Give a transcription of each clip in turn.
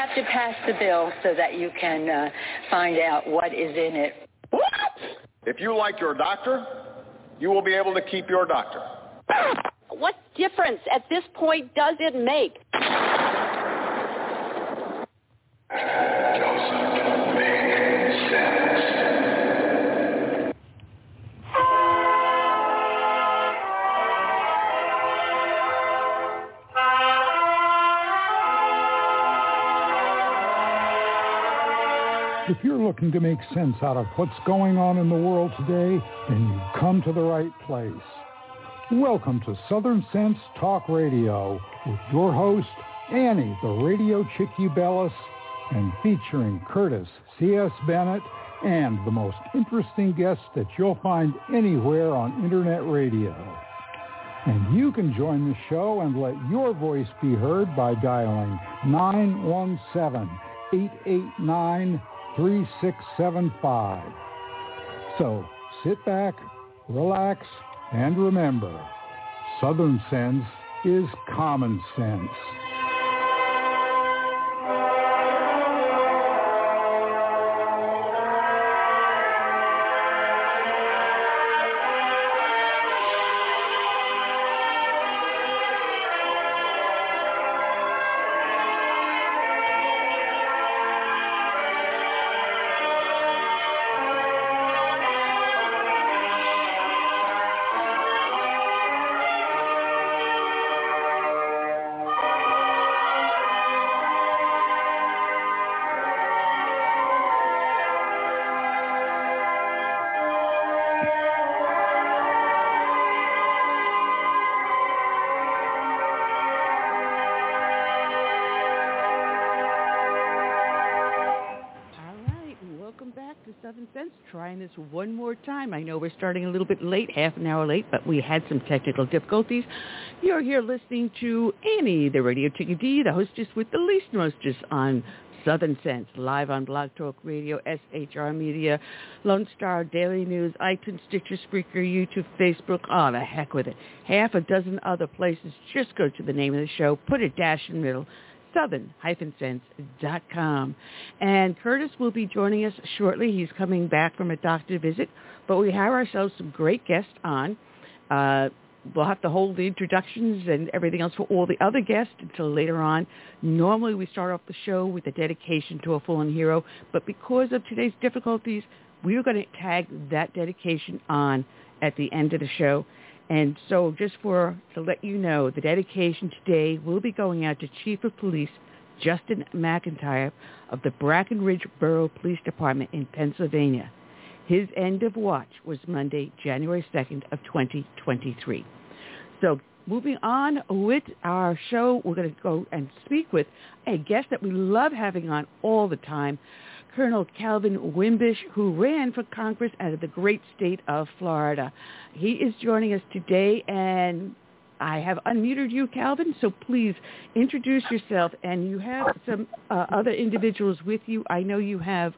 have to pass the bill so that you can find out what is in it. If you like your doctor, you will be able to keep your doctor. What difference at this point does it make? If you're looking to make sense out of what's going on in the world today, then you've come to the right place. Welcome to Southern Sense Talk Radio with your host, Annie, the Radio Chick Ubellis, and featuring Curtis C.S. Bennett and the most interesting guests that you'll find anywhere on Internet radio. And you can join the show and let your voice be heard by dialing 917-889-3675. So sit back, relax, and remember, Southern Sense is common sense. Trying this one more time. I know we're starting a little bit late, half an hour late, but we had some technical difficulties. You're here listening to Annie, the Radio Chickadee, the hostess with the least mostest on Southern Sense, live on Blog Talk Radio, SHR Media, Lone Star, Daily News, iTunes, Stitcher, Spreaker, YouTube, Facebook. Oh, the heck with it. Half a dozen other places. Just go to the name of the show, put a dash in the middle, southern-sense.com. And Curtis will be joining us shortly. He's coming back from a doctor visit, but we have ourselves some great guests on. We'll have to hold the introductions and everything else for all the other guests until later on. Normally we start off the show with a dedication to a fallen hero, but because of today's difficulties, we are going to tag that dedication on at the end of the show. And so just to let you know, the dedication today will be going out to Chief of Police Justin McIntyre of the Brackenridge Borough Police Department in Pennsylvania. His end of watch was Monday, January 2nd of 2023. So moving on with our show, we're going to go and speak with a guest that we love having on all the time, Colonel Calvin Wimbish, who ran for Congress out of the great state of Florida. He is joining us today, and I have unmuted you, Calvin, so please introduce yourself. And you have some other individuals with you. I know you have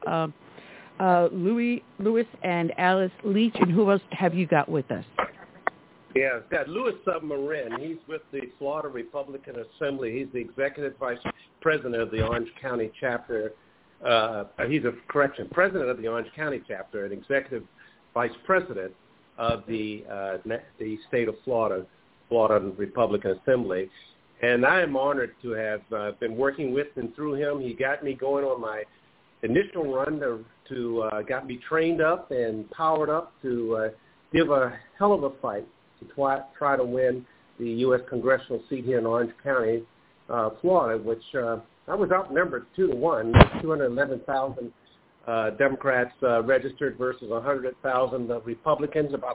Lewis and Alice Leach, and who else have you got with us? Yeah, it's got Louis Submarin. He's with the Florida Republican Assembly. He's the Executive Vice President of the Orange County chapter. President of the Orange County chapter and Executive Vice President of the state of Florida Republican Assembly. And I am honored to have been working with and through him. He got me going on my initial run to got me trained up and powered up to give a hell of a fight to try to win the U.S. congressional seat here in Orange County, Florida, which I was outnumbered 2-1, 211,000 Democrats registered versus 100,000 Republicans, about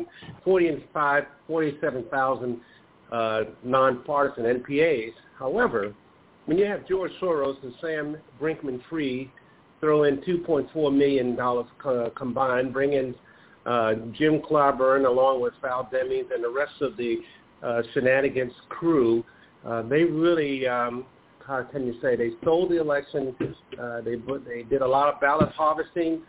47,000 nonpartisan NPAs. However, when you have George Soros and Sam Brinkman-Fried throw in $2.4 million combined, bring in Jim Clyburn along with Val Demings and the rest of the shenanigans crew, they really, how can you say, they stole the election. They did a lot of ballot harvesting.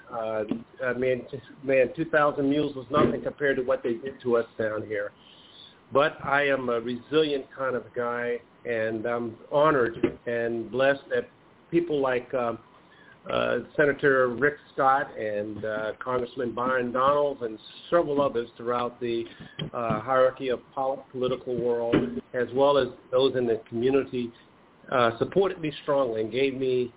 2,000 mules was nothing compared to what they did to us down here. But I am a resilient kind of guy, and I'm honored and blessed that people like Senator Rick Scott and Congressman Byron Donalds and several others throughout the hierarchy of political world, as well as those in the community, supported me strongly and gave me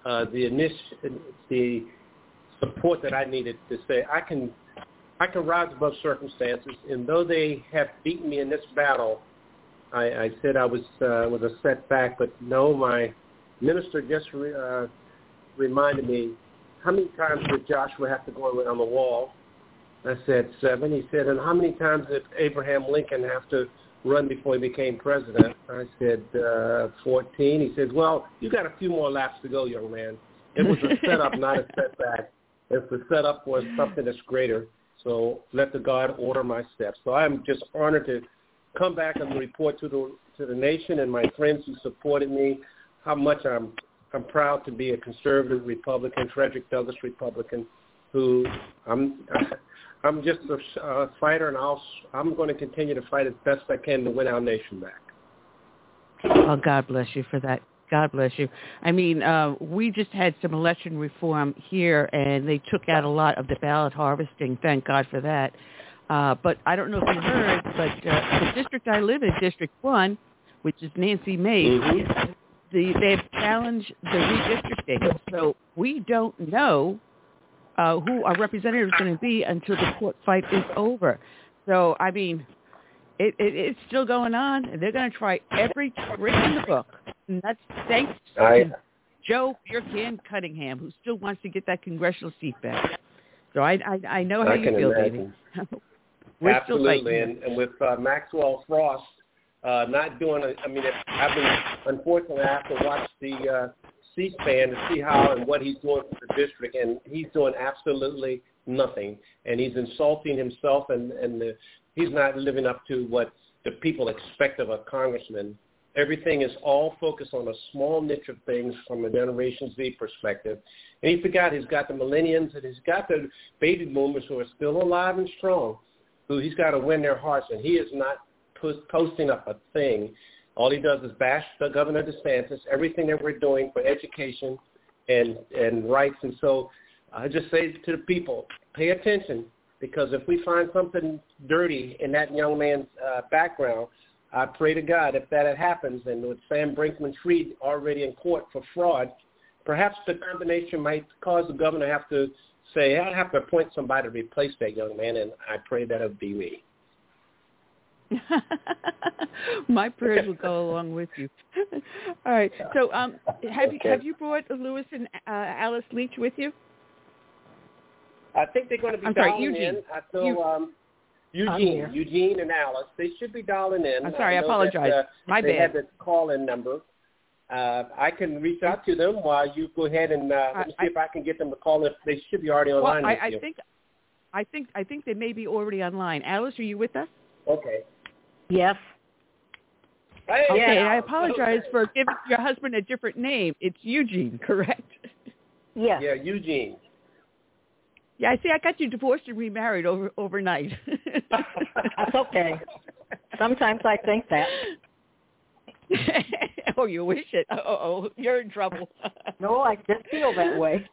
the support that I needed to say I can rise above circumstances. And though they have beaten me in this battle, I said I was a setback, but no, my minister just reminded me, how many times did Joshua have to go on the wall? I said 7. He said, and how many times did Abraham Lincoln have to run before he became president? I said 14. He said, well, you got a few more laps to go, young man. It was a setup, not a setback. It's the setup for something that's greater. So let the God order my steps. So I'm just honored to come back and report to the nation and my friends who supported me how much I'm proud to be a conservative Republican, Frederick Douglass Republican, who I'm just a fighter, and I'm going to continue to fight as best I can to win our nation back. Oh, God bless you for that. God bless you. I mean, we just had some election reform here, and they took out a lot of the ballot harvesting. Thank God for that. But I don't know if you heard, but the district I live in, District 1, which is Nancy Mace, they've challenged the redistricting. So we don't know who our representative is going to be until the court fight is over. So, I mean, it's still going on, and they're going to try every trick in the book. And that's thanks to Joe Bierkan Cunningham, who still wants to get that congressional seat back. So I know how you feel, baby. Absolutely, and with Maxwell Frost not doing unfortunately, I have to watch the C-SPAN to see how and what he's doing for the district, and he's doing absolutely nothing. And he's insulting himself, and he's not living up to what the people expect of a congressman. Everything is all focused on a small niche of things from a Generation Z perspective. And he forgot he's got the millennials and he's got the baby boomers who are still alive and strong, who he's got to win their hearts. And he is not posting up a thing. All he does is bash the Governor DeSantis, everything that we're doing for education and rights. And so I just say to the people, pay attention, because if we find something dirty in that young man's background, I pray to God if that happens, and with Sam Brinkman-Fried already in court for fraud, perhaps the combination might cause the governor to have to say, I have to appoint somebody to replace that young man, and I pray that it'll be me. My prayers will go along with you. All right. So have you brought Lewis and Alice Leach with you? I think they're going to be dialing in. I feel Eugene and Alice, they should be dialing in. I'm sorry, I apologize. My bad. They have the call-in number. I can reach out to them while you go ahead and let me see if I can get them to call in. They should be already online with you. I think they may be already online. Alice, are you with us? Okay. Yes. Hey, okay, I apologize for giving your husband a different name. It's Eugene, correct? Yes. Yeah, Eugene. Yeah, I see. I got you divorced and remarried overnight. That's okay. Sometimes I think that. Oh, you wish it. Oh, you're in trouble. No, I just feel that way.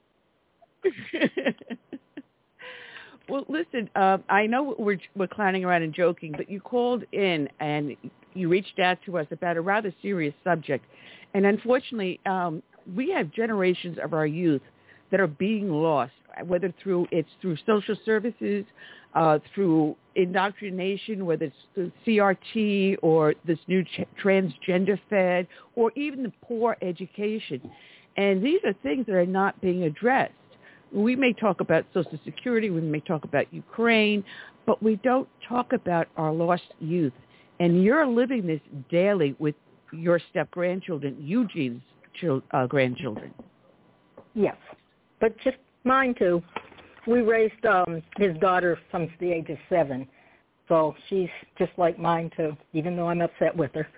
Well, listen, I know we're clowning around and joking, but you called in and you reached out to us about a rather serious subject. And unfortunately, we have generations of our youth that are being lost, whether it's through social services, through indoctrination, whether it's through CRT or this new transgender fad, or even the poor education. And these are things that are not being addressed. We may talk about Social Security, we may talk about Ukraine, but we don't talk about our lost youth. And you're living this daily with your step-grandchildren, Eugene's grandchildren. Yes, but just mine too. We raised his daughter since the age of 7, so she's just like mine too, even though I'm upset with her.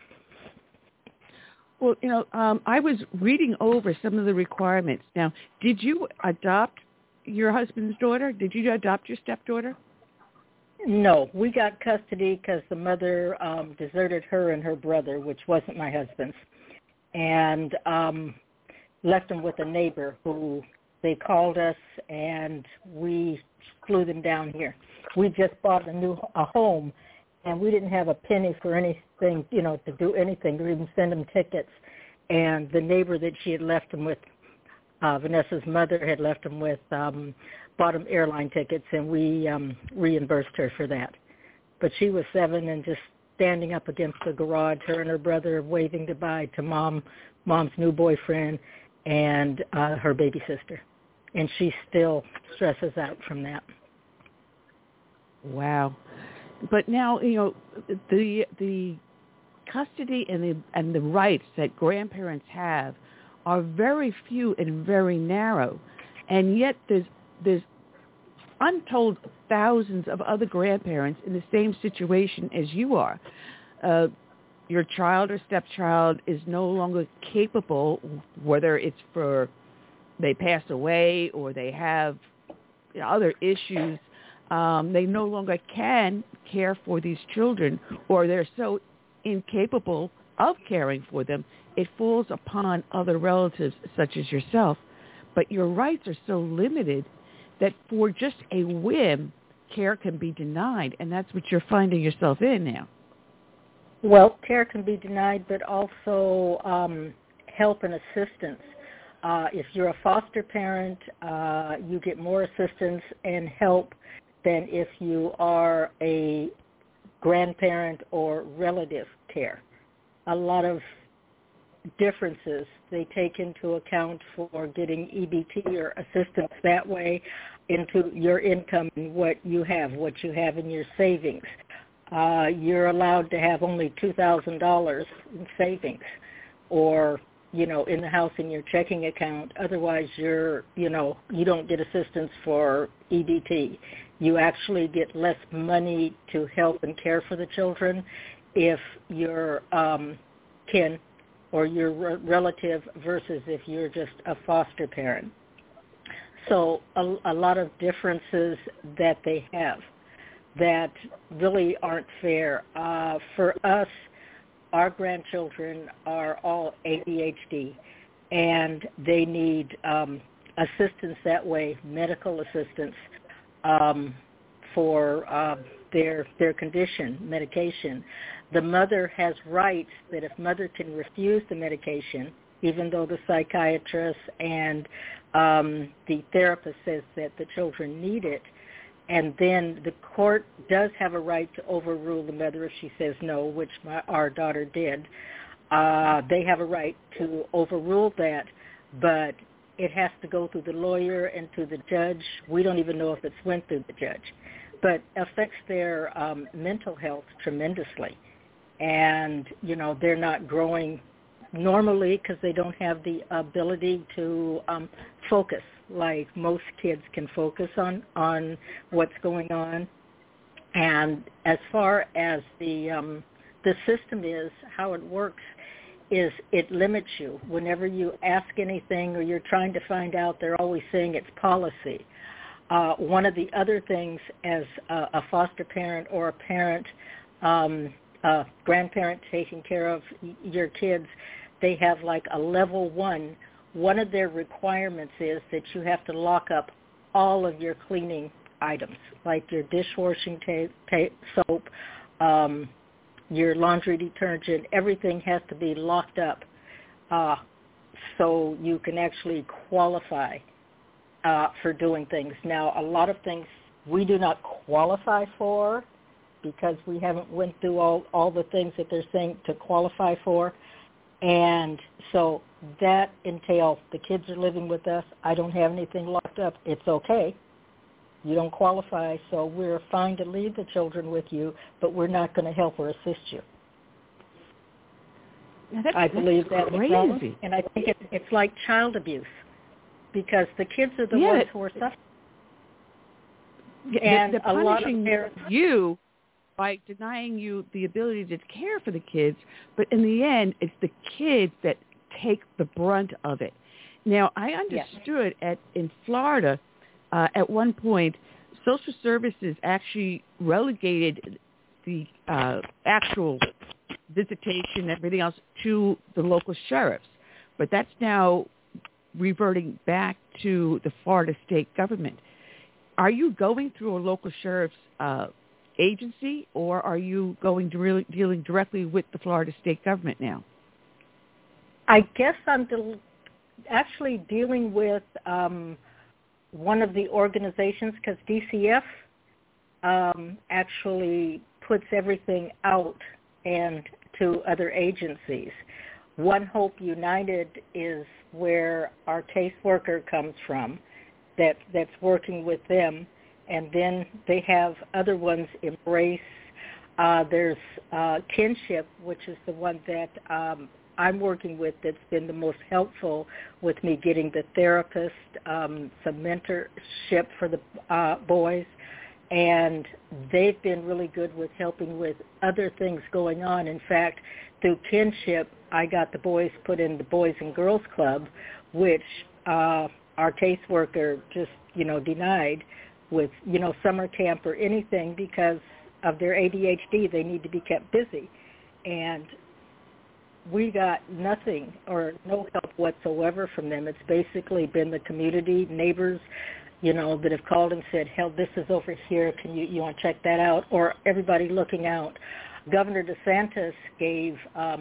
Well, I was reading over some of the requirements. Now, did you adopt your husband's daughter? Did you adopt your stepdaughter? No, we got custody because the mother deserted her and her brother, which wasn't my husband's. And left them with a neighbor who they called us, and we flew them down here. We just bought a home, and we didn't have a penny for anything, to do anything or even send them tickets. And the neighbor that she had left them with, Vanessa's mother had left them with, bought them airline tickets, and we reimbursed her for that. But she was 7 and just standing up against the garage, her and her brother waving goodbye to mom's new boyfriend and her baby sister. And she still stresses out from that. Wow. But now, the custody and the rights that grandparents have are very few and very narrow. And yet there's untold thousands of other grandparents in the same situation as you are. Your child or stepchild is no longer capable, whether it's for they pass away or they have other issues. They no longer can care for these children, or they're so incapable of caring for them, it falls upon other relatives such as yourself. But your rights are so limited that for just a whim, care can be denied, and that's what you're finding yourself in now. Well, care can be denied, but also help and assistance. If you're a foster parent, you get more assistance and help than if you are a grandparent or relative care. A lot of differences they take into account for getting EBT or assistance that way into your income and what you have in your savings. You're allowed to have only $2,000 in savings or, in the house in your checking account. Otherwise, you don't get assistance for EBT. You actually get less money to help and care for the children if you're kin or your relative versus if you're just a foster parent. So a lot of differences that they have that really aren't fair. For us, our grandchildren are all ADHD, and they need assistance that way, medical assistance for their condition, medication. The mother has rights that if mother can refuse the medication, even though the psychiatrist and the therapist says that the children need it, and then the court does have a right to overrule the mother if she says no, which our daughter did. They have a right to overrule that, but it has to go through the lawyer and to the judge. We don't even know if it's went through the judge, but affects their mental health tremendously. And, they're not growing normally because they don't have the ability to focus like most kids can focus on what's going on. And as far as the system is, how it works is it limits you. Whenever you ask anything or you're trying to find out, they're always saying it's policy. One of the other things as a foster parent or a parent, a grandparent taking care of your kids, they have like a level 1. One of their requirements is that you have to lock up all of your cleaning items, like your dishwashing soap, your laundry detergent. Everything has to be locked up so you can actually qualify for doing things. Now, a lot of things we do not qualify for because we haven't went through all the things that they're saying to qualify for. And so that entails the kids are living with us. I don't have anything locked up. It's okay. You don't qualify, so we're fine to leave the children with you, but we're not going to help or assist you. I believe that's wrong, and I think it's like child abuse because the kids are the ones who are suffering. And they're punishing you by denying you the ability to care for the kids, but in the end, it's the kids that take the brunt of it. Now, I understood in Florida, at one point, social services actually relegated the actual visitation and everything else to the local sheriffs, but that's now reverting back to the Florida state government. Are you going through a local sheriff's agency, or are you dealing directly with the Florida state government now? I guess I'm actually dealing with one of the organizations, because DCF actually puts everything out and to other agencies. One Hope United is where our caseworker comes from, that's working with them, and then they have other ones, Embrace. There's Kinship, which is the one that I'm working with, that's been the most helpful with me getting the therapist, some mentorship for the boys, and they've been really good with helping with other things going on. In fact, through Kinship, I got the boys put in the Boys and Girls Club, which our caseworker just, denied with, summer camp or anything because of their ADHD. They need to be kept busy. And we got nothing or no help whatsoever from them. It's basically been the community, neighbors, that have called and said, hell, this is over here. Can you want to check that out? Or everybody looking out. Governor DeSantis gave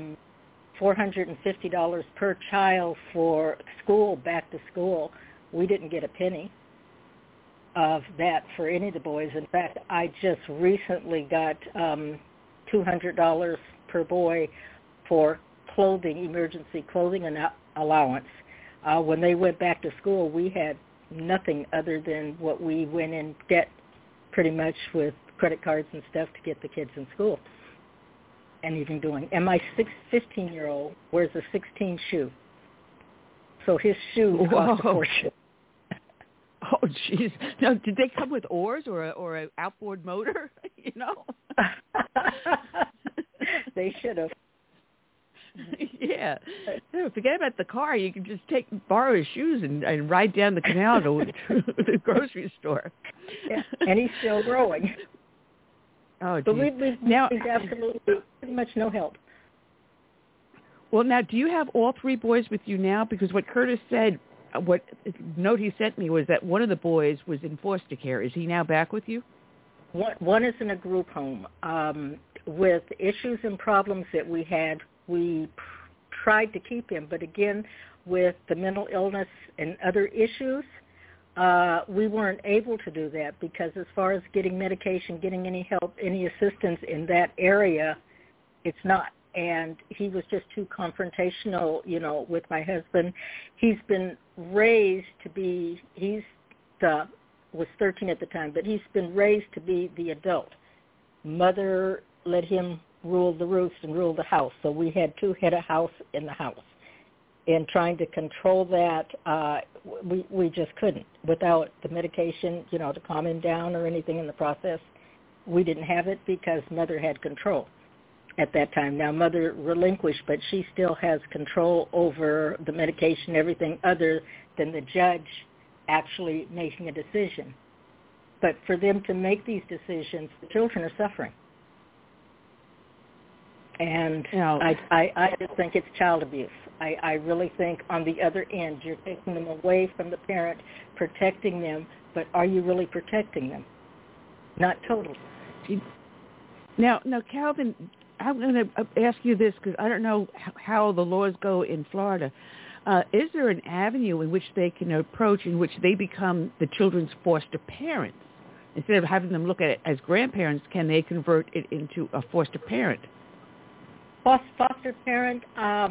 $450 per child for school, back to school. We didn't get a penny of that for any of the boys. In fact, I just recently got $200 per boy for clothing, emergency clothing and allowance. When they went back to school, we had nothing other than what we went in debt pretty much with credit cards and stuff to get the kids in school. And even doing, and my 15-year-old wears a 16 shoe. So his shoe cost a fortune. Oh, jeez. Now, did they come with oars or a outboard motor? They should have. Yeah. No, forget about the car. You can just borrow his shoes and ride down the canal to the grocery store. Yeah, and he's still growing. Oh, but we've absolutely pretty much no help. Well, now, do you have all three boys with you now? Because what Curtis said, what note he sent me was that one of the boys was in foster care. Is he now back with you? One is in a group home. With issues and problems that we had, we tried to keep him. But again, with the mental illness and other issues, we weren't able to do that because as far as getting medication, getting any help, any assistance in that area, it's not. And he was just too confrontational, with my husband. He's been raised to be, was 13 at the time, but he's been raised to be the adult. Mother let him rule the roost and rule the house. So we had two head of house in the house. And trying to control that, we just couldn't. Without the medication, to calm him down or anything in the process, we didn't have it because Mother had control at that time. Now, Mother relinquished, but she still has control over the medication, everything other than the judge actually making a decision. But for them to make these decisions, the children are suffering. And I just think it's child abuse. I really think on the other end, you're taking them away from the parent, protecting them, but are you really protecting them? Not totally. Now, Calvin, I'm going to ask you this because I don't know how the laws go in Florida. Is there an avenue in which they can approach in which they become the children's foster parents? Instead of having them look at it as grandparents, can they convert it into a foster parent? Foster parent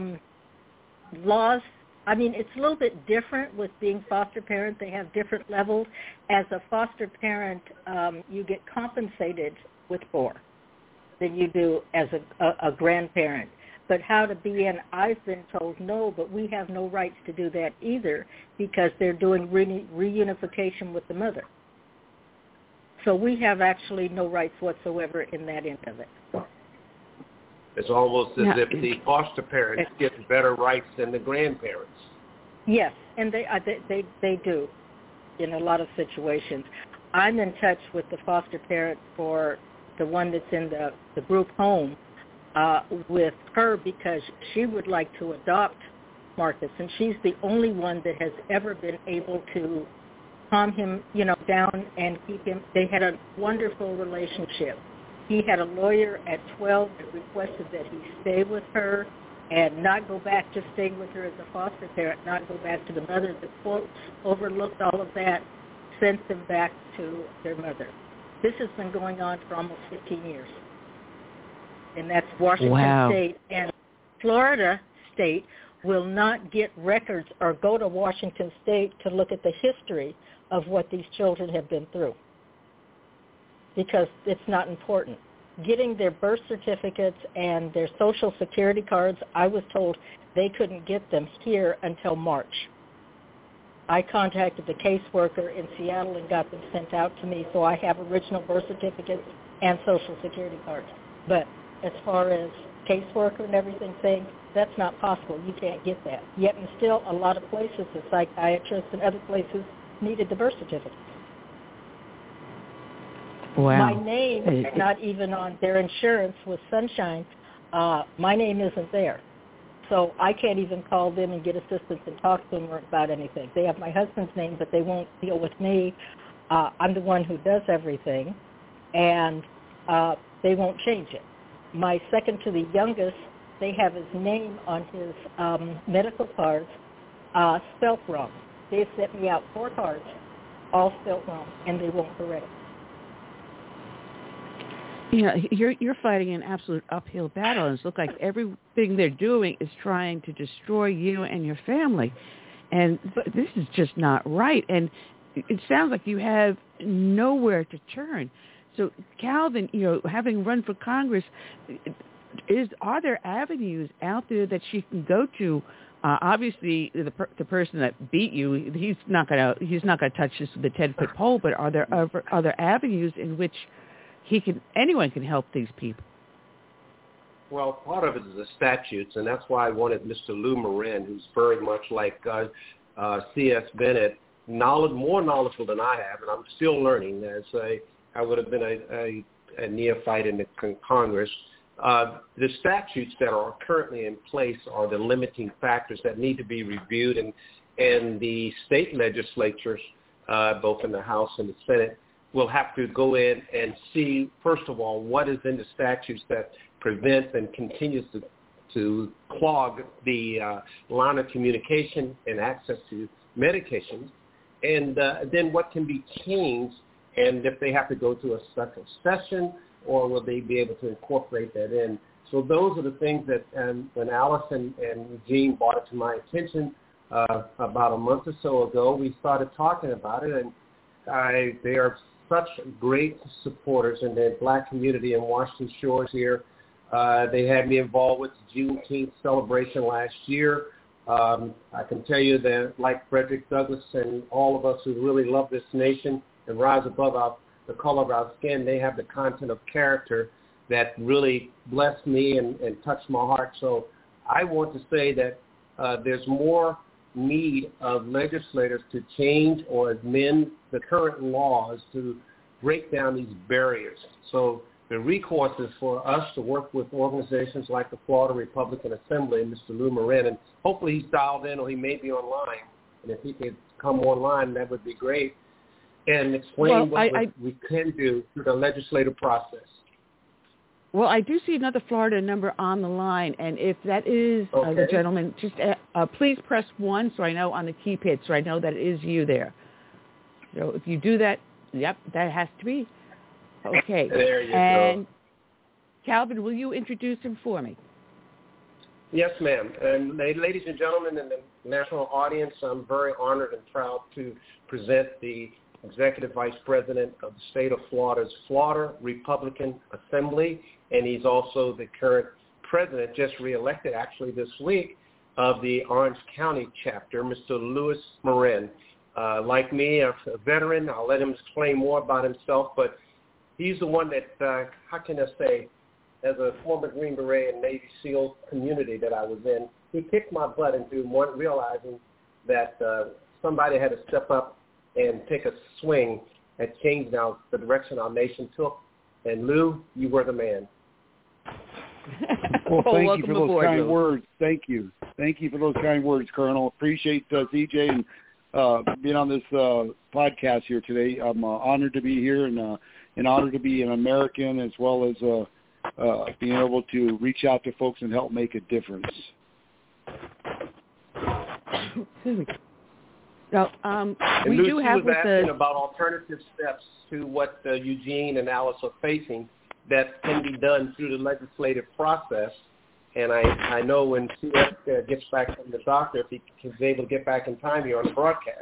laws, it's a little bit different with being foster parent. They have different levels. As a foster parent, you get compensated with more than you do as a grandparent. But how to be in, I've been told no, but we have no rights to do that either because they're doing reunification with the mother. So we have actually no rights whatsoever in that end of it. It's almost as if the foster parents get better rights than the grandparents. Yes, and they do in a lot of situations. I'm in touch with the foster parent for the one that's in the group home with her because she would like to adopt Marcus, and she's the only one that has ever been able to calm him, down and keep him. They had a wonderful relationship. He had a lawyer at 12 that requested that he stay with her and not go back to staying with her as a foster parent, not go back to the mother. The courts overlooked all of that, sent them back to their mother. This has been going on for almost 15 years. And that's Washington State. And Florida State will not get records or go to Washington State to look at the history of what these children have been through, because it's not important. Getting their birth certificates and their Social Security cards, I was told they couldn't get them here until March. I contacted the caseworker in Seattle and got them sent out to me, so I have original birth certificates and Social Security cards. But as far as caseworker and everything saying, that's not possible. You can't get that. Yet and still, a lot of places, the psychiatrists and other places needed the birth certificates. Wow. My name is not even on their insurance with Sunshine. My name isn't there. So I can't even call them and get assistance and talk to them about anything. They have my husband's name, but they won't deal with me. I'm the one who does everything, and they won't change it. My second to the youngest, they have his name on his medical cards spelled wrong. They sent me out 4 cards, all spelled wrong, and they won't correct it. You're fighting an absolute uphill battle, and it looks like everything they're doing is trying to destroy you and your family. And this is just not right. And it sounds like you have nowhere to turn. So, Calvin, having run for Congress, are there avenues out there that she can go to? Obviously, the person that beat you, he's not gonna touch this with a 10-foot pole. But are there other avenues in which anyone can help these people? Well, part of it is the statutes, and that's why I wanted Mr. Lou Marin, who's very much like C.S. Bennett, more knowledgeable than I have, and I'm still learning. I would have been a neophyte in the Congress. The statutes that are currently in place are the limiting factors that need to be reviewed, and the state legislatures, both in the House and the Senate, will have to go in and see, first of all, what is in the statutes that prevents and continues to clog the line of communication and access to medications, and then what can be changed, and if they have to go to a special session, or will they be able to incorporate that in. So those are the things that when Allison and Eugene brought it to my attention about a month or so ago, we started talking about it, and they are such great supporters in the Black community in Washington Shores here. They had me involved with the Juneteenth celebration last year. I can tell you that, like Frederick Douglass and all of us who really love this nation and rise above the color of our skin, they have the content of character that really blessed me and touched my heart. So I want to say that there's more need of legislators to change or amend the current laws to break down these barriers. So the recourse is for us to work with organizations like the Florida Republican Assembly and Mr. Lou Marin, and hopefully he's dialed in or he may be online. And if he could come online, that would be great, and explain what we can do through the legislative process. Well, I do see another Florida number on the line, and if that is the gentleman, just please press 1 so I know on the keypad, so I know that it is you there. So if you do that, yep, that has to be. Okay. There you go. Calvin, will you introduce him for me? Yes, ma'am. And ladies and gentlemen in the national audience, I'm very honored and proud to present the Executive Vice President of the state of Florida's Florida Republican Assembly, and he's also the current president, just reelected actually this week, of the Orange County chapter, Mr. Louis Marin. Like me, a veteran, I'll let him explain more about himself, but he's the one that, how can I say, as a former Green Beret and Navy SEAL community that I was in, he kicked my butt into realizing that somebody had to step up and take a swing at changing the direction our nation took. And Lou, you were the man. Well, thank you for those aboard, kind Lou. words. Thank you. Thank you for those kind words, Colonel. Appreciate CJ and being on this podcast here today. I'm honored to be here and honored to be an American, as well as being able to reach out to folks and help make a difference. Excuse me. Now, we Lucy do have was with asking the about alternative steps to what Eugene and Alice are facing that can be done through the legislative process. And I know when CS gets back from the doctor, if he's able to get back in time here on the broadcast,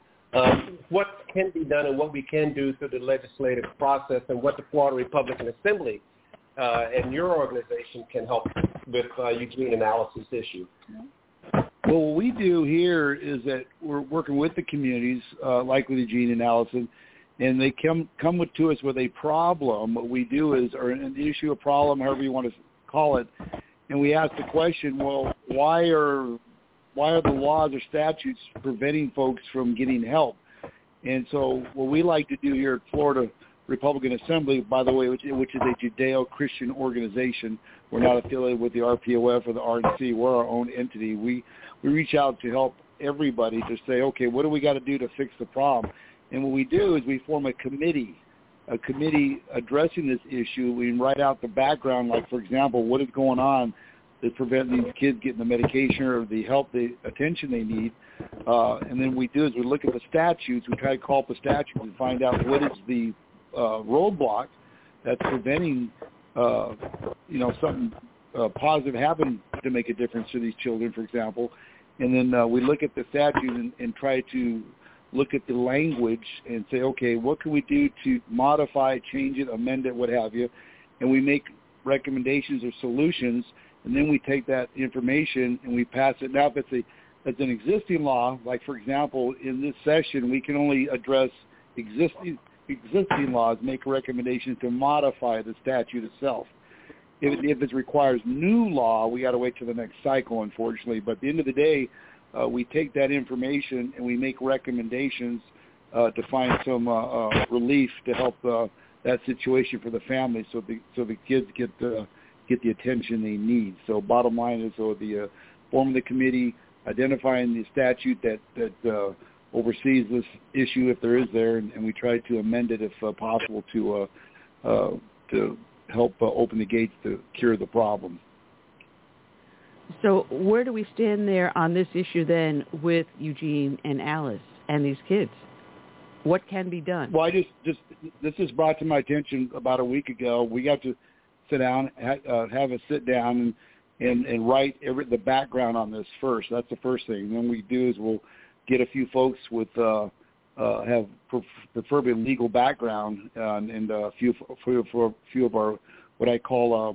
what can be done and what we can do through the legislative process, and what the Florida Republican Assembly and your organization can help with Eugene and Alice's issue. Well, what we do here is that we're working with the communities, like with Eugene and Allison, and they come to us with a problem. What we do is, or an issue, a problem, however you want to call it, and we ask the question, well, why are the laws or statutes preventing folks from getting help? And so what we like to do here at Florida Republican Assembly, by the way, which is a Judeo-Christian organization. We're not affiliated with the RPOF or the RNC. We're our own entity. We reach out to help everybody to say, okay, what do we got to do to fix the problem? And what we do is we form a committee addressing this issue. We write out the background, like, for example, what is going on that prevent these kids getting the medication or the help, the attention they need. And then we do is we look at the statutes. We try to call up the statutes and find out what is the roadblock that's preventing, something positive happen to make a difference to these children, for example. And then we look at the statute and try to look at the language and say, okay, what can we do to modify, change it, amend it, what have you. And we make recommendations or solutions, and then we take that information and we pass it. Now, if it's an existing law, like, for example, in this session, we can only address existing laws, make a recommendation to modify the statute itself. If it requires new law, we got to wait till the next cycle, unfortunately. But at the end of the day, we take that information and we make recommendations to find some relief to help that situation for the family, so the kids get the attention they need. So bottom line is, the forming the committee, identifying the statute that oversees this issue, if there is there, and we try to amend it if possible to help open the gates to cure the problem. So where do we stand there on this issue then with Eugene and Alice and these kids? What can be done? Well, this was brought to my attention about a week ago. We got to sit down, have a sit down and write the background on this first. That's the first thing. And then we do is we'll get a few folks with have preferably legal background and a few of our what I call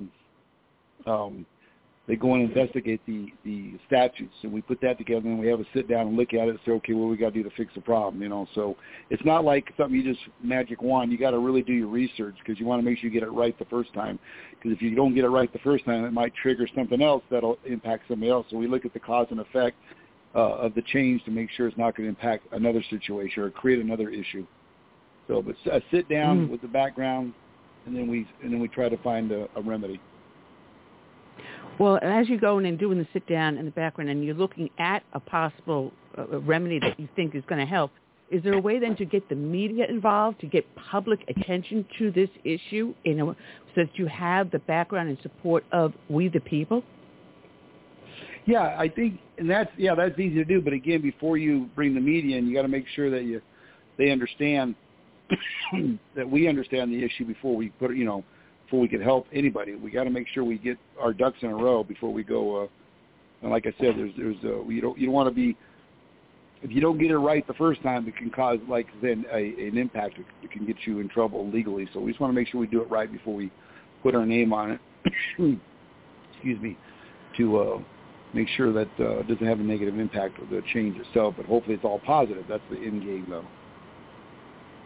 they go and investigate the statutes, and we put that together and we have a sit down and look at it and say, okay, what we got to do to fix the problem, So it's not like something you just magic wand. You got to really do your research, because you want to make sure you get it right the first time. Because if you don't get it right the first time, it might trigger something else that'll impact somebody else. So we look at the cause and effect of the change to make sure it's not going to impact another situation or create another issue. So, but a sit down with the background, and then we try to find a remedy. Well, as you go in and doing the sit down in the background, and you're looking at a possible remedy that you think is going to help, is there a way then to get the media involved, to get public attention to this issue, so that you have the background and support of we the people? Yeah, I think, and that's easy to do. But again, before you bring the media in, you got to make sure that they understand that we understand the issue before we put before we can help anybody. We got to make sure we get our ducks in a row before we go. And like I said, you don't want to be, if you don't get it right the first time, it can cause an impact. It can get you in trouble legally. So we just want to make sure we do it right before we put our name on it. Excuse me, to make sure that it doesn't have a negative impact of the change itself. But hopefully it's all positive. That's the end game, though.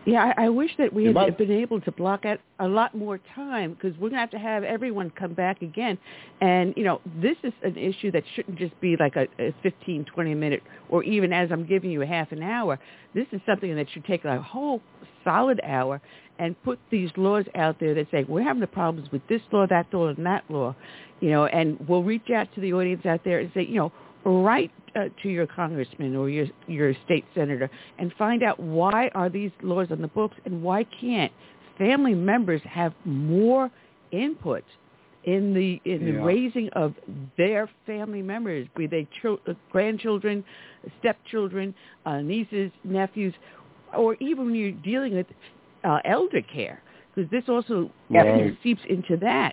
Yeah, I wish that we had been able to block out a lot more time, because we're going to have everyone come back again. And, this is an issue that shouldn't just be like a 15, 20-minute, or even as I'm giving you a half an hour. This is something that should take a whole solid hour and put these laws out there that say, we're having the problems with this law, that law, and that law. And we'll reach out to the audience out there and say, write to your congressman or your state senator and find out, why are these laws on the books, and why can't family members have more input in the raising of their family members, be they grandchildren, stepchildren, nieces, nephews, or even when you're dealing with elder care, because this also seeps into that.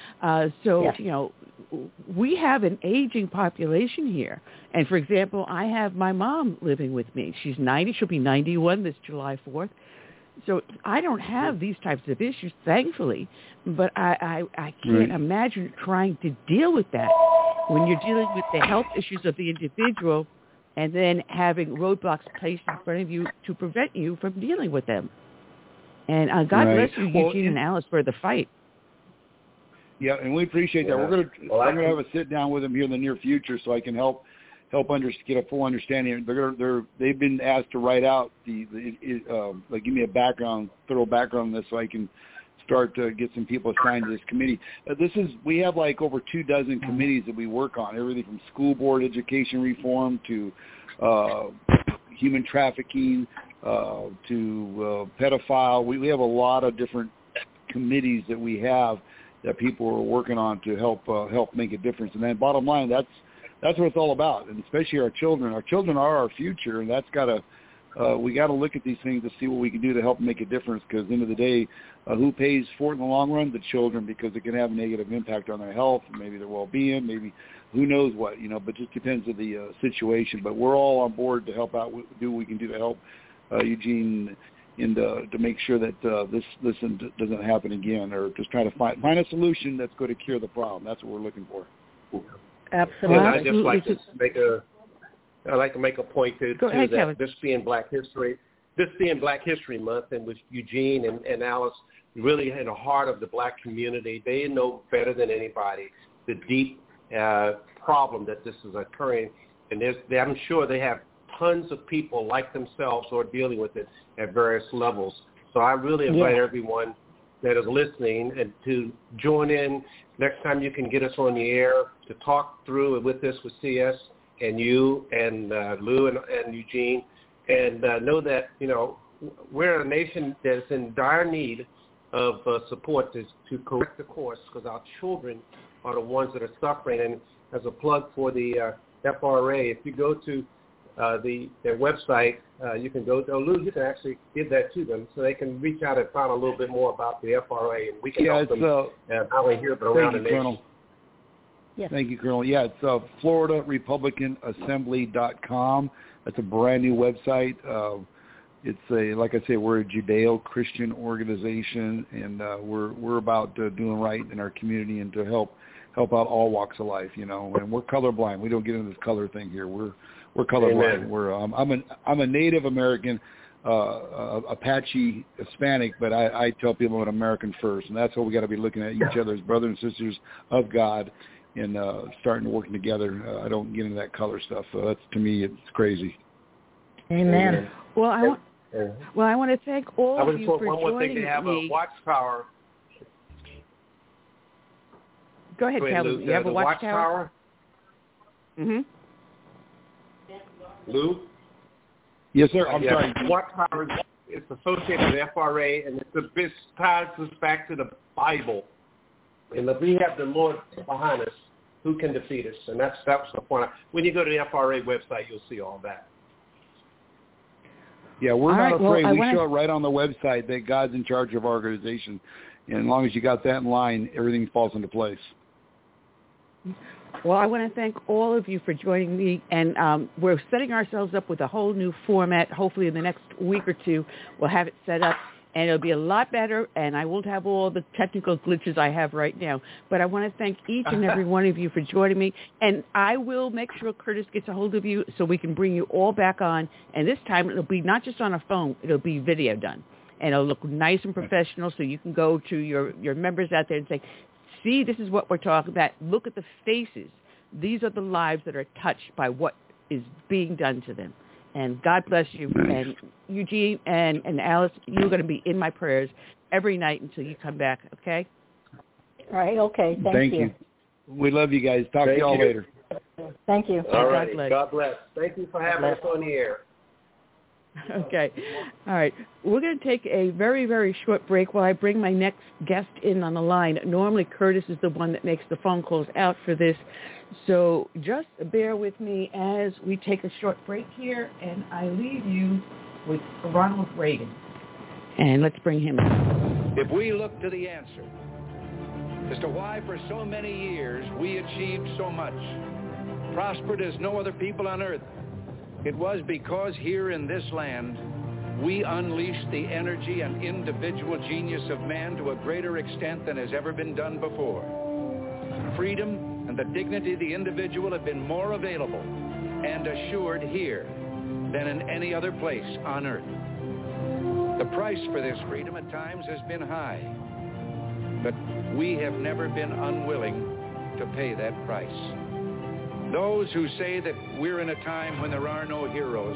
We have an aging population here. And, for example, I have my mom living with me. She's 90. She'll be 91 this July 4th. So I don't have these types of issues, thankfully. But I can't imagine trying to deal with that when you're dealing with the health issues of the individual and then having roadblocks placed in front of you to prevent you from dealing with them. And God bless you, Eugene and Alice, for the fight. Yeah, and we appreciate that. I'm going to have a sit down with them here in the near future, so I can help get a full understanding. They've been asked to write out give me a thorough background on this, so I can start to get some people assigned to this committee. We have like over 24 committees that we work on, everything from school board education reform to human trafficking to pedophile. We have a lot of different committees that we have that people are working on to help make a difference. And then bottom line, that's what it's all about, and especially our children. Our children are our future, and we got to look at these things to see what we can do to help make a difference, because at the end of the day, who pays for it in the long run? The children, because it can have a negative impact on their health, maybe their well-being, maybe who knows what, but just depends on the situation. But we're all on board to help out, do what we can do to help Eugene, and to make sure that this doesn't happen again, or just try to find a solution that's going to cure the problem. That's what we're looking for. Absolutely. And I'd just like to make a point too, ahead, that Kevin. this being Black History Month, and with Eugene and Alice really in the heart of the Black community, they know better than anybody the deep problem that this is occurring, and I'm sure they have tons of people like themselves who are dealing with it at various levels. So I really invite everyone that is listening and to join in next time you can get us on the air to talk through with CS and you and Lou and Eugene, and know that, we're a nation that's in dire need of support to correct the course, because our children are the ones that are suffering. And as a plug for the FRA, if you go to their website, you can go to Lou. You can actually give that to them so they can reach out and find a little bit more about the FRA, and we can help them not only here but around the nation. Colonel. Yes. Thank you, Colonel. Yeah, it's FloridaRepublicanAssembly.com. That's a brand new website. Like I say, we're a Judeo-Christian organization, and we're about doing right in our community and to help out all walks of life. And we're colorblind. We don't get into this color thing here. We're colorblind. I'm a Native American, Apache Hispanic, but I tell people I'm an American first, and that's what we got to be looking at each other as brothers and sisters of God, and starting to work together. I don't get into that color stuff. That's, to me, it's crazy. Amen. Well, I want to thank all of you for joining me. One more thing, they have a watchtower. Go ahead, Kevin. You have a watchtower? Mm-hmm. Lou? Yes, sir. I'm sorry. Watchtower is associated with FRA, and it ties us back to the Bible. And if we have the Lord behind us, who can defeat us? And that was the point. When you go to the FRA website, you'll see all that. Yeah, we're not afraid. We show it right on the website that God's in charge of our organization. And as long as you got that in line, everything falls into place. Well, I want to thank all of you for joining me, and we're setting ourselves up with a whole new format. Hopefully in the next week or two, we'll have it set up, and it'll be a lot better, and I won't have all the technical glitches I have right now. But I want to thank each and every one of you for joining me, and I will make sure Curtis gets a hold of you so we can bring you all back on, and this time it'll be not just on a phone, it'll be video done. and it'll look nice and professional, so you can go to your members out there and say, see, this is what we're talking about. Look at the faces. These are the lives that are touched by what is being done to them. And God bless you. And Eugene and Alice, you're going to be in my prayers every night until you come back, okay? All right, okay. Thank you. We love you guys. Talk to y'all later. Thank you. All right. God bless. Thank you for having us on the air. Okay. All right. We're going to take a very, very short break while I bring my next guest in on the line. Normally, Curtis is the one that makes the phone calls out for this. So just bear with me as we take a short break here, and I leave you with Ronald Reagan. And let's bring him in. If we look to the answer as to why for so many years we achieved so much, prospered as no other people on earth, it was because here in this land we unleashed the energy and individual genius of man to a greater extent than has ever been done before. Freedom and the dignity of the individual have been more available and assured here than in any other place on earth. The price for this freedom at times has been high, but we have never been unwilling to pay that price. Those who say that we're in a time when there are no heroes,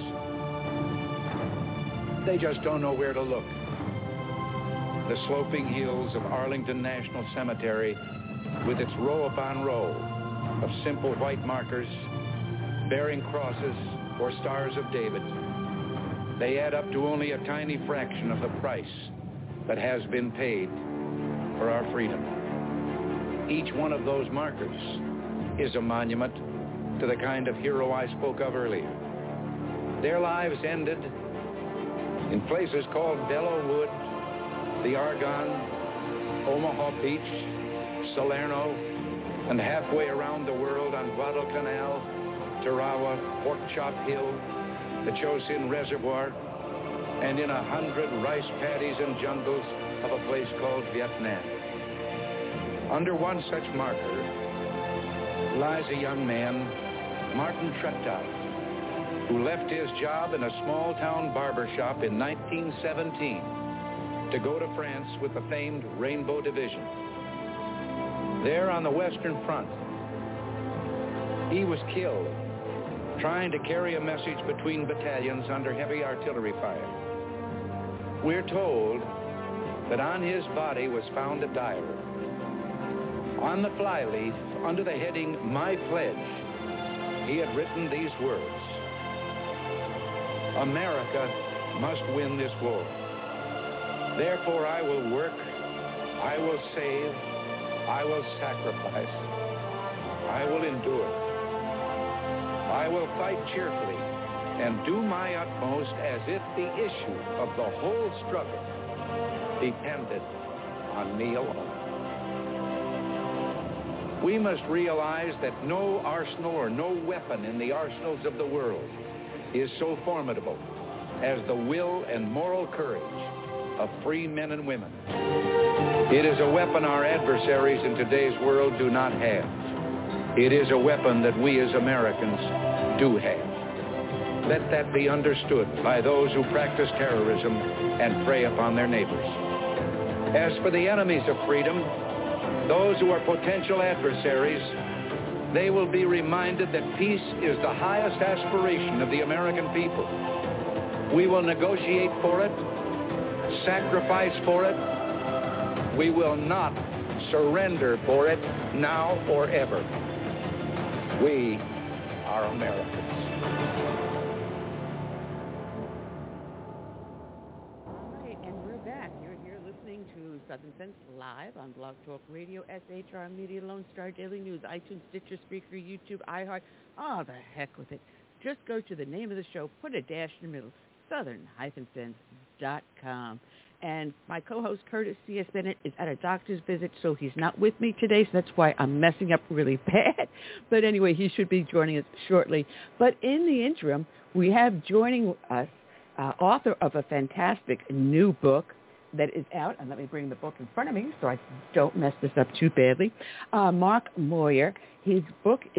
they just don't know where to look. The sloping hills of Arlington National Cemetery, with its row upon row of simple white markers bearing crosses or stars of David, they add up to only a tiny fraction of the price that has been paid for our freedom. Each one of those markers is a monument to the kind of hero I spoke of earlier. Their lives ended in places called Belleau Wood, the Argonne, Omaha Beach, Salerno, and halfway around the world on Guadalcanal, Tarawa, Pork Chop Hill, the Chosin Reservoir, and in 100 rice paddies and jungles of a place called Vietnam. Under one such marker lies a young man, Martin Treptow, who left his job in a small-town barber shop in 1917 to go to France with the famed Rainbow Division. There on the Western Front, he was killed trying to carry a message between battalions under heavy artillery fire. We're told that on his body was found a diary. On the flyleaf, under the heading, My Pledge, he had written these words: America must win this war. Therefore I will work, I will save, I will sacrifice, I will endure. I will fight cheerfully and do my utmost as if the issue of the whole struggle depended on me alone. We must realize that no arsenal or no weapon in the arsenals of the world is so formidable as the will and moral courage of free men and women. It is a weapon our adversaries in today's world do not have. It is a weapon that we as Americans do have. Let that be understood by those who practice terrorism and prey upon their neighbors. As for the enemies of freedom, those who are potential adversaries, they will be reminded that peace is the highest aspiration of the American people. We will negotiate for it, sacrifice for it. We will not surrender for it now or ever. We are Americans. All right, and we're back. You're here listening to Southern Sense live on Blog Talk Radio, SHR Media, Lone Star Daily News, iTunes, Stitcher, Spreaker, YouTube, iHeart. Oh, the heck with it. Just go to the name of the show, put a dash in the middle, southern-sense.com. And my co-host, Curtis C.S. Bennett, is at a doctor's visit, so he's not with me today, so that's why I'm messing up really bad. But anyway, he should be joining us shortly. But in the interim, we have joining us author of a fantastic new book that is out, and let me bring the book in front of me so I don't mess this up too badly, Mark Moyer. His book is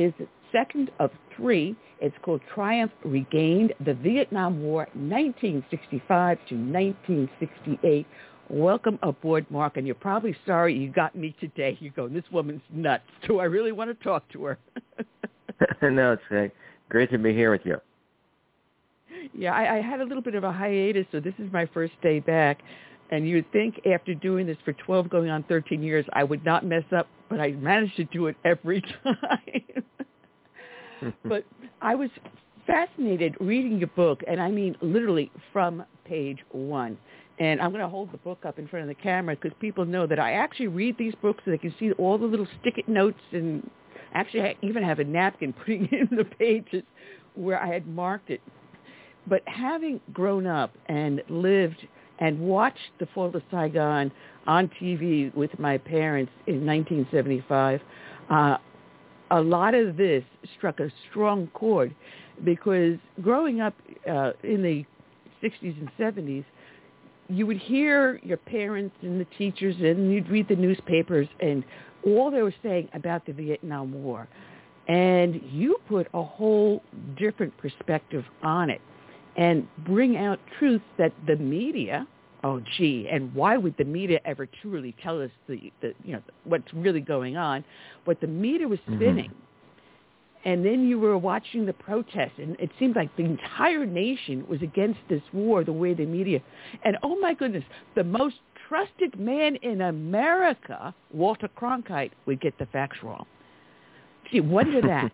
second of 3. It's called Triumph Regained, the Vietnam War, 1965 to 1968. Welcome aboard, Mark, and you're probably sorry you got me today. You're going, this woman's nuts. Do I really want to talk to her? No, it's great to be here with you. Yeah, I had a little bit of a hiatus, so this is my first day back. And you'd think after doing this for 12 going on 13 years, I would not mess up, but I managed to do it every time. But I was fascinated reading your book, and I mean literally from page 1. And I'm going to hold the book up in front of the camera because people know that I actually read these books so they can see all the little stick-it notes, and actually I even have a napkin putting in the pages where I had marked it. But having grown up and lived and watched the fall of Saigon on TV with my parents in 1975, a lot of this struck a strong chord because growing up in the 60s and 70s, you would hear your parents and the teachers and you'd read the newspapers and all they were saying about the Vietnam War. And you put a whole different perspective on it and bring out truths that the media, and why would the media ever truly tell us what's really going on? What the media was spinning. And then you were watching the protests, and it seemed like the entire nation was against this war, the way the media. And oh my goodness, the most trusted man in America, Walter Cronkite, would get the facts wrong. Gee, wonder that.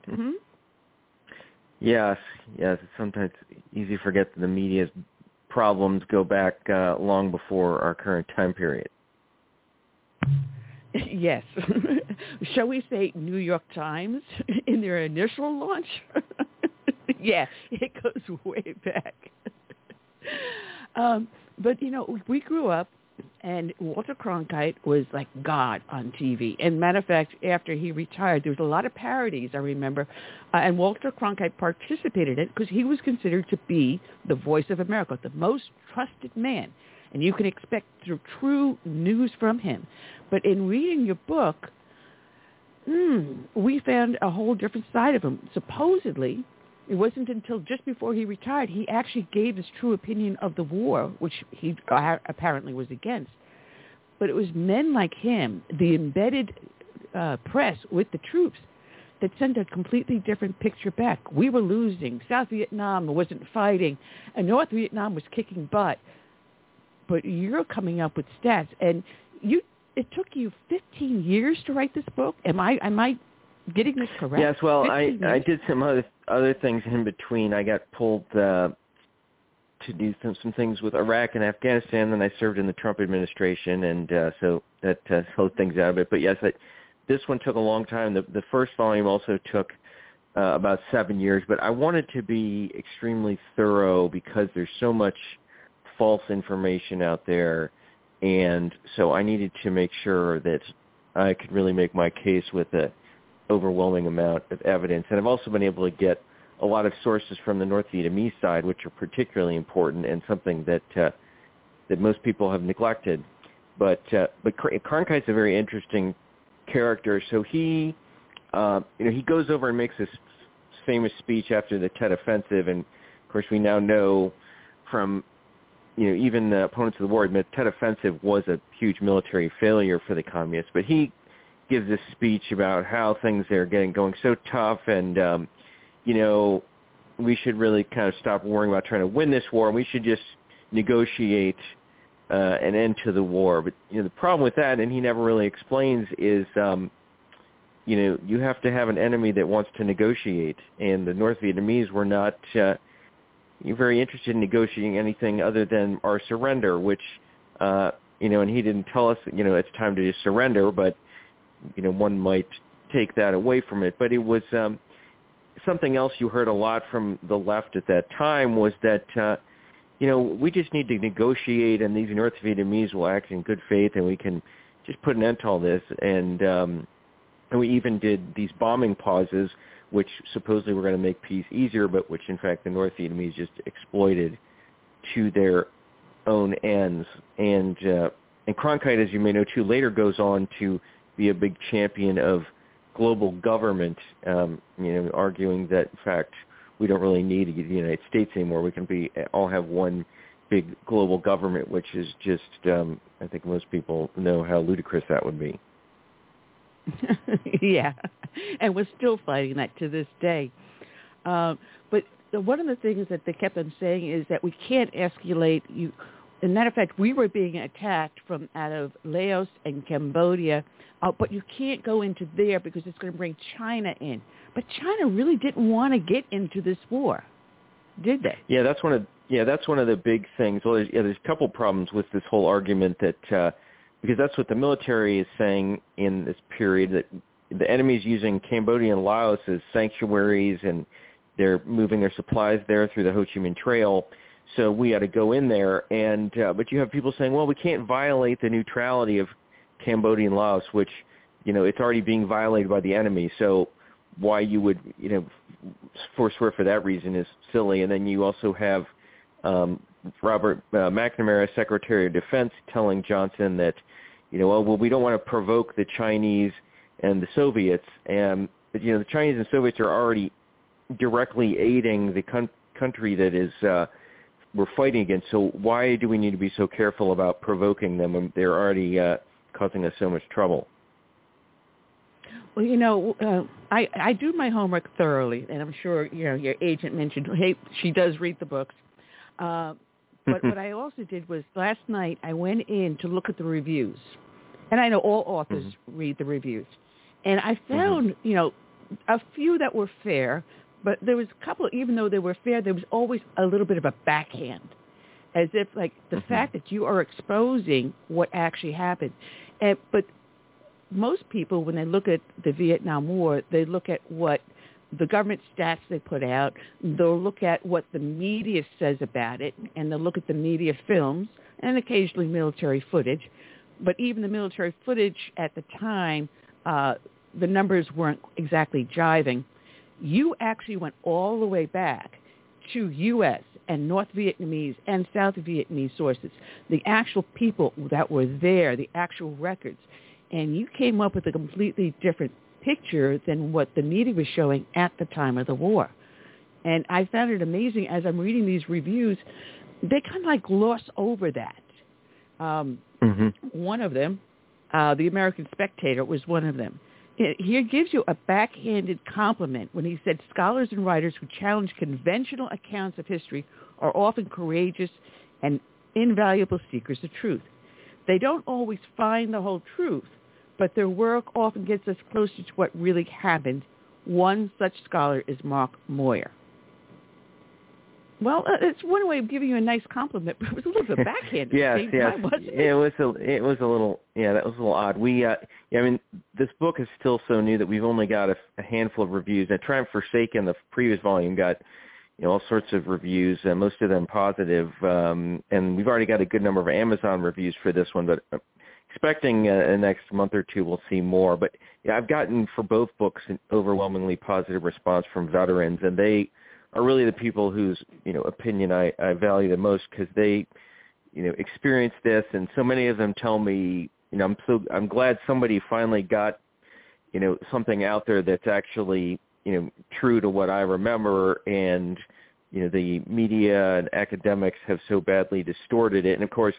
Yes. It's sometimes easy to forget that the media's problems go back long before our current time period. Yes. Shall we say New York Times in their initial launch? Yeah, it goes way back. But, we grew up, and Walter Cronkite was like God on TV. And matter of fact, after he retired, there was a lot of parodies, I remember. And Walter Cronkite participated in it because he was considered to be the voice of America, the most trusted man. And you can expect true news from him. But in reading your book, we found a whole different side of him. Supposedly, it wasn't until just before he retired, he actually gave his true opinion of the war, which he apparently was against. But it was men like him, the embedded press with the troops, that sent a completely different picture back. We were losing. South Vietnam wasn't fighting. And North Vietnam was kicking butt. But you're coming up with stats, and it took you 15 years to write this book. Am I getting this correct? Yes, well, I did some other things in between. I got pulled to do some things with Iraq and Afghanistan, then I served in the Trump administration, and so that slowed things out a bit. But yes, this one took a long time. The first volume also took about 7 years, but I wanted to be extremely thorough because there's so much false information out there, and so I needed to make sure that I could really make my case with an overwhelming amount of evidence. And I've also been able to get a lot of sources from the North Vietnamese side, which are particularly important and something that most people have neglected. But Cronkite's a very interesting character. So he goes over and makes this famous speech after the Tet Offensive, and of course we now know from even the opponents of the war admit Tet Offensive was a huge military failure for the communists. But he gives this speech about how things are going so tough, and we should really kind of stop worrying about trying to win this war, and we should just negotiate an end to the war. But the problem with that, and he never really explains, is you have to have an enemy that wants to negotiate, and the North Vietnamese were not very interested in negotiating anything other than our surrender, which and he didn't tell us it's time to just surrender, but one might take that away from it. But it was something else you heard a lot from the left at that time was that we just need to negotiate, and these North Vietnamese will act in good faith, and we can just put an end to all this. And we even did these bombing pauses, which supposedly were going to make peace easier, but which in fact the North Vietnamese just exploited to their own ends. And Cronkite, as you may know too, later goes on to be a big champion of global government, arguing that, in fact, we don't really need the United States anymore. We can all have one big global government, which is just, I think most people know how ludicrous that would be. Yeah, and we're still fighting that to this day. But one of the things that they kept on saying is that we can't escalate. As a matter of fact, we were being attacked from out of Laos and Cambodia, but you can't go into there because it's going to bring China in. But China really didn't want to get into this war, did they? Yeah, that's one of the big things. Well, there's a couple problems with this whole argument that because that's what the military is saying in this period, that the enemy's using Cambodia and Laos as sanctuaries, and they're moving their supplies there through the Ho Chi Minh Trail. So we got to go in there, and but you have people saying, well, we can't violate the neutrality of Cambodia and Laos, which it's already being violated by the enemy. So why you would forswear for that reason is silly. And then you also have Robert McNamara, Secretary of Defense, telling Johnson that well, we don't want to provoke the Chinese and the Soviets, but the Chinese and Soviets are already directly aiding the country that is we're fighting against. So why do we need to be so careful about provoking them when they're already causing us so much trouble? Well, I do my homework thoroughly, and I'm sure your agent mentioned, hey, she does read the books. But what I also did was last night I went in to look at the reviews, and I know all authors read the reviews, and I found a few that were fair. But there was a couple, even though they were fair, there was always a little bit of a backhand, as if like the fact that you are exposing what actually happened. But most people, when they look at the Vietnam War, they look at what the government stats they put out. They'll look at what the media says about it, and they'll look at the media films and occasionally military footage. But even the military footage at the time, the numbers weren't exactly jiving. You actually went all the way back to U.S. and North Vietnamese and South Vietnamese sources, the actual people that were there, the actual records, and you came up with a completely different picture than what the media was showing at the time of the war. And I found it amazing as I'm reading these reviews, they kind of like gloss over that. One of them, the American Spectator, was one of them. He gives you a backhanded compliment when he said scholars and writers who challenge conventional accounts of history are often courageous and invaluable seekers of truth. They don't always find the whole truth, but their work often gets us closer to what really happened. One such scholar is Mark Moyer. Well, it's one way of giving you a nice compliment, but it was a little bit backhanded. Yes. Wasn't it? It was a little, that was a little odd. I mean, this book is still so new that we've only got a handful of reviews. Now, Triumph Forsaken, the previous volume, got all sorts of reviews, most of them positive, and we've already got a good number of Amazon reviews for this one, but expecting the next month or two we'll see more. But I've gotten for both books an overwhelmingly positive response from veterans, and they are really the people whose opinion I value the most, because they experienced this, and so many of them tell me I'm glad somebody finally got something out there that's actually true to what I remember, and the media and academics have so badly distorted it. And of course,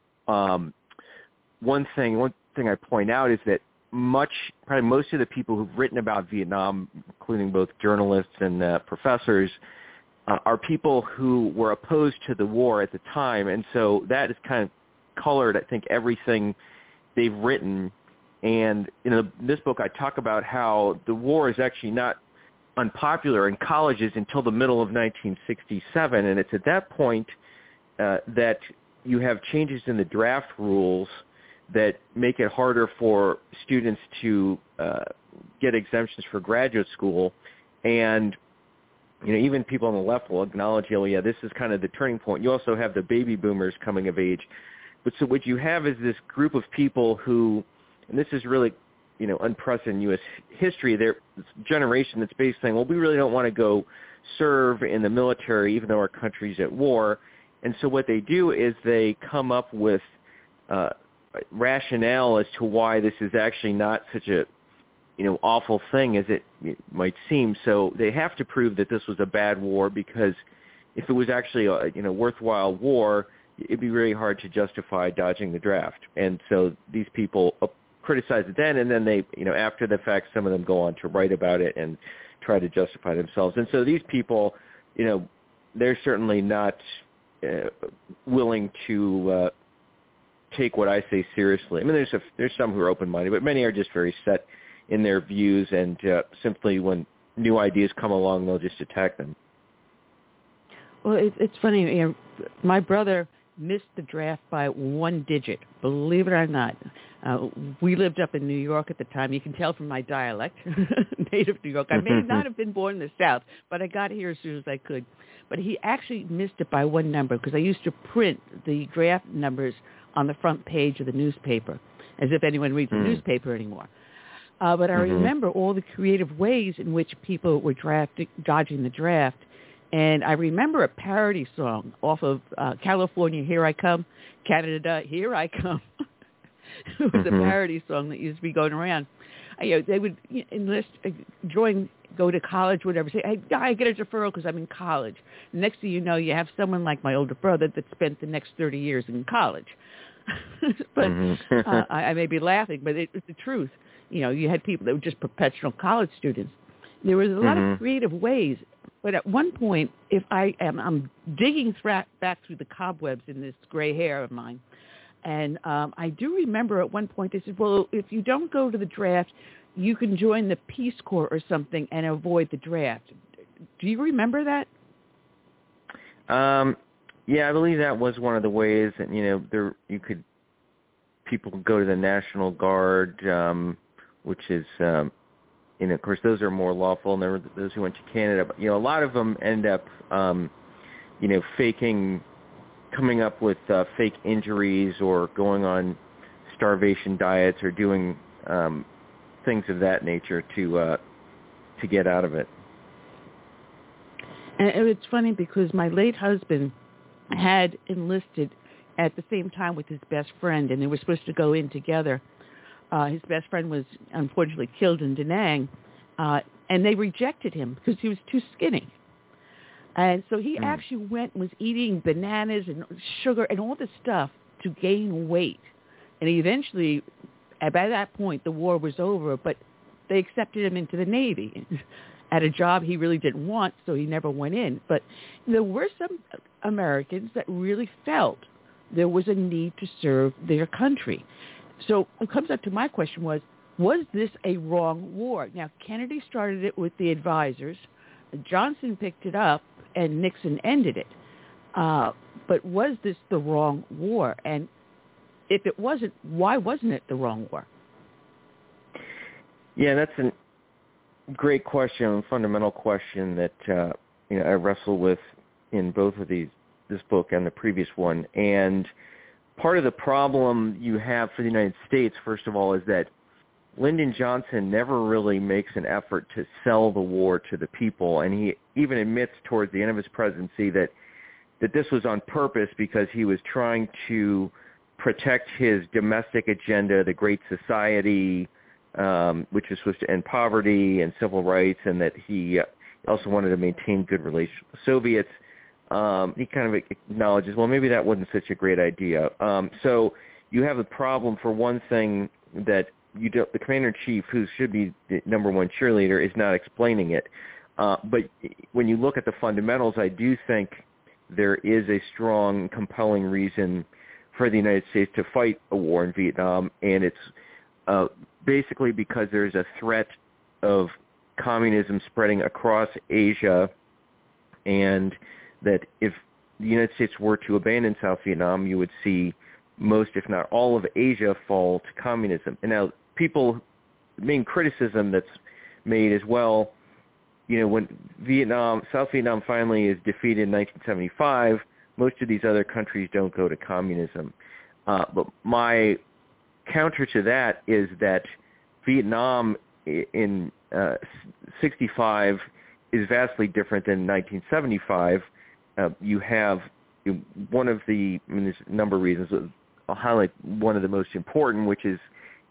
one thing I point out is that probably most of the people who've written about Vietnam, including both journalists and professors, are people who were opposed to the war at the time, and so that has kind of colored, I think, everything they've written. And in this book, I talk about how the war is actually not unpopular in colleges until the middle of 1967, and it's at that point that you have changes in the draft rules that make it harder for students to get exemptions for graduate school. And even people on the left will acknowledge, this is kind of the turning point. You also have the baby boomers coming of age. But so what you have is this group of people who, and this is really unprecedented in U.S. history, there's a generation that's basically saying, well, we really don't want to go serve in the military even though our country's at war. And so what they do is they come up with rationale as to why this is actually not such a awful thing as it might seem. So they have to prove that this was a bad war, because if it was actually a worthwhile war, it'd be really hard to justify dodging the draft. And so these people criticize it then, and then they, after the fact, some of them go on to write about it and try to justify themselves. And so these people, they're certainly not willing to take what I say seriously. I mean, there's some who are open-minded, but many are just very set in their views, and simply when new ideas come along, they'll just attack them. Well, it's funny. My brother missed the draft by 1 digit, believe it or not. We lived up in New York at the time. You can tell from my dialect, native New York. I may not have been born in the South, but I got here as soon as I could. But he actually missed it by 1 number, because I used to print the draft numbers on the front page of the newspaper, as if anyone reads the newspaper anymore. But I remember all the creative ways in which people were dodging the draft. And I remember a parody song off of California, Here I Come, Canada, Here I Come. It was a parody song that used to be going around. They would enlist, go to college, whatever, say, hey, I get a deferral because I'm in college. And next thing you know, you have someone like my older brother that spent the next 30 years in college. But I may be laughing, but it's the truth. You had people that were just perpetual college students. There was a lot of creative ways. But at one point, I'm digging back through the cobwebs in this gray hair of mine, and I do remember at one point they said, well, if you don't go to the draft, you can join the Peace Corps or something and avoid the draft. Do you remember that? Yeah, I believe that was one of the ways that, people could go to the National Guard, which is, of course, those are more lawful, and there were those who went to Canada. But, a lot of them end up, coming up with fake injuries or going on starvation diets or doing things of that nature to get out of it. And it's funny because my late husband had enlisted at the same time with his best friend, and they were supposed to go in together. His best friend was unfortunately killed in Da Nang, and they rejected him because he was too skinny. And so he actually went and was eating bananas and sugar and all this stuff to gain weight. And he eventually, by that point, the war was over, but they accepted him into the Navy at a job he really didn't want, so he never went in. But there were some Americans that really felt there was a need to serve their country. So it comes up to my question was this a wrong war? Now, Kennedy started it with the advisors. Johnson picked it up, and Nixon ended it. But was this the wrong war? And if it wasn't, why wasn't it the wrong war? Yeah, that's a great question, a fundamental question that I wrestle with in both of this book and the previous one. And part of the problem you have for the United States, first of all, is that Lyndon Johnson never really makes an effort to sell the war to the people, and he even admits towards the end of his presidency that this was on purpose because he was trying to protect his domestic agenda, the Great Society, which was supposed to end poverty and civil rights, and that he also wanted to maintain good relations with the Soviets. He kind of acknowledges, well, maybe that wasn't such a great idea. So you have a problem, for one thing, that the commander-in-chief, who should be the number one cheerleader, is not explaining it. But when you look at the fundamentals, I do think there is a strong, compelling reason for the United States to fight a war in Vietnam, and it's basically because there's a threat of communism spreading across Asia, and that if the United States were to abandon South Vietnam, you would see most, if not all, of Asia fall to communism. And now the main criticism that's made as well, when South Vietnam finally is defeated in 1975, most of these other countries don't go to communism. But my counter to that is that Vietnam in 65 is vastly different than 1975. You have one of the, there's a number of reasons. I'll highlight one of the most important, which is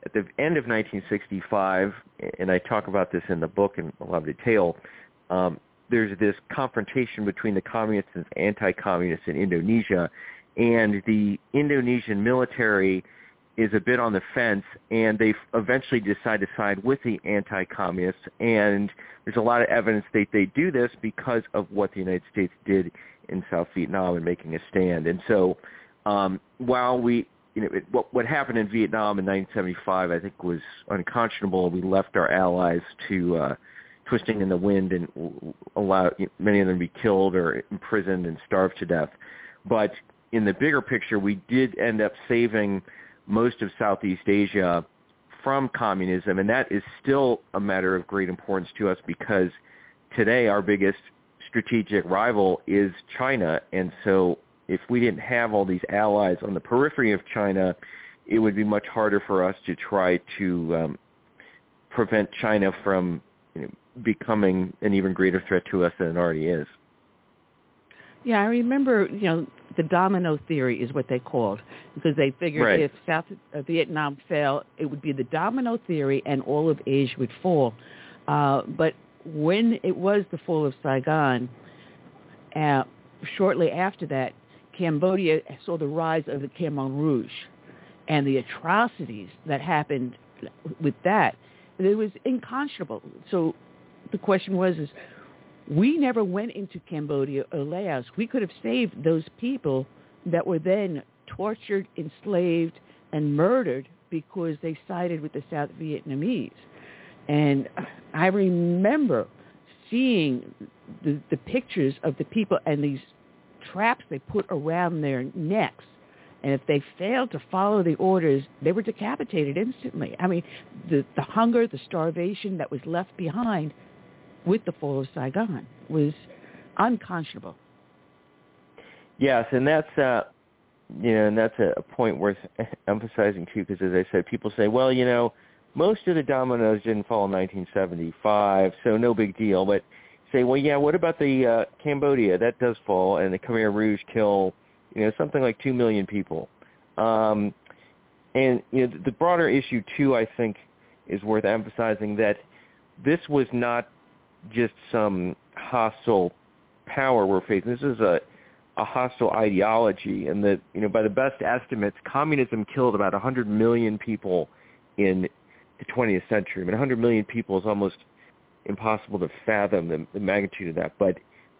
at the end of 1965, and I talk about this in the book in a lot of detail, there's this confrontation between the communists and anti-communists in Indonesia, and the Indonesian military is a bit on the fence, and they eventually decide to side with the anti-communists, and there's a lot of evidence that they do this because of what the United States did in South Vietnam and making a stand. And so while what happened in Vietnam in 1975, I think, was unconscionable. We left our allies to twisting in the wind and allowed many of them to be killed or imprisoned and starved to death. But in the bigger picture, we did end up saving most of Southeast Asia from communism, and that is still a matter of great importance to us because today our biggest strategic rival is China. And so if we didn't have all these allies on the periphery of China, it would be much harder for us to try to prevent China from becoming an even greater threat to us than it already is. Yeah, I remember, the domino theory is what they called, because they figured if South Vietnam fell, it would be the domino theory and all of Asia would fall. But when it was the fall of Saigon, shortly after that, Cambodia saw the rise of the Khmer Rouge and the atrocities that happened with that. It was unconscionable. So the question was, we never went into Cambodia or Laos. We could have saved those people that were then tortured, enslaved, and murdered because they sided with the South Vietnamese. And I remember seeing the pictures of the people and these traps they put around their necks. And if they failed to follow the orders, they were decapitated instantly. I mean, the hunger, the starvation that was left behind with the fall of Saigon was unconscionable. Yes, and that's and that's a point worth emphasizing too, because as I said, people say, well, most of the dominoes didn't fall in 1975, so no big deal. But say, well, yeah, what about the Cambodia? That does fall, and the Khmer Rouge kill, something like 2 million people. And the broader issue too, I think, is worth emphasizing that this was not just some hostile power we're facing. This is a hostile ideology, and that by the best estimates, communism killed about 100 million people in the 20th century. I mean, 100 million people is almost impossible to fathom the magnitude of that. But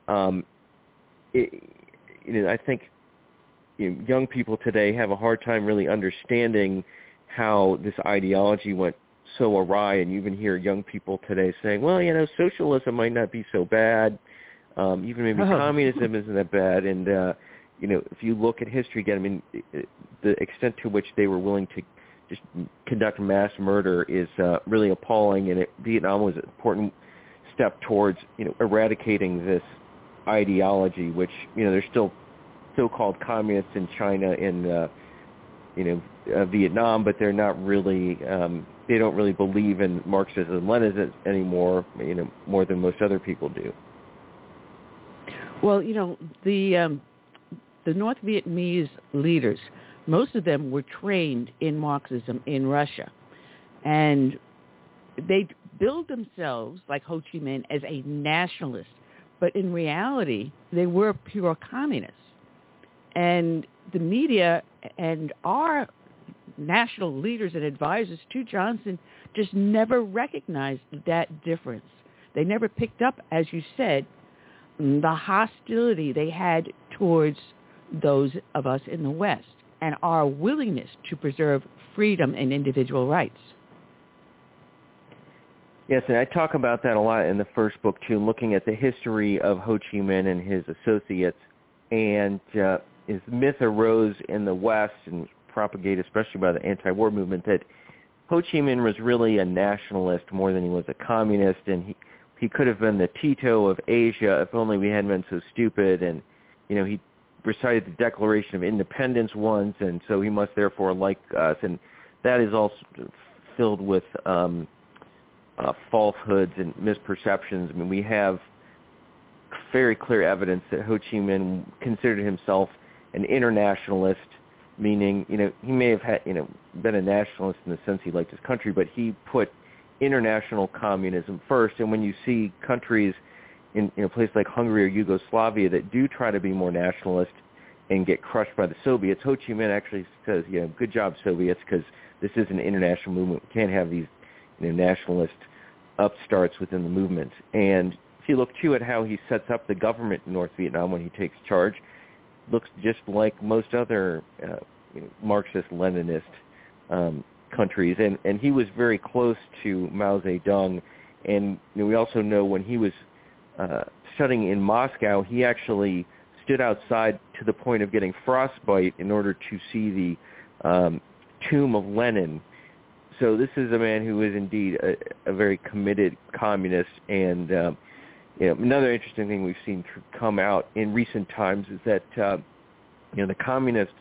I think young people today have a hard time really understanding how this ideology went so awry, and you even hear young people today saying, well, socialism might not be so bad, even maybe communism isn't that bad, and if you look at history again, I mean, the extent to which they were willing to just conduct mass murder is really appalling, and Vietnam was an important step towards eradicating this ideology, which there's still so-called communists in China and Vietnam, but they're not really they don't really believe in Marxism and Leninism anymore, more than most other people do. Well, the North Vietnamese leaders, most of them were trained in Marxism in Russia, and they billed themselves, like Ho Chi Minh, as a nationalist, but in reality, they were pure communists. And the media and our national leaders and advisors to Johnson just never recognized that difference. They never picked up, as you said, the hostility they had towards those of us in the West and our willingness to preserve freedom and individual rights. Yes, and I talk about that a lot in the first book, too, looking at the history of Ho Chi Minh and his associates. And his myth arose in the West and propagated especially by the anti-war movement that Ho Chi Minh was really a nationalist more than he was a communist, and he could have been the Tito of Asia if only we hadn't been so stupid. And, he recited the Declaration of Independence once, and so he must therefore like us. And that is also filled with falsehoods and misperceptions. I mean, we have very clear evidence that Ho Chi Minh considered himself an internationalist, meaning, he may have had, been a nationalist in the sense he liked his country, but he put international communism first. And when you see countries in a place like Hungary or Yugoslavia that do try to be more nationalist and get crushed by the Soviets, Ho Chi Minh actually says, good job, Soviets, because this is an international movement. We can't have these nationalist upstarts within the movement. And if you look, too, at how he sets up the government in North Vietnam when he takes charge, looks just like most other Marxist-Leninist countries. And he was very close to Mao Zedong. And we also know when he was studying in Moscow, he actually stood outside to the point of getting frostbite in order to see the tomb of Lenin. So this is a man who is indeed a very committed communist. And another interesting thing we've seen come out in recent times is that the communists,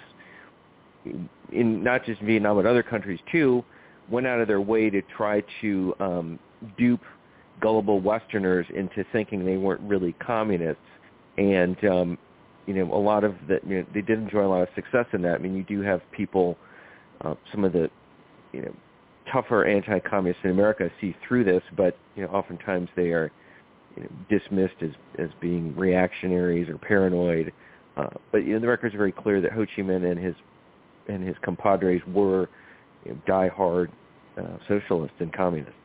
in not just Vietnam but other countries too, went out of their way to try to dupe gullible Westerners into thinking they weren't really communists. And a lot of that, they did enjoy a lot of success in that. I mean, you do have people, some of the tougher anti-communists in America see through this, but oftentimes they are dismissed as being reactionaries or paranoid. But the record's very clear that Ho Chi Minh and his compadres were die-hard socialists and communists.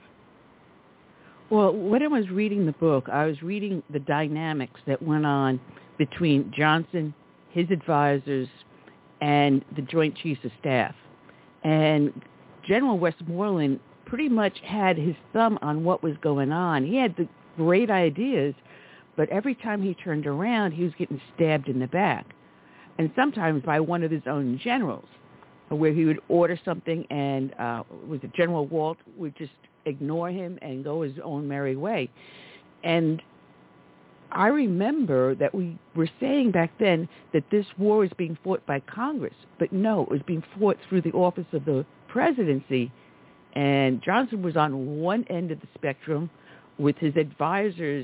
Well, when I was reading the book, I was reading the dynamics that went on between Johnson, his advisors, and the Joint Chiefs of Staff. And General Westmoreland pretty much had his thumb on what was going on. He had the great ideas, but every time he turned around, he was getting stabbed in the back, and sometimes by one of his own generals, where he would order something and was it General Walt would just ignore him and go his own merry way. And I remember that we were saying back then that this war was being fought by Congress, but no, it was being fought through the office of the presidency, and Johnson was on one end of the spectrum with his advisors,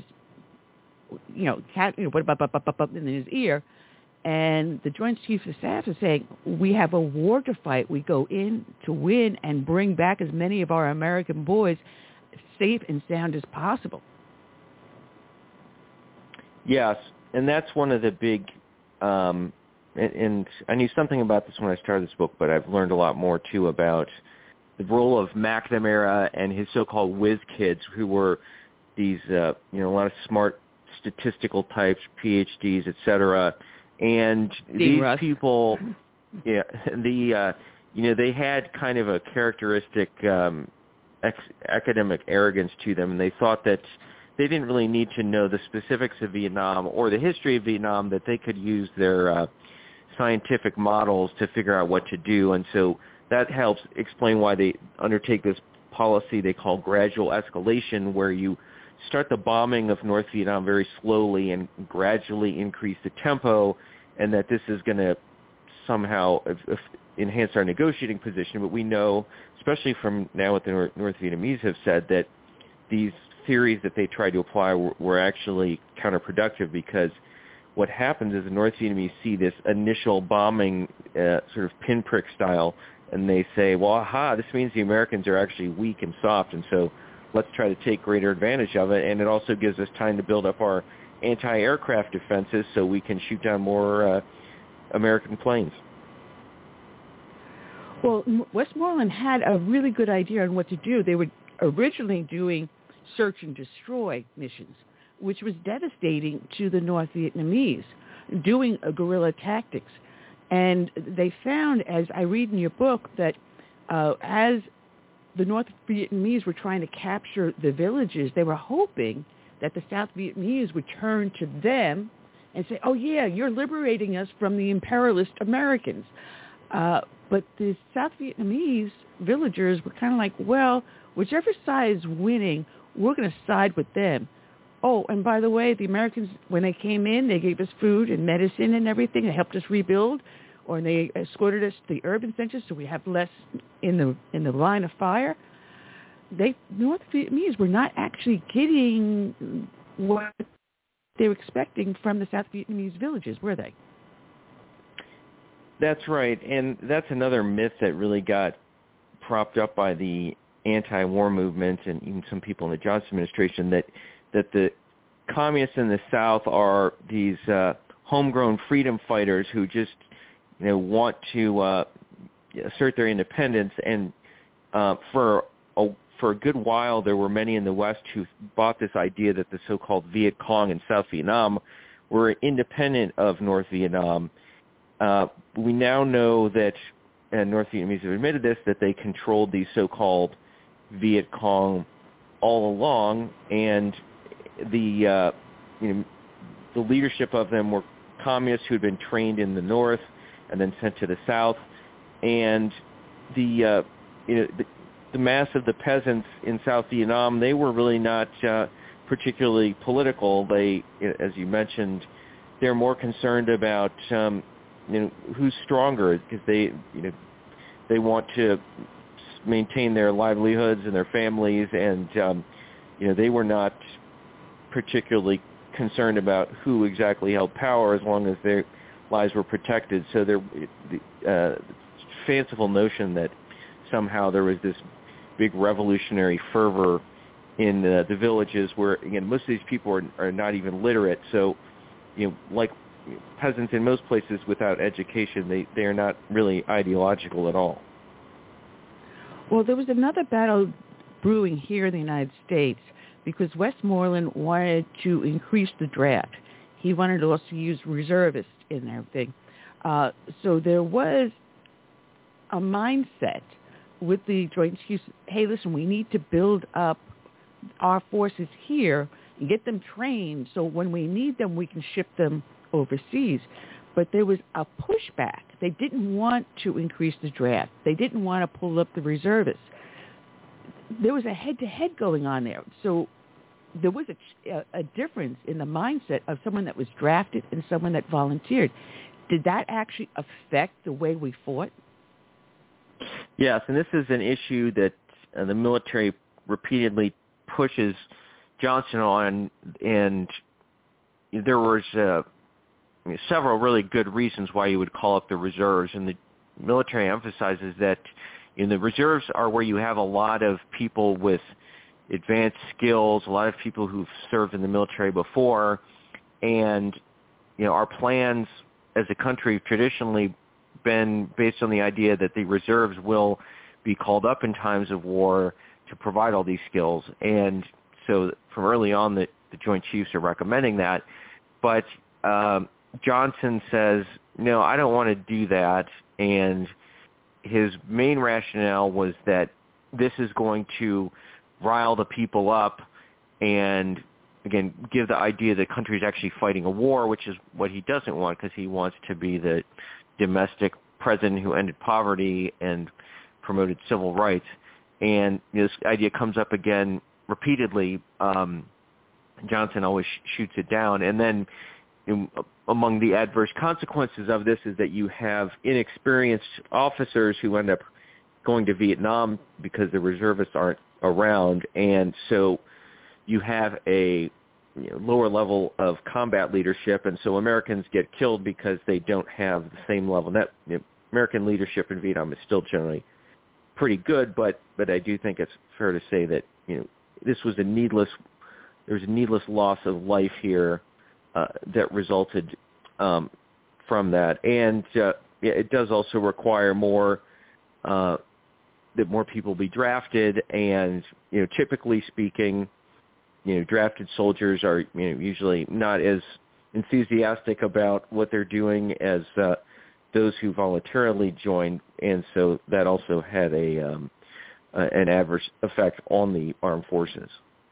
in his ear, and the Joint Chiefs of Staff is saying, we have a war to fight. We go in to win and bring back as many of our American boys safe and sound as possible. Yes, and that's one of the big, and I knew something about this when I started this book, but I've learned a lot more, too, about the role of McNamara and his so-called whiz kids, who were these, a lot of smart statistical types, PhDs, et cetera. And these people, they had kind of a characteristic academic arrogance to them, and they thought that they didn't really need to know the specifics of Vietnam or the history of Vietnam, that they could use their scientific models to figure out what to do. And so that helps explain why they undertake this policy they call gradual escalation, where you start the bombing of North Vietnam very slowly and gradually increase the tempo, and that this is going to somehow enhance our negotiating position. But we know, especially from now what the North Vietnamese have said, that these theories that they tried to apply were actually counterproductive, because what happens is the North Vietnamese see this initial bombing sort of pinprick style, and they say, well, aha, this means the Americans are actually weak and soft, and so let's try to take greater advantage of it. And it also gives us time to build up our anti-aircraft defenses so we can shoot down more American planes. Well, Westmoreland had a really good idea on what to do. They were originally doing search and destroy missions, which was devastating to the North Vietnamese, doing guerrilla tactics. And they found, as I read in your book, that as the North Vietnamese were trying to capture the villages, they were hoping that the South Vietnamese would turn to them and say, oh, yeah, you're liberating us from the imperialist Americans. But the South Vietnamese villagers were kind of like, well, whichever side is winning, we're going to side with them. Oh, and by the way, the Americans, when they came in, they gave us food and medicine and everything. They helped us rebuild, or they escorted us to the urban centers so we have less in the line of fire. North Vietnamese were not actually getting what they were expecting from the South Vietnamese villages, were they? That's right, and that's another myth that really got propped up by the anti-war movement and even some people in the Johnson administration, that the communists in the South are these homegrown freedom fighters who just want to assert their independence. And for a good while, there were many in the West who bought this idea that the so-called Viet Cong in South Vietnam were independent of North Vietnam. We now know that, and North Vietnamese have admitted this, that they controlled the so-called Viet Cong all along, and the leadership of them were communists who had been trained in the North and then sent to the South, and the mass of the peasants in South Vietnam, they were really not particularly political. They, as you mentioned, they're more concerned about who's stronger, because they want to maintain their livelihoods and their families, and they were not particularly concerned about who exactly held power as long as their lives were protected. So the fanciful notion that somehow there was this big revolutionary fervor in the villages where, again, most of these people are not even literate. So, like peasants in most places without education, they are not really ideological at all. Well, there was another battle brewing here in the United States because Westmoreland wanted to increase the draft. He wanted to also use reservists in everything. So there was a mindset with the Joint Chiefs, hey, listen, we need to build up our forces here and get them trained so when we need them, we can ship them overseas. But there was a pushback. They didn't want to increase the draft. They didn't want to pull up the reservists. There was a head-to-head going on there. So there was a difference in the mindset of someone that was drafted and someone that volunteered. Did that actually affect the way we fought? Yes, and this is an issue that the military repeatedly pushes Johnson on, and there was several really good reasons why you would call up the reserves, and the military emphasizes that the reserves are where you have a lot of people with advanced skills, a lot of people who've served in the military before, and our plans as a country have traditionally been based on the idea that the reserves will be called up in times of war to provide all these skills. And so from early on, the Joint Chiefs are recommending that. But Johnson says, no, I don't want to do that. And his main rationale was that this is going to rile the people up and, again, give the idea that the country is actually fighting a war, which is what he doesn't want, because he wants to be the domestic president who ended poverty and promoted civil rights. And this idea comes up again repeatedly. Johnson always shoots it down. And then among the adverse consequences of this is that you have inexperienced officers who end up going to Vietnam because the reservists aren't around. And so you have a lower level of combat leadership, and so Americans get killed because they don't have the same level. American leadership in Vietnam is still generally pretty good, but I do think it's fair to say that this was there was a needless loss of life here that resulted from that, and it does also require more that more people be drafted, and typically speaking, drafted soldiers are usually not as enthusiastic about what they're doing as those who voluntarily joined, and so that also had an adverse effect on the armed forces.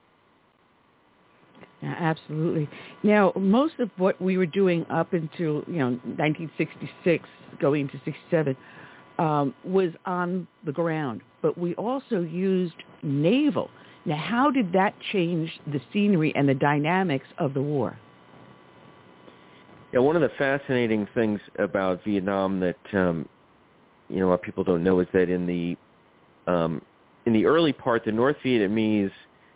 Yeah, absolutely. Now, most of what we were doing up until 1966, going into 67, was on the ground, but we also used naval. Now, how did that change the scenery and the dynamics of the war? Yeah, one of the fascinating things about Vietnam that what people don't know is that in the early part, the North Vietnamese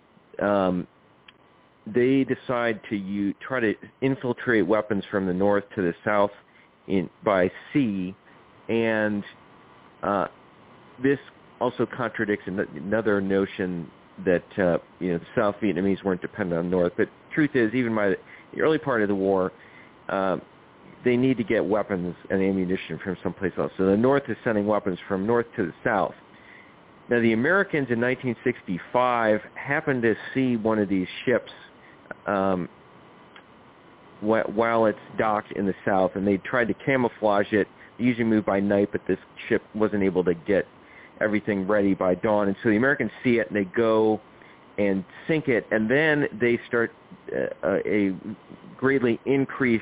they decide to try to infiltrate weapons from the north to the south by sea, And this also contradicts another notion that the South Vietnamese weren't dependent on the North. But truth is, even by the early part of the war, they need to get weapons and ammunition from someplace else. So the North is sending weapons from North to the South. Now, the Americans in 1965 happened to see one of these ships while it's docked in the South, and they tried to camouflage it. They usually move by night, but this ship wasn't able to get everything ready by dawn. And so the Americans see it, and they go and sink it, and then they start a greatly increased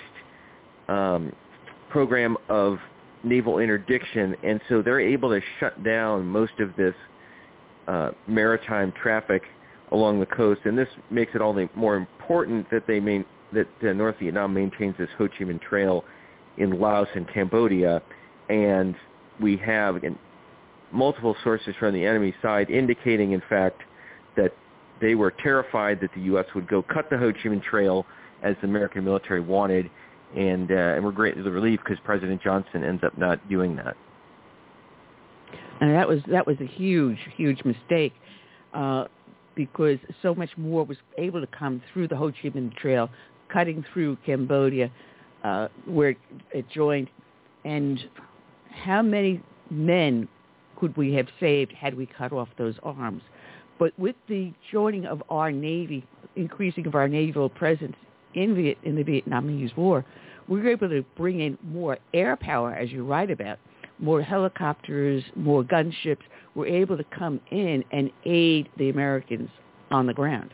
program of naval interdiction, and so they're able to shut down most of this maritime traffic along the coast. And this makes it all the more important that North Vietnam maintains this Ho Chi Minh Trail in Laos and Cambodia. And we have, again, multiple sources from the enemy side indicating, in fact, that they were terrified that the U.S. would go cut the Ho Chi Minh Trail as the American military wanted, and we're greatly relieved because President Johnson ends up not doing that. And that was a huge mistake because so much more was able to come through the Ho Chi Minh Trail, cutting through Cambodia, where it joined. And how many men could we have saved had we cut off those arms? But with the joining of our Navy, increasing of our naval presence in the Vietnamese War, we were able to bring in more air power, as you write about, more helicopters, more gunships. Were able to come in and aid the Americans on the ground.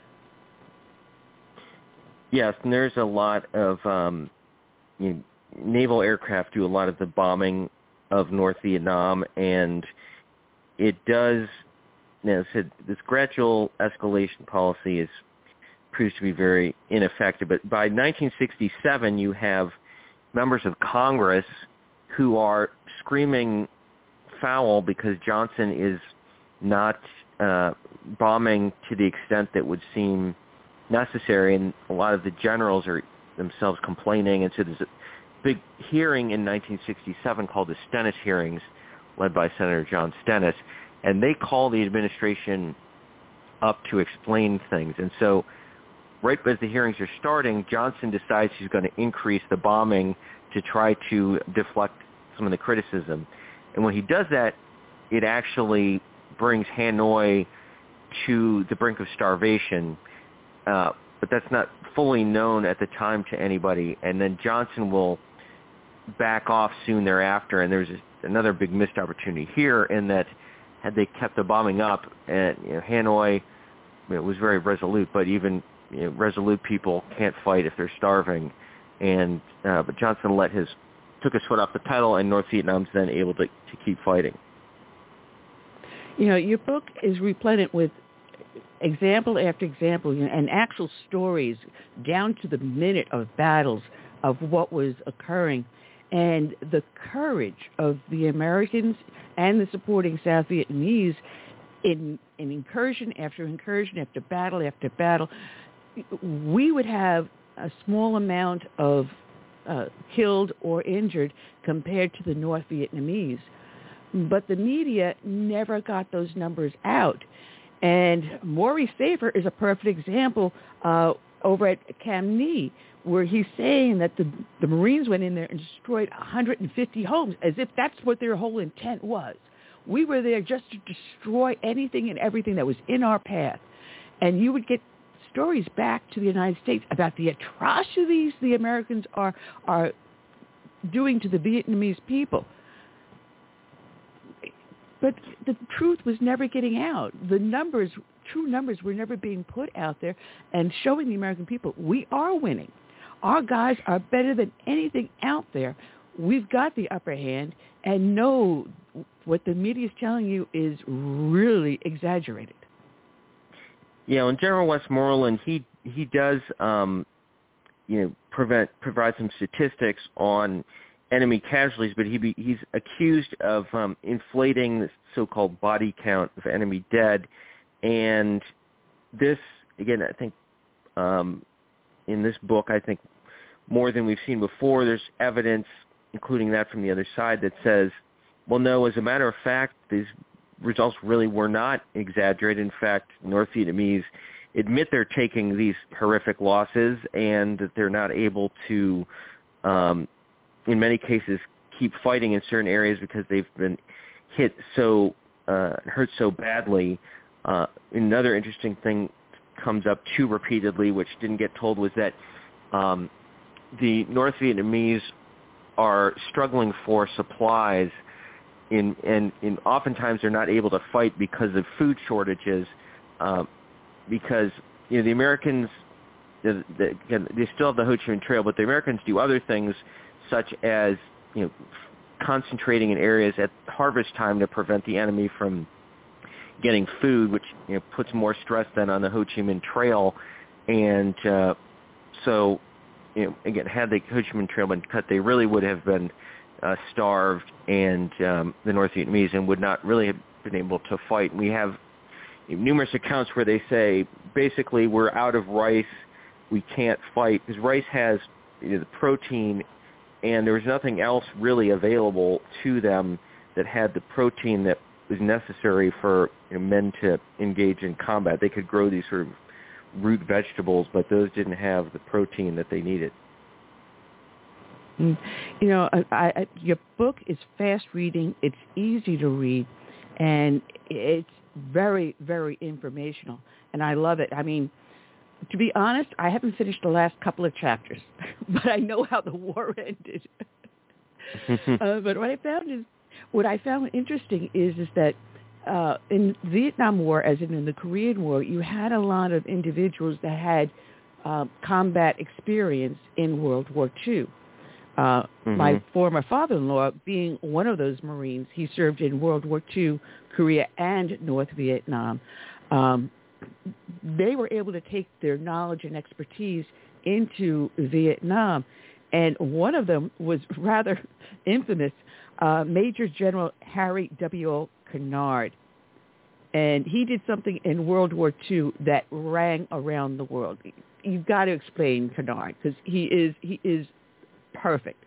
Yes, and there's a lot of naval aircraft do a lot of the bombing of North Vietnam, and it does. This gradual escalation policy proves to be very ineffective. But by 1967, you have members of Congress who are screaming foul because Johnson is not bombing to the extent that would seem necessary, and a lot of the generals are themselves complaining. And so there's a big hearing in 1967 called the Stennis hearings, led by Senator John Stennis, and they call the administration up to explain things. And so right as the hearings are starting, Johnson decides he's going to increase the bombing to try to deflect some of the criticism. And when he does that, it actually brings Hanoi to the brink of starvation. But that's not fully known at the time to anybody. And then Johnson will back off soon thereafter. And there's another big missed opportunity here in that had they kept the bombing up, and Hanoi was very resolute, but even resolute people can't fight if they're starving. And but Johnson took his foot off the pedal, and North Vietnam's then able to keep fighting. Your book is replete with example after example, and actual stories down to the minute of battles of what was occurring, and the courage of the Americans and the supporting South Vietnamese in incursion after incursion, after battle. We would have a small amount of killed or injured compared to the North Vietnamese. But the media never got those numbers out. And Maurice Safer is a perfect example over at Cam Nhi, where he's saying that the Marines went in there and destroyed 150 homes, as if that's what their whole intent was. We were there just to destroy anything and everything that was in our path. And you would get stories back to the United States about the atrocities the Americans are doing to the Vietnamese people. But the truth was never getting out. The true numbers were never being put out there and showing the American people, we are winning. Our guys are better than anything out there. We've got the upper hand, and know what the media is telling you is really exaggerated. Yeah, and General Westmoreland, he does, provide some statistics on enemy casualties, but he's accused of inflating the so-called body count of enemy dead. And this, again, I think in this book, I think more than we've seen before, there's evidence, including that from the other side, that says well, no, as a matter of fact, these results really were not exaggerated. In fact, North Vietnamese admit they're taking these horrific losses and that they're not able to, in many cases, keep fighting in certain areas because they've been hit so, hurt so badly. Another interesting thing comes up too repeatedly, which didn't get told, was that the North Vietnamese are struggling for supplies, and oftentimes they're not able to fight because of food shortages. Because the Americans, they still have the Ho Chi Minh Trail, but the Americans do other things, such as concentrating in areas at harvest time to prevent the enemy from getting food, which puts more stress then on the Ho Chi Minh Trail. And so, again, had the Ho Chi Minh Trail been cut, they really would have been starved, and the North Vietnamese, and would not really have been able to fight. And we have numerous accounts where they say, basically, we're out of rice, we can't fight, because rice has the protein, and there was nothing else really available to them that had the protein that was necessary for men to engage in combat. They could grow these sort of root vegetables, but those didn't have the protein that they needed. Your book is fast reading, it's easy to read, and it's very, very informational, and I love it. I mean, to be honest, I haven't finished the last couple of chapters, but I know how the war ended. But what I found interesting is that in the Vietnam War, as in the Korean War, you had a lot of individuals that had combat experience in World War II. My former father-in-law, being one of those Marines, he served in World War II, Korea, and North Vietnam. They were able to take their knowledge and expertise into Vietnam, and one of them was rather infamous, Major General Harry W. Kennard. And he did something in World War II that rang around the world. You've got to explain Kennard, because he is perfect.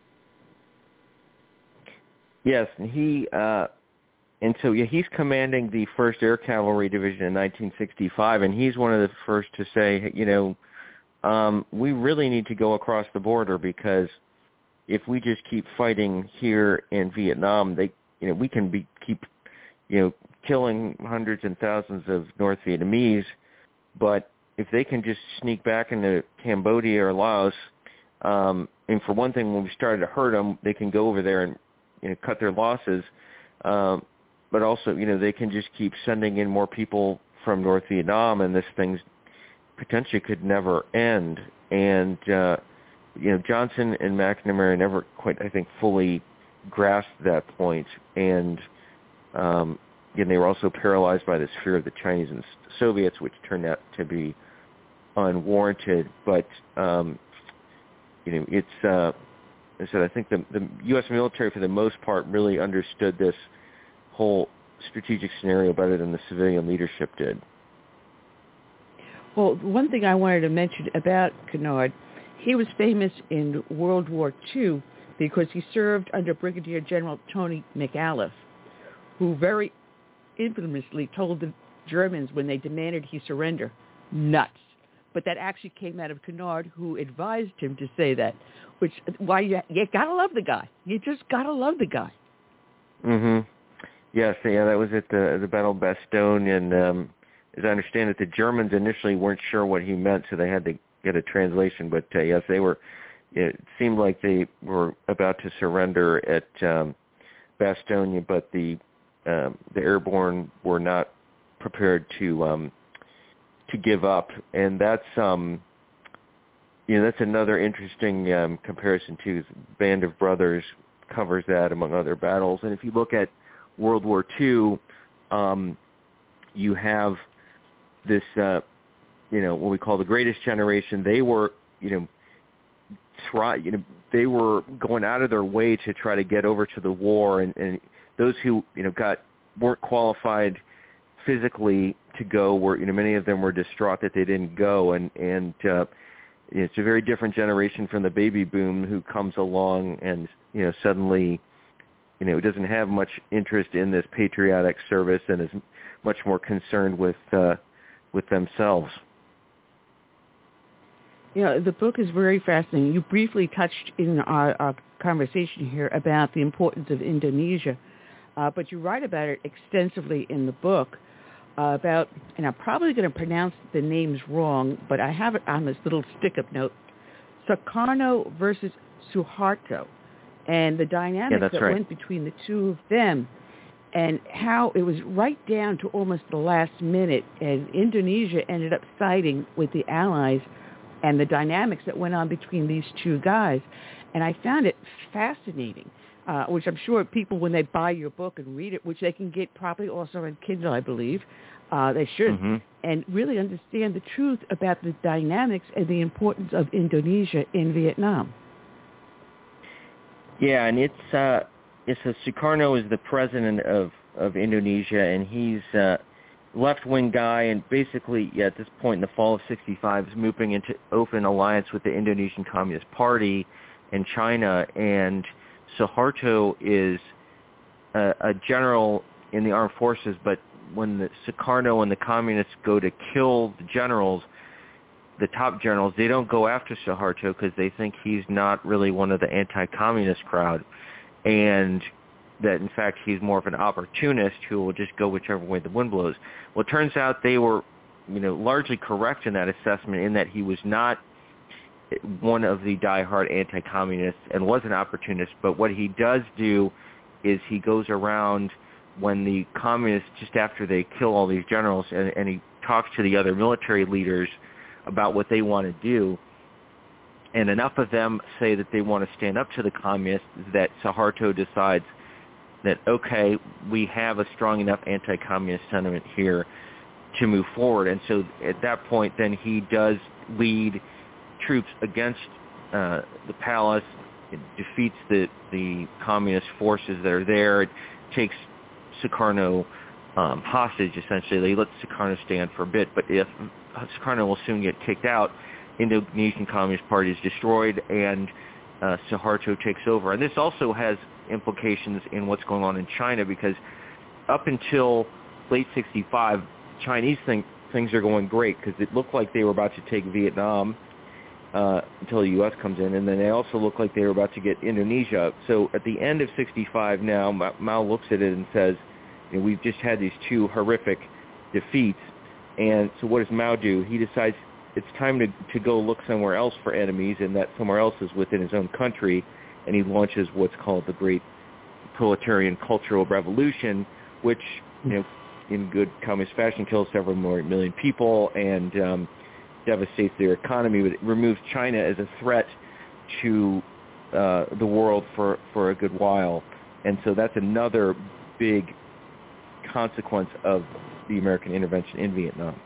Yes, he's commanding the 1st Air Cavalry Division in 1965, and he's one of the first to say, we really need to go across the border, because if we just keep fighting here in Vietnam, we can keep killing hundreds and thousands of North Vietnamese, but if they can just sneak back into Cambodia or Laos, and for one thing, when we started to hurt them, they can go over there and cut their losses, but also they can just keep sending in more people from North Vietnam, and this thing potentially could never end. And Johnson and McNamara never quite, I think, fully grasped that point, and they were also paralyzed by this fear of the Chinese and Soviets, which turned out to be unwarranted. But it's I said, I think the U.S. military, for the most part, really understood this whole strategic scenario better than the civilian leadership did. Well, one thing I wanted to mention about Kennard, he was famous in World War II because he served under Brigadier General Tony McAuliffe, who very infamously told the Germans when they demanded he surrender, nuts. But that actually came out of Kennard, who advised him to say that, which why you gotta love the guy. You just gotta love the guy. Yes, that was at the Battle of Bastogne, and as I understand it, the Germans initially weren't sure what he meant, so they had to get a translation. But yes, they were. It seemed like they were about to surrender at Bastogne, but the airborne were not prepared to give up, and that's that's another interesting comparison too. Band of Brothers covers that among other battles, and if you look at World War II, you have this what we call the Greatest Generation. They were they were going out of their way to try to get over to the war, and those who weren't qualified physically to go were many of them were distraught that they didn't go, and it's a very different generation from the baby boom who comes along and suddenly doesn't have much interest in this patriotic service and is much more concerned with themselves. The book is very fascinating. You briefly touched in our conversation here about the importance of Indonesia, but you write about it extensively in the book about, and I'm probably going to pronounce the names wrong, but I have it on this little stick-up note, Sukarno versus Suharto, and the dynamics that went between the two of them, and how it was right down to almost the last minute, and Indonesia ended up siding with the Allies and the dynamics that went on between these two guys. And I found it fascinating, which I'm sure people, when they buy your book and read it, which they can get probably also on Kindle, I believe, they should, and really understand the truth about the dynamics and the importance of Indonesia in Vietnam. Yeah, and it's Sukarno is the president of Indonesia, and he's left-wing guy, and basically at this point in the fall of 1965 is moving into open alliance with the Indonesian Communist Party and China. And Suharto is a general in the armed forces, but when the Sukarno and the communists go to kill the generals, the top generals, they don't go after Suharto because they think he's not really one of the anti-communist crowd, and that, in fact, he's more of an opportunist who will just go whichever way the wind blows. Well, it turns out they were, largely correct in that assessment, in that he was not one of the diehard anti-communists and was an opportunist. But what he does do is he goes around when the communists, just after they kill all these generals, and he talks to the other military leaders about what they want to do. And enough of them say that they want to stand up to the communists that Suharto decides that, okay, we have a strong enough anti-communist sentiment here to move forward. And so at that point, then he does lead troops against the palace, it defeats the communist forces that are there, it takes Sukarno hostage, essentially. They let Sukarno stand for a bit, but if Sukarno will soon get kicked out, Indonesian Communist Party is destroyed, and Suharto takes over. And this also has implications in what's going on in China, because up until late 1965, Chinese think things are going great, because it looked like they were about to take Vietnam until the U.S. comes in, and then they also looked like they were about to get Indonesia. So at the end of 1965 now, Mao looks at it and says, we've just had these two horrific defeats, and so what does Mao do? He decides it's time to go look somewhere else for enemies, and that somewhere else is within his own country, and he launches what's called the Great Proletarian Cultural Revolution, which, in good communist fashion, kills several million people and devastates their economy, but it removes China as a threat to the world for a good while. And so that's another big consequence of the American intervention in Vietnam.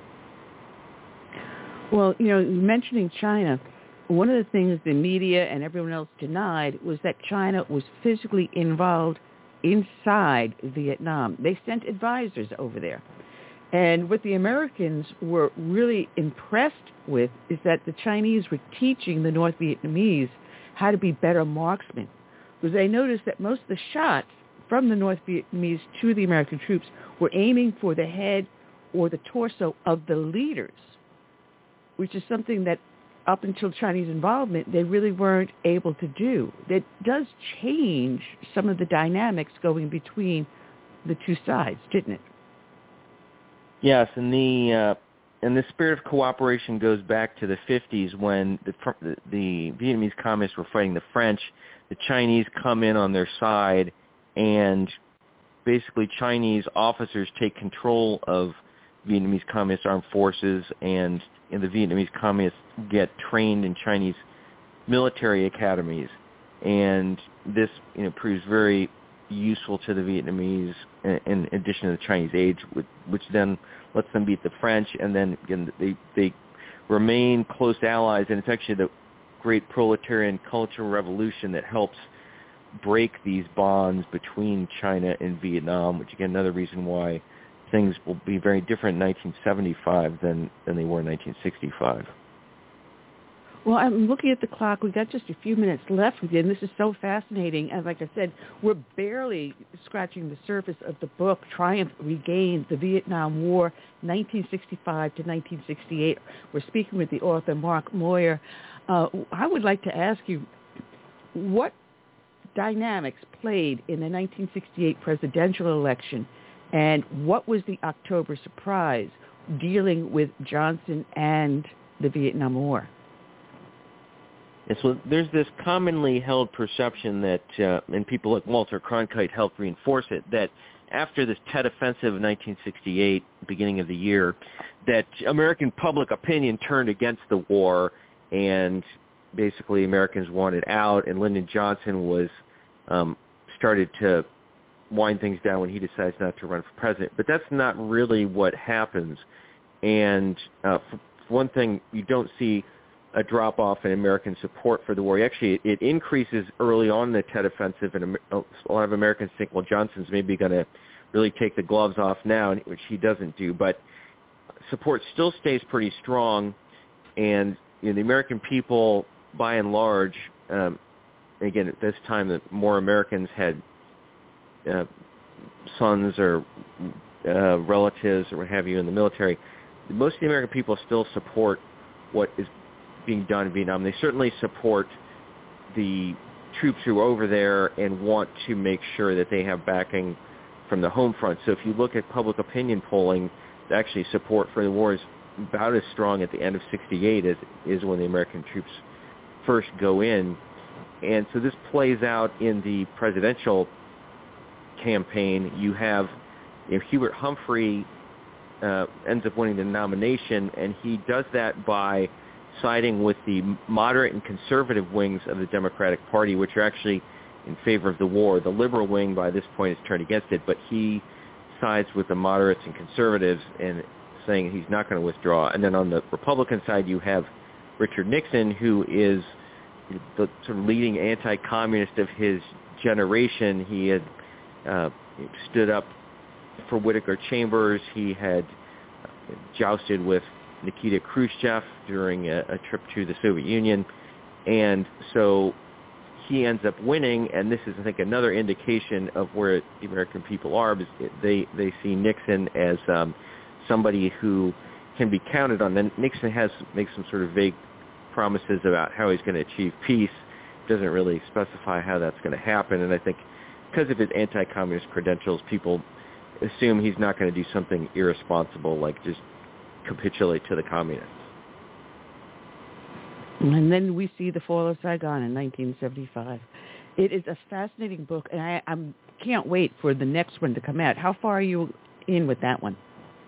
Well, mentioning China, one of the things the media and everyone else denied was that China was physically involved inside Vietnam. They sent advisors over there. And what the Americans were really impressed with is that the Chinese were teaching the North Vietnamese how to be better marksmen, because they noticed that most of the shots from the North Vietnamese to the American troops were aiming for the head or the torso of the leaders, which is something that up until Chinese involvement, they really weren't able to do. That does change some of the dynamics going between the two sides, didn't it? Yes, and the spirit of cooperation goes back to the 50s when the Vietnamese communists were fighting the French. The Chinese come in on their side, and basically Chinese officers take control of Vietnamese communist armed forces, and the Vietnamese communists get trained in Chinese military academies. And this proves very useful to the Vietnamese in addition to the Chinese aid, which then lets them beat the French, and then again they remain close allies, and it's actually the great proletarian cultural revolution that helps break these bonds between China and Vietnam, which again another reason why things will be very different in 1975 than they were in 1965. Well, I'm looking at the clock. We've got just a few minutes left with you, and this is so fascinating. And like I said, we're barely scratching the surface of the book, Triumph Regained, the Vietnam War, 1965 to 1968. We're speaking with the author, Mark Moyer. I would like to ask you, what dynamics played in the 1968 presidential election, and what was the October surprise dealing with Johnson and the Vietnam War? And so there's this commonly held perception that, and people like Walter Cronkite helped reinforce it, that after this Tet Offensive of 1968, beginning of the year, that American public opinion turned against the war, and basically Americans wanted out, and Lyndon Johnson was started to wind things down when he decides not to run for president. But that's not really what happens. And for one thing, you don't see a drop-off in American support for the war. Actually, it increases early on in the Tet Offensive, and a lot of Americans think, well, Johnson's maybe going to really take the gloves off now, which he doesn't do. But support still stays pretty strong, and the American people, by and large, again, at this time, that more Americans had sons or relatives or what have you in the military. Most of the American people still support what is being done in Vietnam. They certainly support the troops who are over there and want to make sure that they have backing from the home front. So if you look at public opinion polling, actually support for the war is about as strong at the end of 68 as is when the American troops first go in. And so this plays out in the presidential campaign. You have Hubert Humphrey ends up winning the nomination, and he does that by siding with the moderate and conservative wings of the Democratic Party, which are actually in favor of the war. The liberal wing by this point has turned against it, but he sides with the moderates and conservatives and saying he's not going to withdraw. And then on the Republican side, you have Richard Nixon, who is the sort of leading anti-communist of his generation. He had stood up for Whittaker Chambers. He had jousted with Nikita Khrushchev during a trip to the Soviet Union. And so he ends up winning, and this is, I think, another indication of where the American people are. They see Nixon as somebody who can be counted on. Then Nixon makes some sort of vague promises about how he's going to achieve peace. Doesn't really specify how that's going to happen. And I think because of his anti-communist credentials, people assume he's not going to do something irresponsible like just capitulate to the communists. And then we see the fall of Saigon in 1975. It is a fascinating book, and I can't wait for the next one to come out. How far are you in with that one?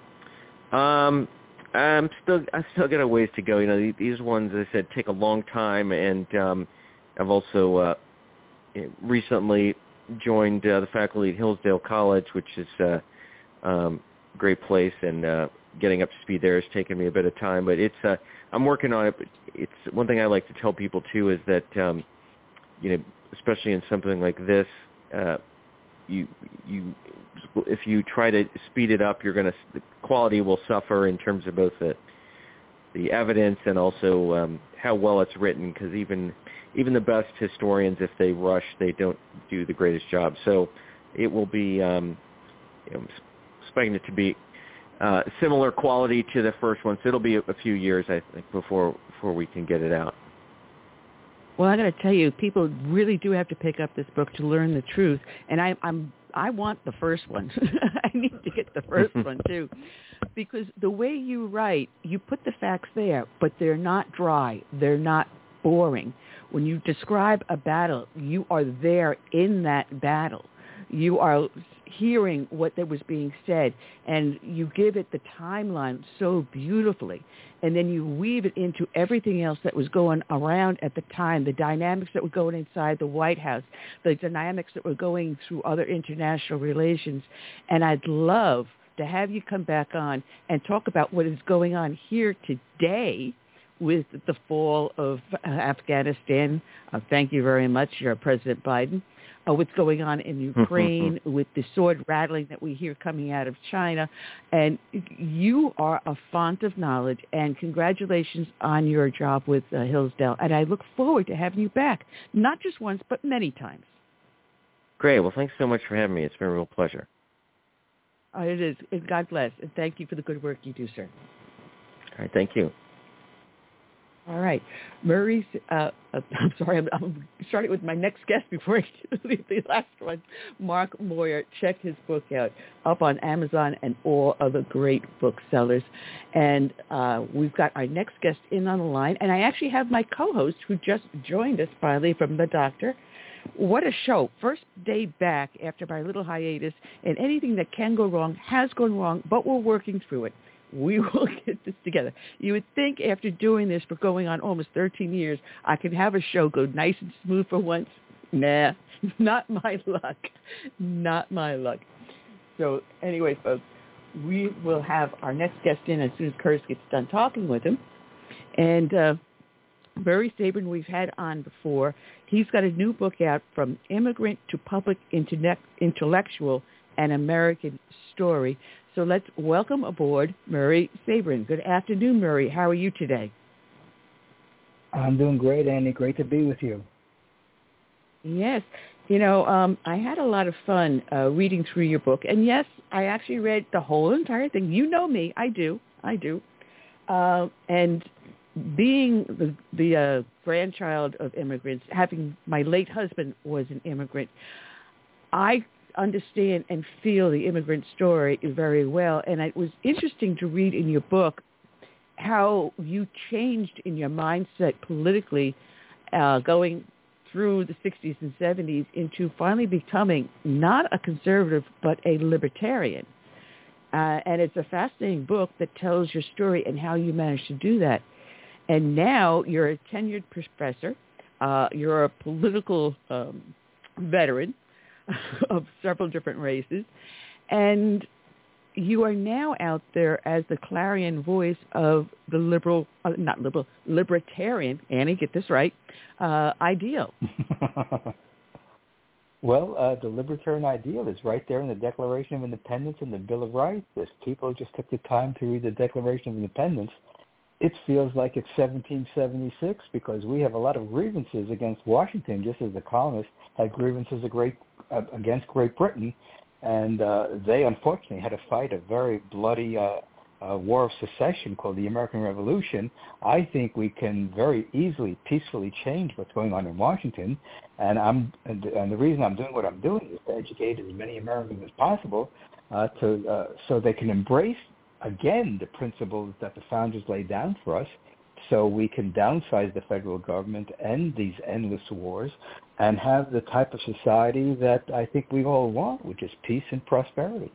I still got a ways to go. These ones, as I said, take a long time, and I've also recently joined the faculty at Hillsdale College, which is a great place, and getting up to speed there has taken me a bit of time. But it's I'm working on it. But it's one thing I like to tell people too is that especially in something like this, you if you try to speed it up, the quality will suffer in terms of both the evidence and also how well it's written, because even the best historians, if they rush, they don't do the greatest job. So it will be expecting it to be similar quality to the first one. So it'll be a few years, I think, before we can get it out. Well, I got to tell you, people really do have to pick up this book to learn the truth, and I want the first one. I need to get the first one too, because the way you write, you put the facts there, but they're not dry, they're not boring. When you describe a battle, you are there in that battle. You are hearing what was being said, and you give it the timeline so beautifully, and then you weave it into everything else that was going around at the time, the dynamics that were going inside the White House, the dynamics that were going through other international relations. And I'd love to have you come back on and talk about what is going on here today with the fall of Afghanistan. Thank you very much, President Biden. what's going on in Ukraine with the sword rattling that we hear coming out of China. And you are a font of knowledge, and congratulations on your job with Hillsdale. And I look forward to having you back, not just once, but many times. Great. Well, thanks so much for having me. It's been a real pleasure. It is. And God bless. And thank you for the good work you do, sir. All right. Thank you. All right. Murray, I'm sorry, I'm starting with my next guest before I leave the last one. Mark Moyer. Check his book out, up on Amazon and all other great booksellers. And we've got our next guest in on the line. And I actually have my co-host who just joined us finally from the doctor. What a show. First day back after my little hiatus, and anything that can go wrong has gone wrong, but we're working through it. We will get this together. You would think after doing this for going on almost 13 years, I could have a show go nice and smooth for once. Nah, not my luck. Not my luck. So anyway, folks, we will have our next guest in as soon as Curtis gets done talking with him. And Murray Sabrin we've had on before. He's got a new book out, From Immigrant to Public Intellectual, An American Story. So let's welcome aboard Murray Sabrin. Good afternoon, Murray. How are you today? I'm doing great, Annie. Great to be with you. Yes. You know, I had a lot of fun reading through your book. And yes, I actually read the whole entire thing. You know me. I do. And being the grandchild of immigrants, having my late husband was an immigrant, I understand and feel the immigrant story very well. And it was interesting to read in your book how you changed in your mindset politically going through the 60s and 70s into finally becoming not a conservative but a libertarian. And it's a fascinating book that tells your story and how you managed to do that. And now you're a tenured professor. You're a political veteran of several different races. And you are now out there as the clarion voice of the libertarian, Annie, get this right, ideal. Well, the libertarian ideal is right there in the Declaration of Independence and the Bill of Rights. If people just took the time to read the Declaration of Independence, it feels like it's 1776 because we have a lot of grievances against Washington, just as the colonists had grievances against Great Britain. And they unfortunately had to fight a very bloody war of secession called the American Revolution. I think we can very easily, peacefully change what's going on in Washington. And the reason I'm doing what I'm doing is to educate as many Americans as possible so they can embrace, again, the principles that the founders laid down for us, so we can downsize the federal government, end these endless wars, and have the type of society that I think we all want, which is peace and prosperity.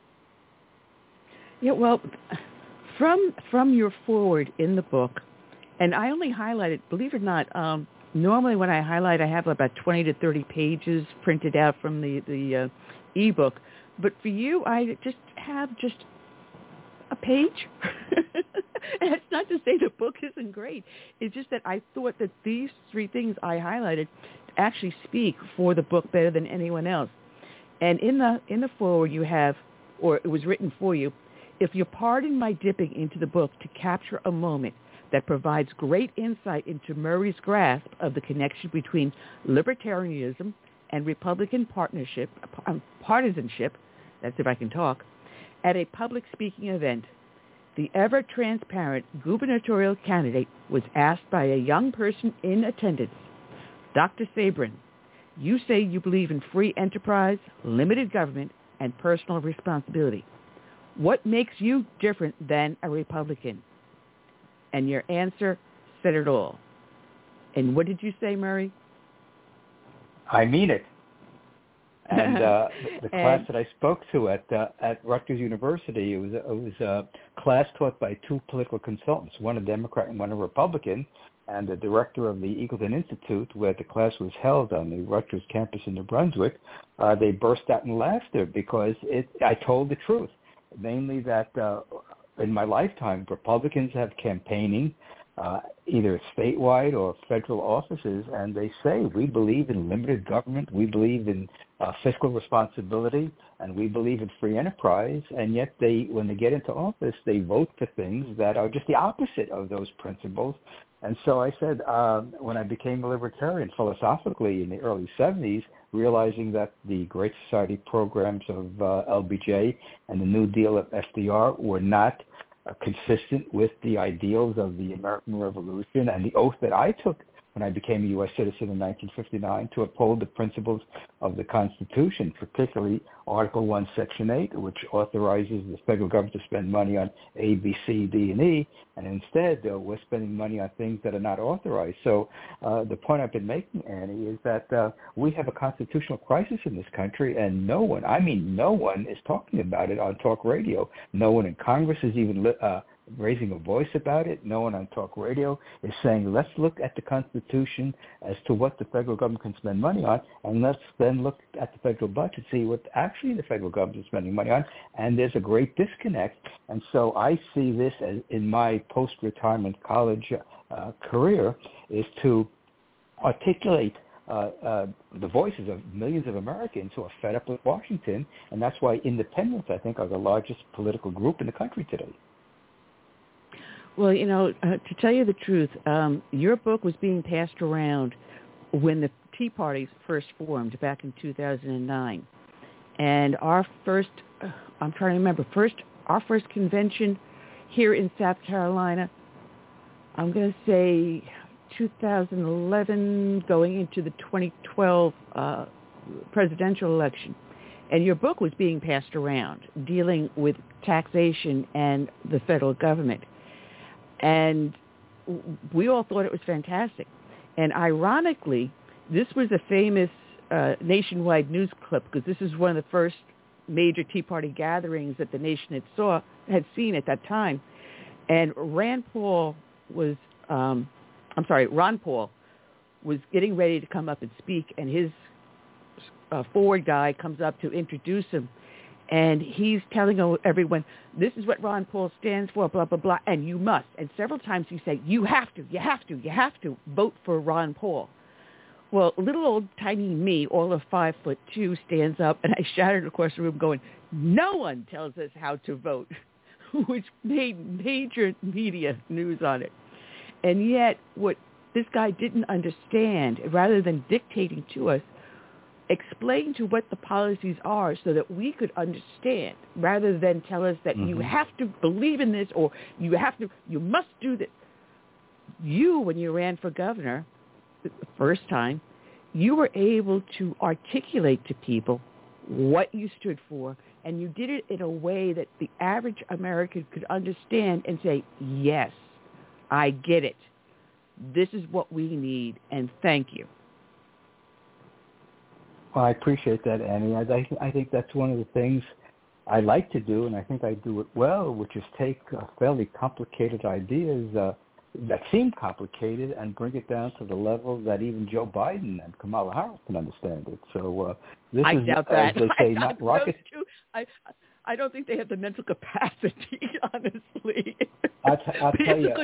Yeah, well, from your foreword in the book, and I only highlighted, believe it or not, normally when I highlight, I have about 20 to 30 pages printed out from the ebook, but for you, I just have a page. And it's not to say the book isn't great. It's just that I thought that these three things I highlighted actually speak for the book better than anyone else. And in the foreword you have, or it was written for you, if you pardon my dipping into the book to capture a moment that provides great insight into Murray's grasp of the connection between libertarianism and Republican partisanship, that's if I can talk, at a public speaking event, the ever-transparent gubernatorial candidate was asked by a young person in attendance, Dr. Sabrin, you say you believe in free enterprise, limited government, and personal responsibility. What makes you different than a Republican? And your answer said it all. And what did you say, Murray? I mean it. And the class that I spoke to at Rutgers University, it was a class taught by two political consultants, one a Democrat and one a Republican, and the director of the Eagleton Institute, where the class was held on the Rutgers campus in New Brunswick. They burst out in laughter because I told the truth, namely that in my lifetime, Republicans have campaigning either statewide or federal offices, and they say, we believe in limited government, we believe in fiscal responsibility, and we believe in free enterprise, and yet when they get into office, they vote for things that are just the opposite of those principles. And so I said, when I became a libertarian philosophically in the early 70s, realizing that the Great Society programs of LBJ and the New Deal of FDR were not consistent with the ideals of the American Revolution and the oath that I took when I became a U.S. citizen in 1959 to uphold the principles of the Constitution, particularly Article 1, Section 8, which authorizes the federal government to spend money on A, B, C, D, and E, and instead we're spending money on things that are not authorized. So the point I've been making, Annie, is that we have a constitutional crisis in this country, and no one is talking about it on talk radio. No one in Congress is even raising a voice about it. No one on talk radio is saying, let's look at the Constitution as to what the federal government can spend money on, and let's then look at the federal budget, see what actually the federal government is spending money on, and there's a great disconnect. And so I see this as, in my post-retirement college career, is to articulate the voices of millions of Americans who are fed up with Washington, and that's why independents, I think, are the largest political group in the country today. Well, to tell you the truth, your book was being passed around when the Tea Parties first formed back in 2009. And our first convention here in South Carolina, I'm going to say 2011 going into the 2012 presidential election. And your book was being passed around, dealing with taxation and the federal government. And we all thought it was fantastic. And ironically, this was a famous nationwide news clip, because this is one of the first major Tea Party gatherings that the nation had seen at that time. And Ron Paul was getting ready to come up and speak, and his forward guy comes up to introduce him. And he's telling everyone, this is what Ron Paul stands for, blah, blah, blah, and you must. And several times he said, you have to vote for Ron Paul. Well, little old tiny me, all of 5'2", stands up, and I shouted across the room going, no one tells us how to vote, which made major media news on it. And yet what this guy didn't understand, rather than dictating to us, explain to what the policies are so that we could understand, rather than tell us that you have to believe in this or you must do this. You, when you ran for governor the first time, you were able to articulate to people what you stood for, and you did it in a way that the average American could understand and say, yes, I get it. This is what we need, and thank you. Well, I appreciate that, Annie. I think that's one of the things I like to do, and I think I do it well, which is take fairly complicated ideas that seem complicated and bring it down to the level that even Joe Biden and Kamala Harris can understand it. So this I is, doubt that. as they say, not rocket. I don't think they have the mental capacity, honestly. I'll tell you,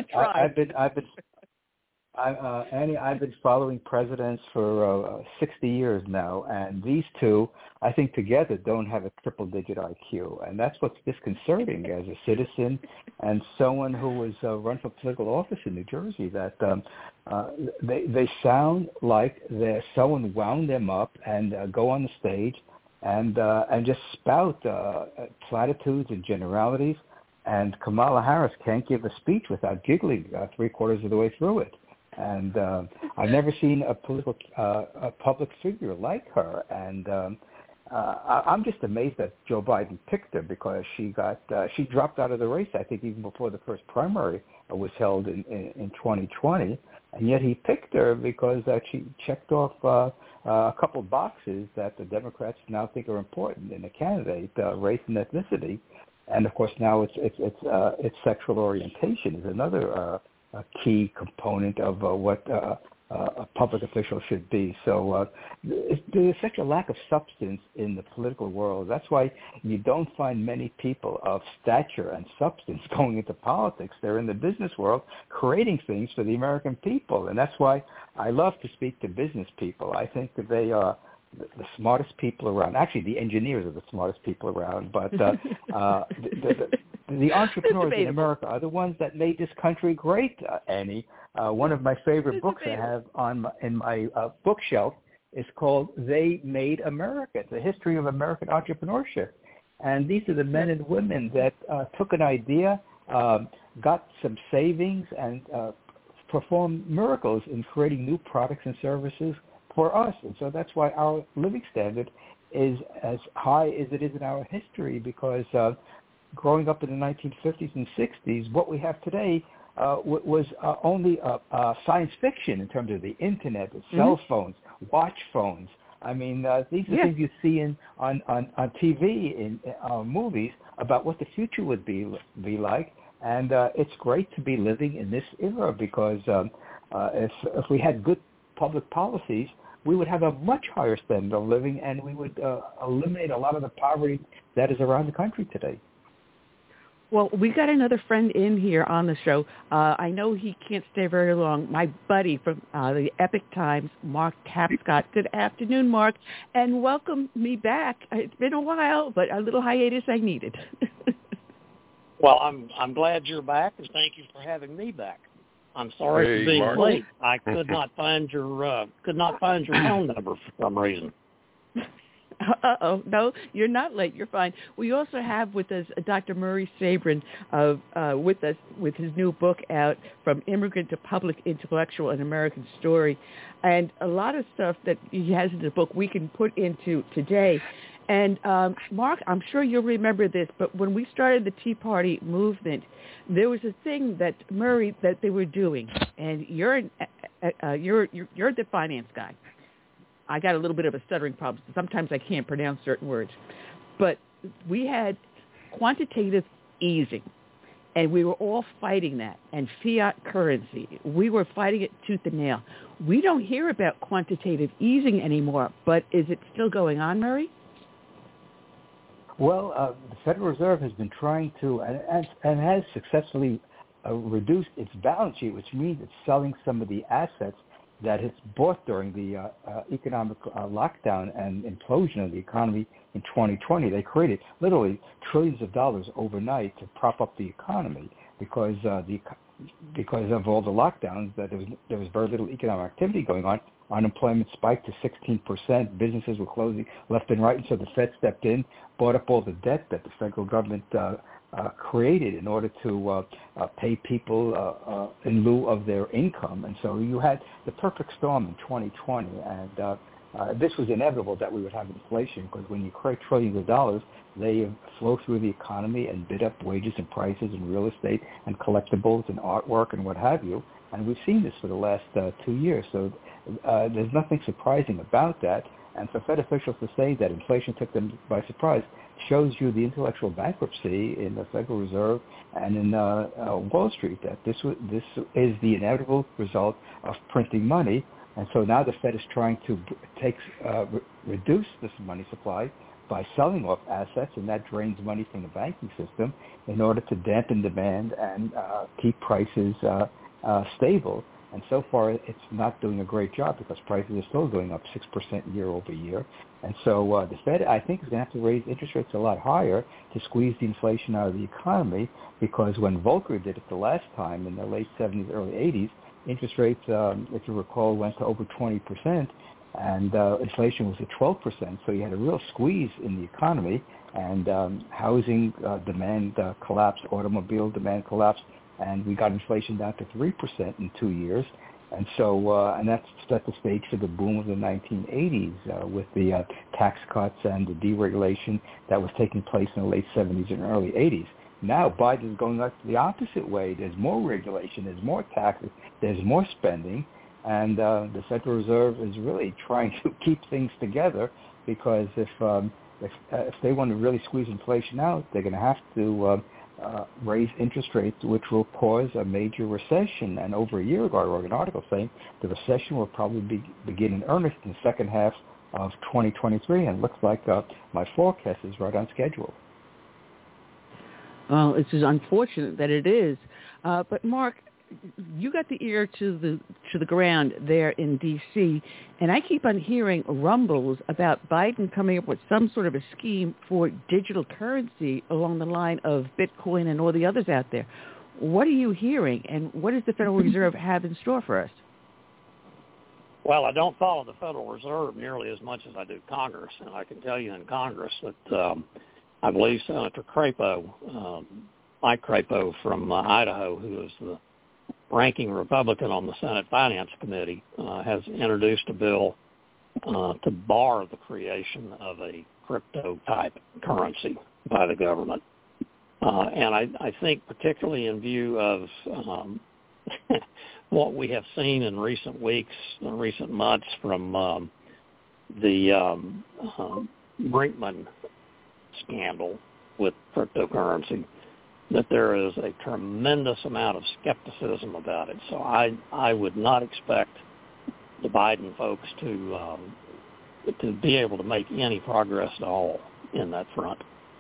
Annie, I've been following presidents for 60 years now, and these two, I think, together don't have a triple-digit IQ, and that's what's disconcerting as a citizen and someone who was run for political office in New Jersey, that they sound like someone wound them up and go on the stage and just spout platitudes and generalities, and Kamala Harris can't give a speech without giggling three-quarters of the way through it. And I've never seen a public figure like her. And I'm just amazed that Joe Biden picked her, because she dropped out of the race, I think, even before the first primary was held in 2020. And yet he picked her because she checked off a couple of boxes that the Democrats now think are important in a candidate, race and ethnicity. And of course now it's sexual orientation is another a key component of what a public official should be. So there's such a lack of substance in the political world. That's why you don't find many people of stature and substance going into politics. They're in the business world creating things for the American people. And that's why I love to speak to business people. I think that they are the smartest people around. Actually, the engineers are the smartest people around. But the entrepreneurs in America are the ones that made this country great, Annie. One of my favorite books I have in my bookshelf is called They Made America. It's a history of American entrepreneurship. And these are the men and women that took an idea, got some savings, and performed miracles in creating new products and services for us. And so that's why our living standard is as high as it is in our history, because growing up in the 1950s and 60s, what we have today was only science fiction in terms of the Internet, the cell phones, watch phones. I mean, these are things you see on TV, in movies, about what the future would be like. And it's great to be living in this era, because if we had good public policies, we would have a much higher standard of living, and we would eliminate a lot of the poverty that is around the country today. Well, we got another friend in here on the show. I know he can't stay very long. My buddy from the Epic Times, Mark Tapscott. Good afternoon, Mark, and welcome me back. It's been a while, but a little hiatus I needed. Well, I'm glad you're back, and thank you for having me back. I'm sorry for being late. I could not find your phone number for some reason. Uh-oh. No, you're not late. You're fine. We also have with us Dr. Murray Sabrin with us with his new book out, From Immigrant to Public Intellectual, An American Story. And a lot of stuff that he has in the book we can put into today. And Mark, I'm sure you'll remember this, but when we started the Tea Party movement, there was a thing that Murray that they were doing, and you're the finance guy. I got a little bit of a stuttering problem. Sometimes I can't pronounce certain words, but we had quantitative easing, and we were all fighting that. And fiat currency, we were fighting it tooth and nail. We don't hear about quantitative easing anymore, but is it still going on, Murray? Well, the Federal Reserve has been trying to, and has successfully reduced its balance sheet, which means it's selling some of the assets that it's bought during the economic lockdown and implosion of the economy in 2020. They created literally trillions of dollars overnight to prop up the economy because of all the lockdowns. That there was very little economic activity going on. Unemployment spiked to 16%. Businesses were closing left and right, and so the Fed stepped in, bought up all the debt that the federal government created in order to pay people in lieu of their income. And so you had the perfect storm in 2020, and this was inevitable that we would have inflation, because when you create trillions of dollars, they flow through the economy and bid up wages and prices in real estate and collectibles and artwork and what have you. And we've seen this for the last 2 years. So there's nothing surprising about that. And for Fed officials to say that inflation took them by surprise shows you the intellectual bankruptcy in the Federal Reserve and in Wall Street, that this is the inevitable result of printing money. And so now the Fed is trying to reduce this money supply by selling off assets, and that drains money from the banking system in order to dampen demand and keep prices stable. And so far, it's not doing a great job, because prices are still going up 6% year over year. And so the Fed, I think, is going to have to raise interest rates a lot higher to squeeze the inflation out of the economy, because when Volcker did it the last time in the late 70s, early 80s, interest rates, if you recall, went to over 20%, and inflation was at 12%. So you had a real squeeze in the economy, and housing demand collapsed, automobile demand collapsed, and we got inflation down to 3% in 2 years. And so, and that set the stage for the boom of the 1980s with the tax cuts and the deregulation that was taking place in the late 70s and early 80s. Now Biden is going the opposite way. There's more regulation, there's more taxes, there's more spending, and the Federal Reserve is really trying to keep things together, because if they want to really squeeze inflation out, they're going to have to raise interest rates, which will cause a major recession. And over a year ago, I wrote an article saying the recession will probably begin in earnest in the second half of 2023, and it looks like my forecast is right on schedule. Well, it's just unfortunate that it is. But Mark, you got the ear to the ground there in D.C., and I keep on hearing rumbles about Biden coming up with some sort of a scheme for digital currency along the line of Bitcoin and all the others out there. What are you hearing, and what does the Federal Reserve have in store for us? Well, I don't follow the Federal Reserve nearly as much as I do Congress, and I can tell you in Congress that I believe Senator Crapo, Mike Crapo from Idaho, who is the ranking Republican on the Senate Finance Committee, has introduced a bill to bar the creation of a crypto-type currency by the government. And I think particularly in view of what we have seen in recent weeks and recent months from the Brinkman scandal with cryptocurrency, that there is a tremendous amount of skepticism about it. So I would not expect the Biden folks to be able to make any progress at all in that front.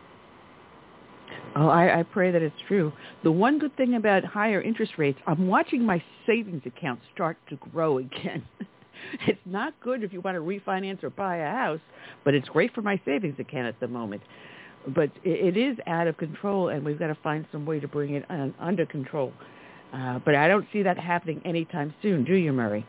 Oh, I pray that it's true. The one good thing about higher interest rates, I'm watching my savings account start to grow again. It's not good if you want to refinance or buy a house, but it's great for my savings account at the moment. But it is out of control, and we've got to find some way to bring it under control. But I don't see that happening anytime soon, do you, Murray?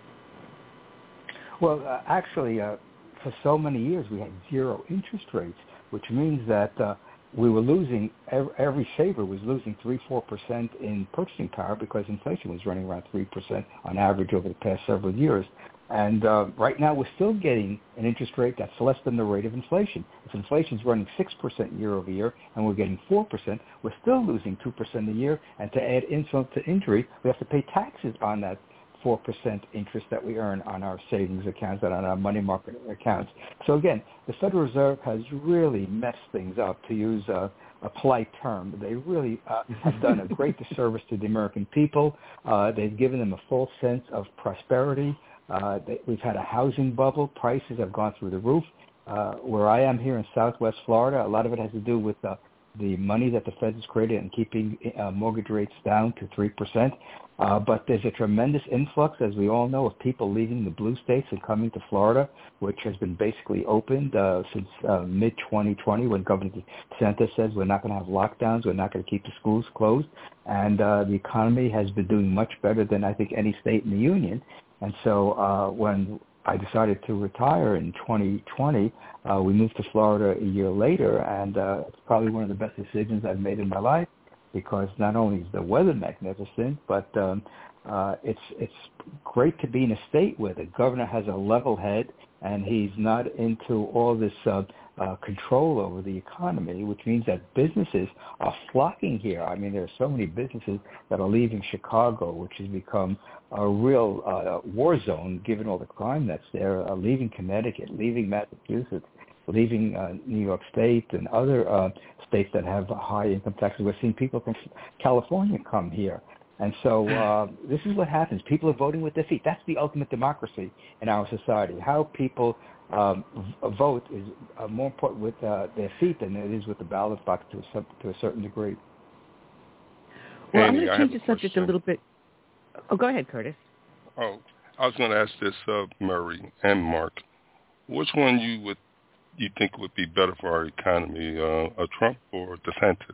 Well, actually, for so many years we had zero interest rates, which means that we were losing, every saver was losing 3-4% in purchasing power because inflation was running around 3% on average over the past several years. And right now we're still getting an interest rate that's less than the rate of inflation. If inflation's running 6% year over year and we're getting 4%, we're still losing 2% a year. And to add insult to injury, we have to pay taxes on that 4% interest that we earn on our savings accounts and on our money market accounts. So again, the Federal Reserve has really messed things up, to use a polite term. They really have done a great disservice to the American people. They've given them a false sense of prosperity. We've had a housing bubble. Prices have gone through the roof. Where I am here in Southwest Florida, a lot of it has to do with the money that the Fed has created and keeping mortgage rates down to 3%. But there's a tremendous influx, as we all know, of people leaving the blue states and coming to Florida, which has been basically opened since mid-2020 when Governor DeSantis says we're not going to have lockdowns, we're not going to keep the schools closed. And the economy has been doing much better than I think any state in the union. And so when I decided to retire in 2020, we moved to Florida a year later, and it's probably one of the best decisions I've made in my life, because not only is the weather magnificent, but it's great to be in a state where the governor has a level head and he's not into all this control over the economy, which means that businesses are flocking here. I mean, there are so many businesses that are leaving Chicago, which has become a real war zone given all the crime that's there, leaving Connecticut, leaving Massachusetts, leaving New York State and other states that have high income taxes. We're seeing people from California come here. And so this is what happens. People are voting with their feet. That's the ultimate democracy in our society. How people vote is more important with their feet than it is with the ballot box to a certain degree. Well, I'm going to change the subject a little bit. Oh, go ahead, Curtis. Oh, I was going to ask this of Murray and Mark. Which one you think would be better for our economy, a Trump or DeSantis?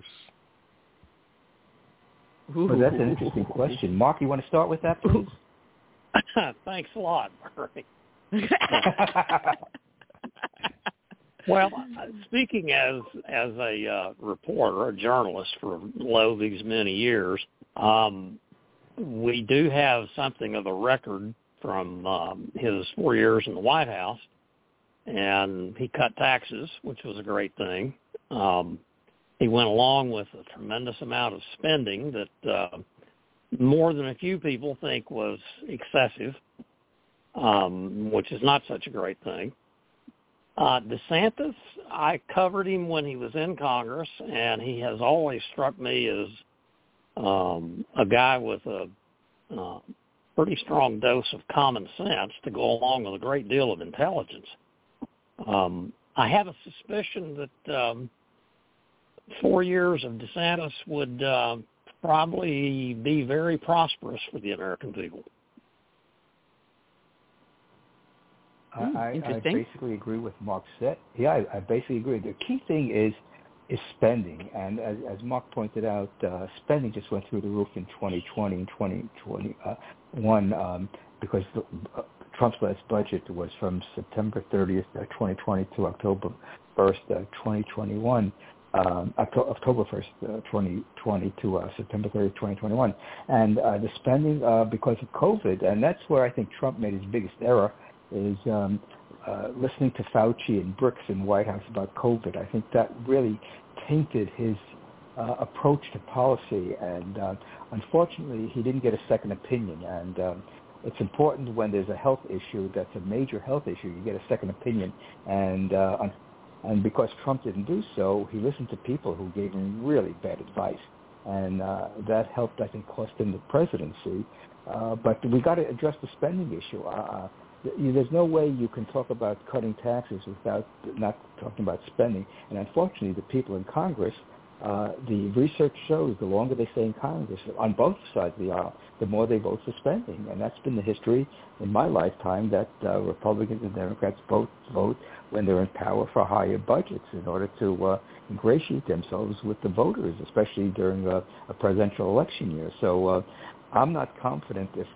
Well, that's an interesting question. Mark, you want to start with that, please? Thanks a lot, Murray. Well, speaking as a reporter, a journalist for these many years, we do have something of a record from his 4 years in the White House, and he cut taxes, which was a great thing. He went along with a tremendous amount of spending that more than a few people think was excessive, which is not such a great thing. DeSantis, I covered him when he was in Congress, and he has always struck me as a guy with a pretty strong dose of common sense to go along with a great deal of intelligence. I have a suspicion that 4 years of DeSantis would probably be very prosperous for the American people. I basically agree with Mark said. Yeah, I basically agree. The key thing is spending, and as Mark pointed out, spending just went through the roof in 2020 and 2021 because Trump's last budget was from September 30th, 2020 to October 1st, 2021. October 1st, 2020 to September 30th, 2021. And the spending because of COVID, and that's where I think Trump made his biggest error, is listening to Fauci and Birx in the White House about COVID. I think that really tainted his approach to policy, and unfortunately he didn't get a second opinion. And it's important when there's a health issue that's a major health issue, you get a second opinion. And because Trump didn't do so, he listened to people who gave him really bad advice. And that helped, I think, cost him the presidency. But we got to address the spending issue. There's no way you can talk about cutting taxes without not talking about spending. And unfortunately, the people in Congress, the research shows the longer they stay in Congress, on both sides of the aisle, the more they vote for spending. And that's been the history in my lifetime, that Republicans and Democrats both vote when they're in power for higher budgets in order to ingratiate themselves with the voters, especially during a presidential election year. So I'm not confident if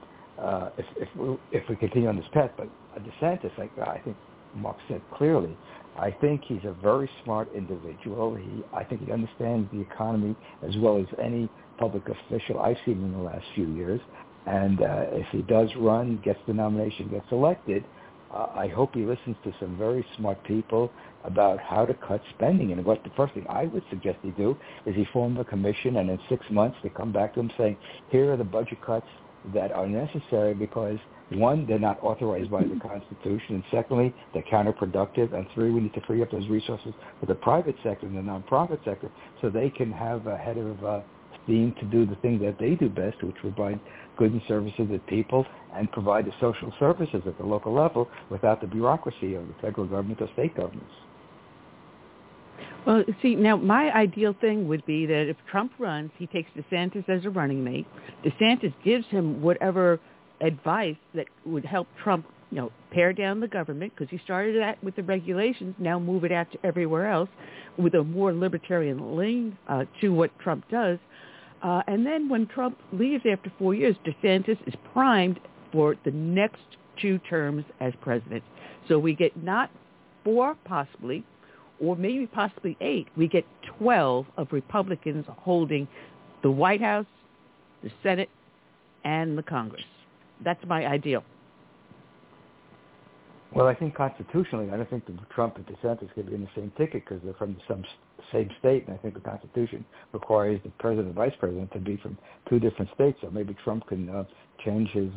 we continue on this path. But DeSantis, I think Mark said clearly, I think he's a very smart individual. I think he understands the economy as well as any public official I've seen in the last few years. And if he does run, gets the nomination, gets elected, I hope he listens to some very smart people about how to cut spending. And what the first thing I would suggest he do is he form a commission, and in 6 months they come back to him saying, here are the budget cuts that are necessary because, one, they're not authorized by the Constitution, and secondly, they're counterproductive, and three, we need to free up those resources for the private sector and the nonprofit sector so they can have a head of steam to do the thing that they do best, which provide goods and services to people and provide the social services at the local level without the bureaucracy of the federal government or state governments. Well, see, now my ideal thing would be that if Trump runs, he takes DeSantis as a running mate. DeSantis gives him whatever advice that would help Trump, pare down the government, because he started that with the regulations, now move it out to everywhere else with a more libertarian lean to what Trump does. And then when Trump leaves after 4 years, DeSantis is primed for the next 2 terms as president. So we get not 4 possibly, or maybe possibly 8. We get 12 of Republicans holding the White House, the Senate, and the Congress. That's my ideal. Well, I think constitutionally, I don't think that Trump and DeSantis could be in the same ticket because they're from some same state, and I think the Constitution requires the president and vice president to be from 2 different states. So maybe Trump can change his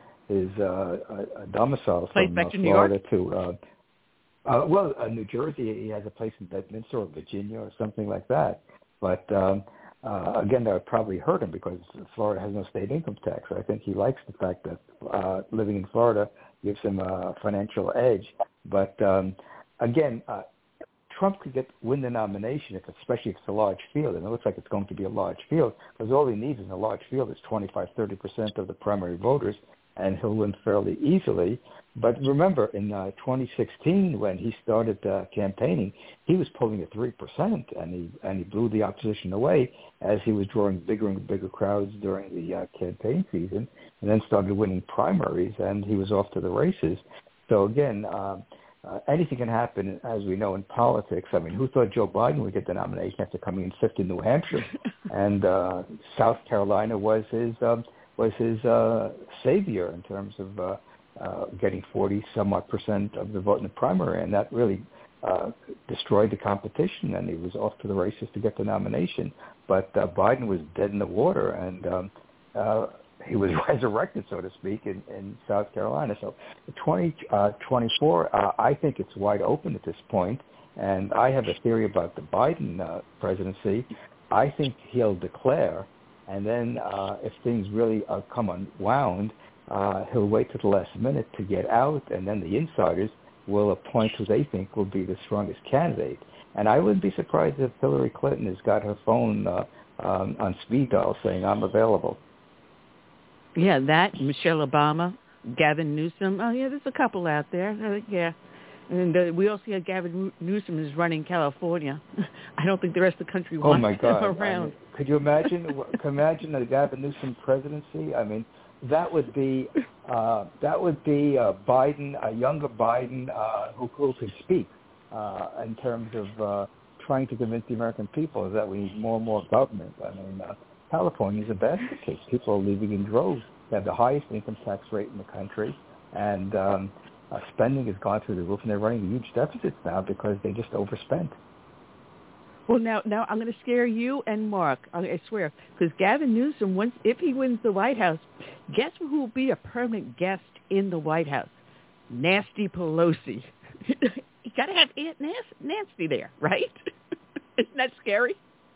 domicile from Florida to New Jersey. He has a place in Bedminster or Virginia or something like that. But again, that would probably hurt him because Florida has no state income tax. So I think he likes the fact that living in Florida gives him a financial edge. But again, Trump could win the nomination, especially if it's a large field, and it looks like it's going to be a large field, because all he needs in a large field is 25-30% of the primary voters, and he'll win fairly easily. But remember, in 2016, when he started campaigning, he was polling at 3%, and he blew the opposition away as he was drawing bigger and bigger crowds during the campaign season, and then started winning primaries, and he was off to the races. So again, anything can happen, as we know, in politics. I mean, who thought Joe Biden would get the nomination after coming in 5th in New Hampshire, and South Carolina was his savior in terms of getting 40-some-odd% of the vote in the primary, and that really destroyed the competition, and he was off to the races to get the nomination. But Biden was dead in the water, and he was resurrected, so to speak, in South Carolina. So 2024, I think it's wide open at this point, And I have a theory about the Biden presidency. I think he'll declare, and then if things really come unwound, he'll wait till the last minute to get out, and then the insiders will appoint who they think will be the strongest candidate. And I wouldn't be surprised if Hillary Clinton has got her phone on speed dial saying, I'm available. Yeah, that, Michelle Obama, Gavin Newsom. Oh, yeah, there's a couple out there. Yeah. And we also see Gavin Newsom is running California. I don't think the rest of the country wants him around. I mean, could you imagine a Gavin Newsom presidency? I mean, that would be Biden, a younger Biden who could speak in terms of trying to convince the American people that we need more and more government. I mean, California is a basket case. People are leaving in droves. They have the highest income tax rate in the country, and spending has gone through the roof, and they're running huge deficits now because they just overspent. Well, now I'm going to scare you and Mark, I swear, because Gavin Newsom, if he wins the White House, guess who will be a permanent guest in the White House? Nancy Pelosi. You got to have Aunt Nancy there, right? Isn't that scary?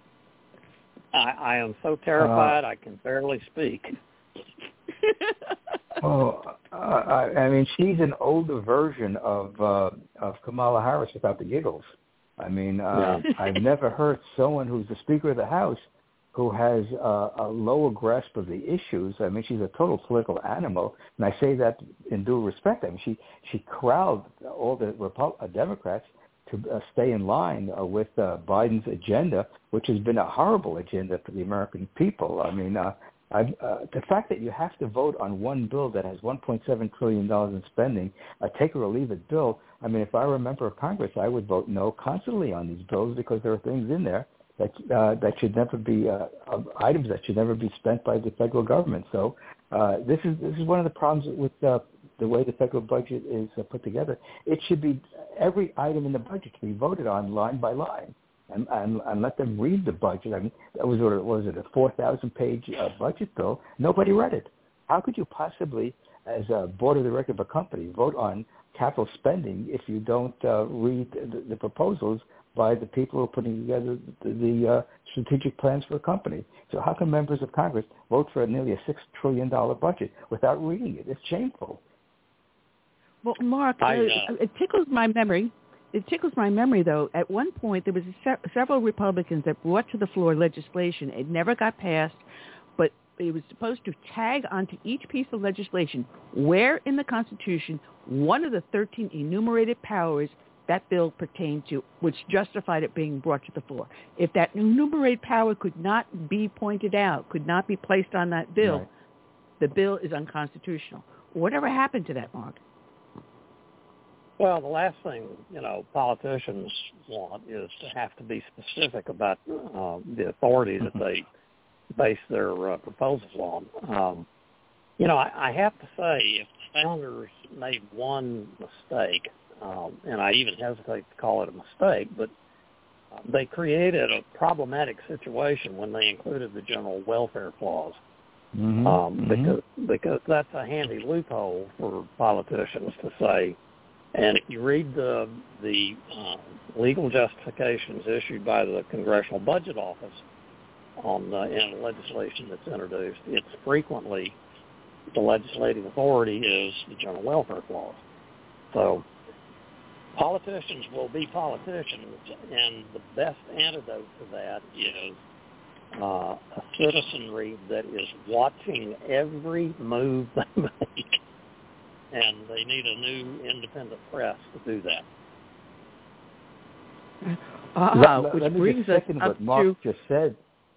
I am so terrified I can barely speak. I mean, she's an older version of Kamala Harris without the giggles. I mean, I've never heard someone who's the Speaker of the House who has a lower grasp of the issues. I mean, she's a total political animal, and I say that in due respect. I mean, she corralled all the Democrats to stay in line with Biden's agenda, which has been a horrible agenda for the American people. I mean, the fact that you have to vote on one bill that has $1.7 trillion in spending, a take or leave it bill, I mean, if I were a member of Congress, I would vote no constantly on these bills because there are things in there that should never be, items that should never be spent by the federal government. So this is one of the problems with the way the federal budget is put together. It should be every item in the budget to be voted on line by line. And let them read the budget. I mean, that was a 4,000-page budget bill. Nobody read it. How could you possibly, as a board of directors of a company, vote on capital spending if you don't read the proposals by the people who are putting together the strategic plans for a company? So how can members of Congress vote for nearly a $6 trillion budget without reading it? It's shameful. Well, Mark, it tickles my memory. It tickles my memory, though. At one point, there was several Republicans that brought to the floor legislation. It never got passed, but it was supposed to tag onto each piece of legislation where in the Constitution one of the 13 enumerated powers that bill pertained to, which justified it being brought to the floor. If that enumerated power could not be pointed out, could not be placed on that bill, right, the bill is unconstitutional. Whatever happened to that, Mark? Well, the last thing, politicians want is to have to be specific about the authority that they base their proposals on. I have to say, if the founders made one mistake, and I even hesitate to call it a mistake, but they created a problematic situation when they included the general welfare clause. Because that's a handy loophole for politicians to say. And if you read the legal justifications issued by the Congressional Budget Office in legislation that's introduced, it's frequently the legislative authority is the General Welfare Clause. So politicians will be politicians, and the best antidote to that is a citizenry that is watching every move they make. And they need a new independent press to do that. Which brings us up what Mark just said.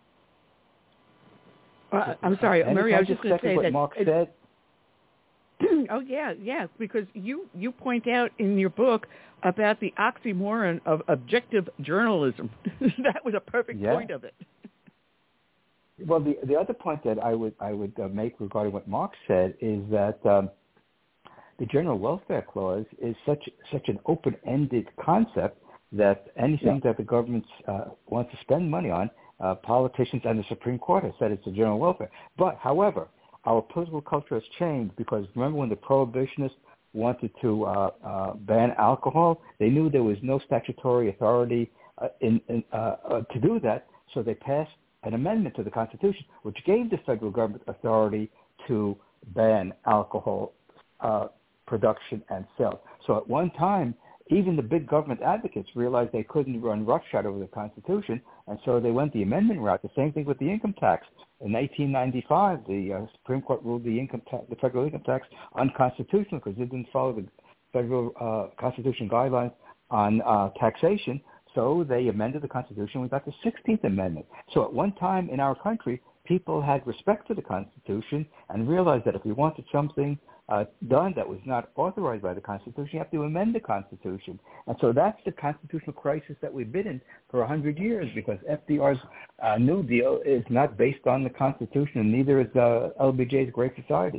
I'm sorry, Murray, I was just going to say what that Mark said. Oh, yeah, because you point out in your book about the oxymoron of objective journalism. That was a perfect point of it. Well, the other point that I would make regarding what Mark said is that the General Welfare Clause is such an open-ended concept that anything that the government wants to spend money on, politicians and the Supreme Court have said it's the general welfare. But, however, our political culture has changed because remember when the prohibitionists wanted to ban alcohol. They knew there was no statutory authority to do that, so they passed an amendment to the Constitution, which gave the federal government authority to ban alcohol production and sale. So at one time, even the big government advocates realized they couldn't run roughshod over the Constitution, and so they went the amendment route. The same thing with the income tax. In 1895, the Supreme Court ruled the federal income tax unconstitutional because it didn't follow the federal Constitution guidelines on taxation. So they amended the Constitution. We got the 16th Amendment. So at one time in our country, people had respect for the Constitution and realized that if we wanted something done that was not authorized by the Constitution, you have to amend the Constitution. And so that's the constitutional crisis that we've been in for 100 years, because FDR's New Deal is not based on the Constitution, and neither is LBJ's Great Society.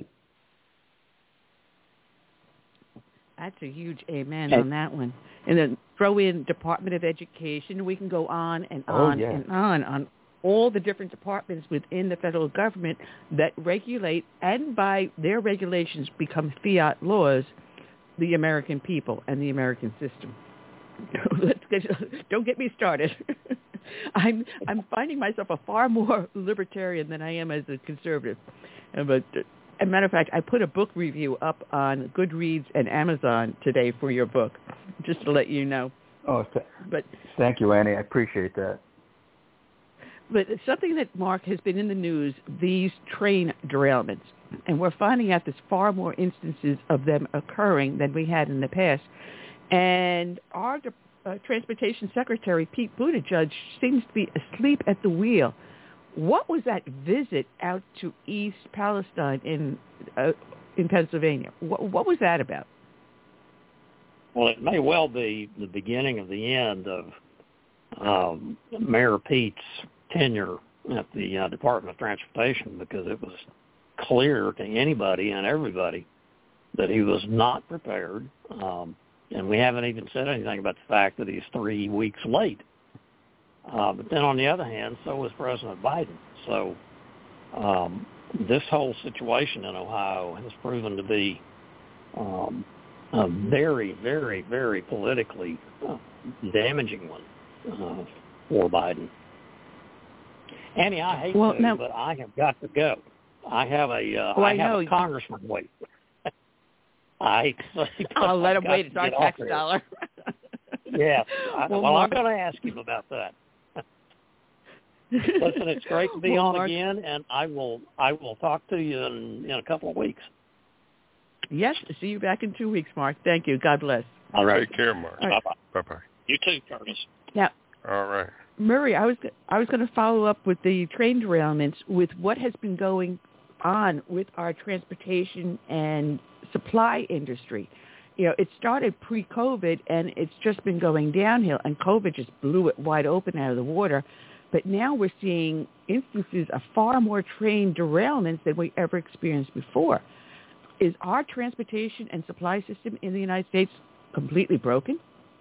That's a huge amen on that one. And then throw in Department of Education. We can go on and on and on all the different departments within the federal government that regulate, and by their regulations become fiat laws, the American people and the American system. Don't get me started. I'm finding myself a far more libertarian than I am as a conservative. But as a matter of fact, I put a book review up on Goodreads and Amazon today for your book, just to let you know. Oh, thank you, Annie. I appreciate that. But it's something that, Mark, has been in the news, these train derailments. And we're finding out there's far more instances of them occurring than we had in the past. And our Transportation Secretary, Pete Buttigieg, seems to be asleep at the wheel. What was that visit out to East Palestine in Pennsylvania? What was that about? Well, it may well be the beginning of the end of Mayor Pete's tenure at the Department of Transportation, because it was clear to anybody and everybody that he was not prepared. And we haven't even said anything about the fact that he's 3 weeks late. But then on the other hand, so was President Biden. So this whole situation in Ohio has proven to be a very, very, very politically damaging one for Biden. Annie, I hate to, but I have got to go. I have a congressman wait. I hate to say, I'll let him wait. It's our tax dollar. Yes. I'm going to ask him about that. Listen, it's great to be on again, and I will talk to you in a couple of weeks. Yes, see you back in 2 weeks, Mark. Thank you. God bless. All right. Take care, Mark. Right. Bye-bye. Bye-bye. You too, Curtis. Now, all right. Murray, I was going to follow up with the train derailments with what has been going on with our transportation and supply industry. You know, it started pre-COVID, and it's just been going downhill, and COVID just blew it wide open out of the water. But now we're seeing instances of far more train derailments than we ever experienced before. Is our transportation and supply system in the United States completely broken?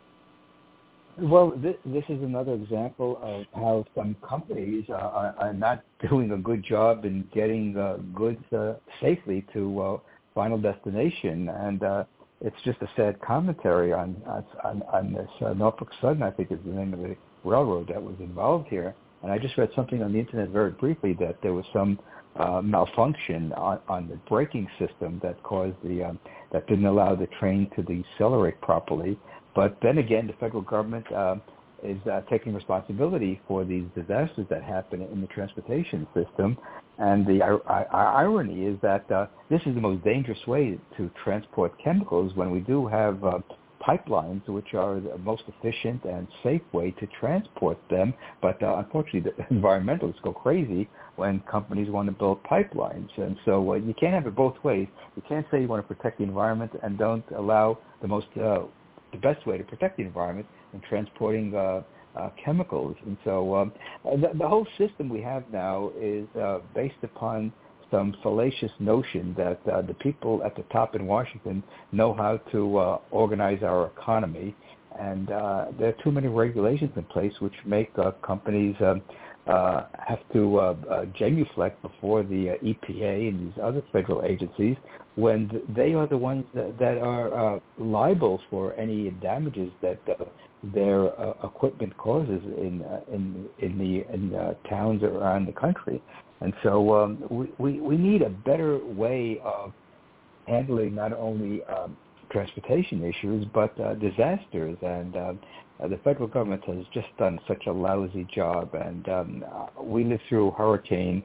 Well, this is another example of how some companies are not doing a good job in getting goods safely to final destination, and it's just a sad commentary on this Norfolk Southern, I think is the name of the railroad that was involved here. And I just read something on the internet very briefly that there was some malfunction on the braking system that caused that didn't allow the train to decelerate properly. But then again, the federal government is taking responsibility for these disasters that happen in the transportation system. And the irony is that this is the most dangerous way to transport chemicals when we do have pipelines, which are the most efficient and safe way to transport them. But unfortunately, the environmentalists go crazy when companies want to build pipelines. And so you can't have it both ways. You can't say you want to protect the environment and don't allow the best way to protect the environment in transporting chemicals. And so the whole system we have now is based upon some fallacious notion that the people at the top in Washington know how to organize our economy. And there are too many regulations in place which make companies have to genuflect before the EPA and these other federal agencies when they are the ones that are liable for any damages that their equipment causes in towns around the country. And so we need a better way of handling not only transportation issues but disasters. And the federal government has just done such a lousy job. And we lived through Hurricane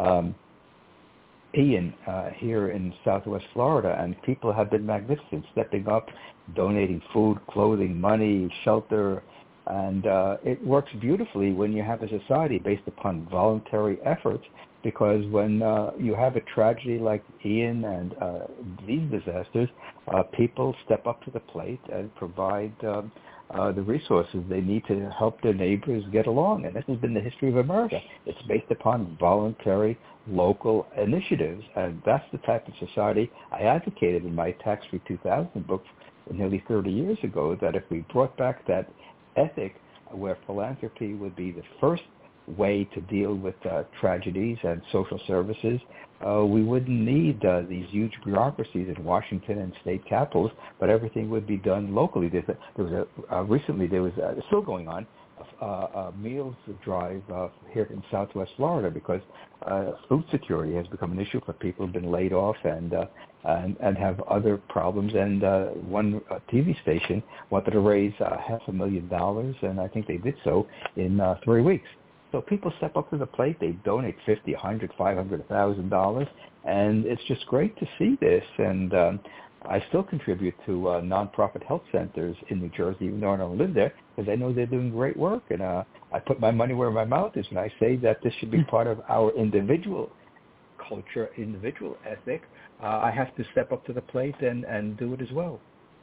Ian here in Southwest Florida, and people have been magnificent, stepping up, donating food, clothing, money, shelter, and it works beautifully when you have a society based upon voluntary efforts, because when you have a tragedy like Ian and these disasters, people step up to the plate and provide the resources they need to help their neighbors get along. And this has been the history of America. It's based upon voluntary local initiatives, and that's the type of society I advocated in my Tax Free 2000 book nearly 30 years ago, that if we brought back that ethic where philanthropy would be the first way to deal with tragedies and social services, we wouldn't need these huge bureaucracies in Washington and state capitals, but everything would be done locally. Recently there was still going on a meals drive here in Southwest Florida, because food security has become an issue for people who've been laid off and have other problems. And one TV station wanted to raise $500,000, and I think they did so in 3 weeks. So people step up to the plate. They donate $50,000, $100,000, $500,000, $1,000, and it's just great to see this. And I still contribute to nonprofit health centers in New Jersey, even though I don't live there, because I know they're doing great work. And I put my money where my mouth is, and I say that this should be part of our individual culture, individual ethic. I have to step up to the plate and do it as well.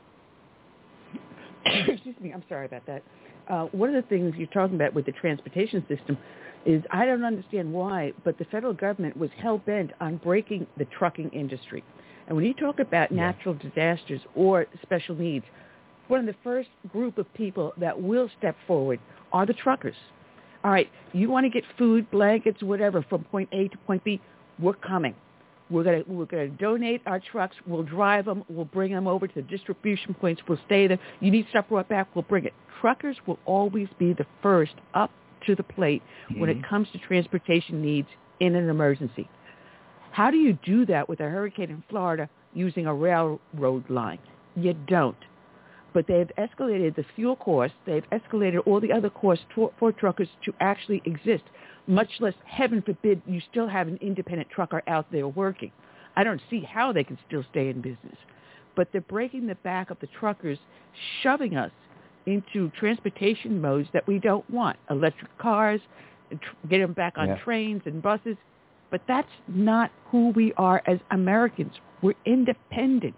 Excuse me, I'm sorry about that. One of the things you're talking about with the transportation system is I don't understand why, but the federal government was hell-bent on breaking the trucking industry. And when you talk about natural disasters or special needs, one of the first group of people that will step forward are the truckers. All right, you want to get food, blankets, whatever, from point A to point B, we're coming. We're gonna donate our trucks. We'll drive them. We'll bring them over to the distribution points. We'll stay there. You need stuff brought back, we'll bring it. Truckers will always be the first up to the plate when it comes to transportation needs in an emergency. How do you do that with a hurricane in Florida using a railroad line? You don't. But they've escalated the fuel costs. They've escalated all the other costs for truckers to actually exist, much less, heaven forbid, you still have an independent trucker out there working. I don't see how they can still stay in business. But they're breaking the back of the truckers, shoving us into transportation modes that we don't want, electric cars, get them back on trains and buses. But that's not who we are as Americans. We're independent.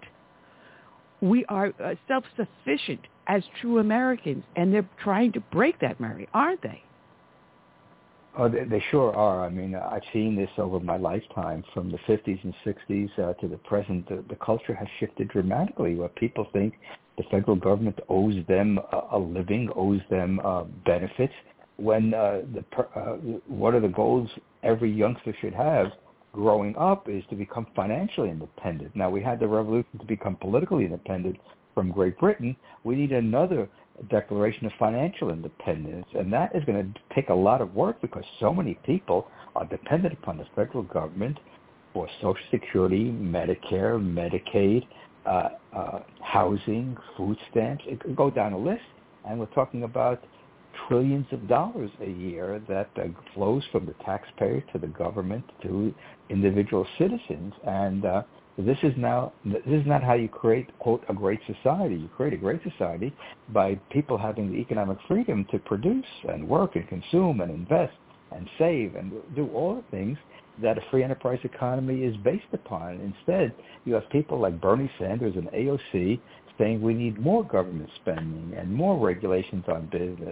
We are self-sufficient as true Americans, and they're trying to break that, Mary, aren't they? Oh, they sure are. I mean, I've seen this over my lifetime, from the 50s and 60s to the present. The culture has shifted dramatically, where people think the federal government owes them a living, owes them benefits, when one of the goals every youngster should have growing up is to become financially independent. Now, we had the revolution to become politically independent from Great Britain. We need another declaration of financial independence, and that is going to take a lot of work, because so many people are dependent upon the federal government for Social Security, Medicare, Medicaid, housing, food stamps. It could go down a list, and we're talking about trillions of dollars a year that flows from the taxpayer to the government to individual citizens. And this is not how you create, quote, a great society. You create a great society by people having the economic freedom to produce and work and consume and invest and save and do all the things that a free enterprise economy is based upon. Instead, you have people like Bernie Sanders and AOC saying we need more government spending and more regulations on business.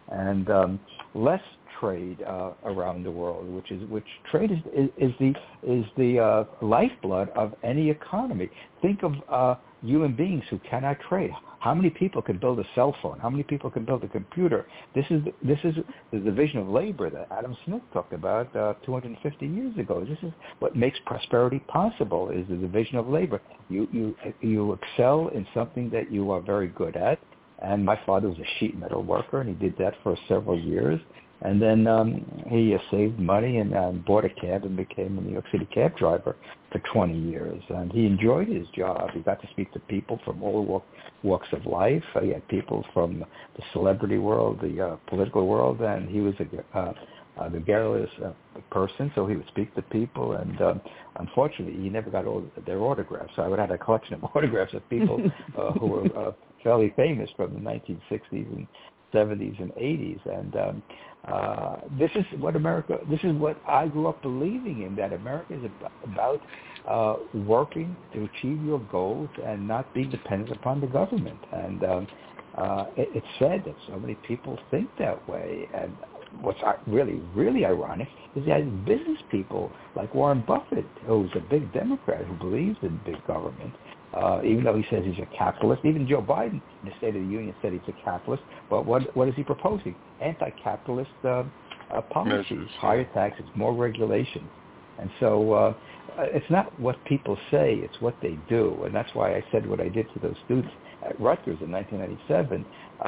and less trade around the world, which trade is the lifeblood of any economy. Think of human beings who cannot trade. How many people can build a cell phone? How many people can build a computer? This is the division of labor that Adam Smith talked about 250 years ago. This is what makes prosperity possible, is the division of labor. You excel in something that you are very good at. And my father was a sheet metal worker, and he did that for several years. And then he saved money and bought a cab and became a New York City cab driver for 20 years. And he enjoyed his job. He got to speak to people from all walks of life. He had people from the celebrity world, the political world, and he was a gregarious person, so he would speak to people. And unfortunately, he never got all their autographs. So I would have a collection of autographs of people who were fairly famous from the 1960s and 70s and 80s, and this is what I grew up believing in, that America is about working to achieve your goals and not being dependent upon the government. And it's sad that so many people think that way. And what's really, really ironic is that business people like Warren Buffett, who's a big Democrat who believes in big government, even though he says he's a capitalist. Even Joe Biden in the State of the Union said he's a capitalist. But what is he proposing? Anti-capitalist policies, higher taxes, more regulation. And so it's not what people say, it's what they do. And that's why I said what I did to those students at Rutgers in 1997.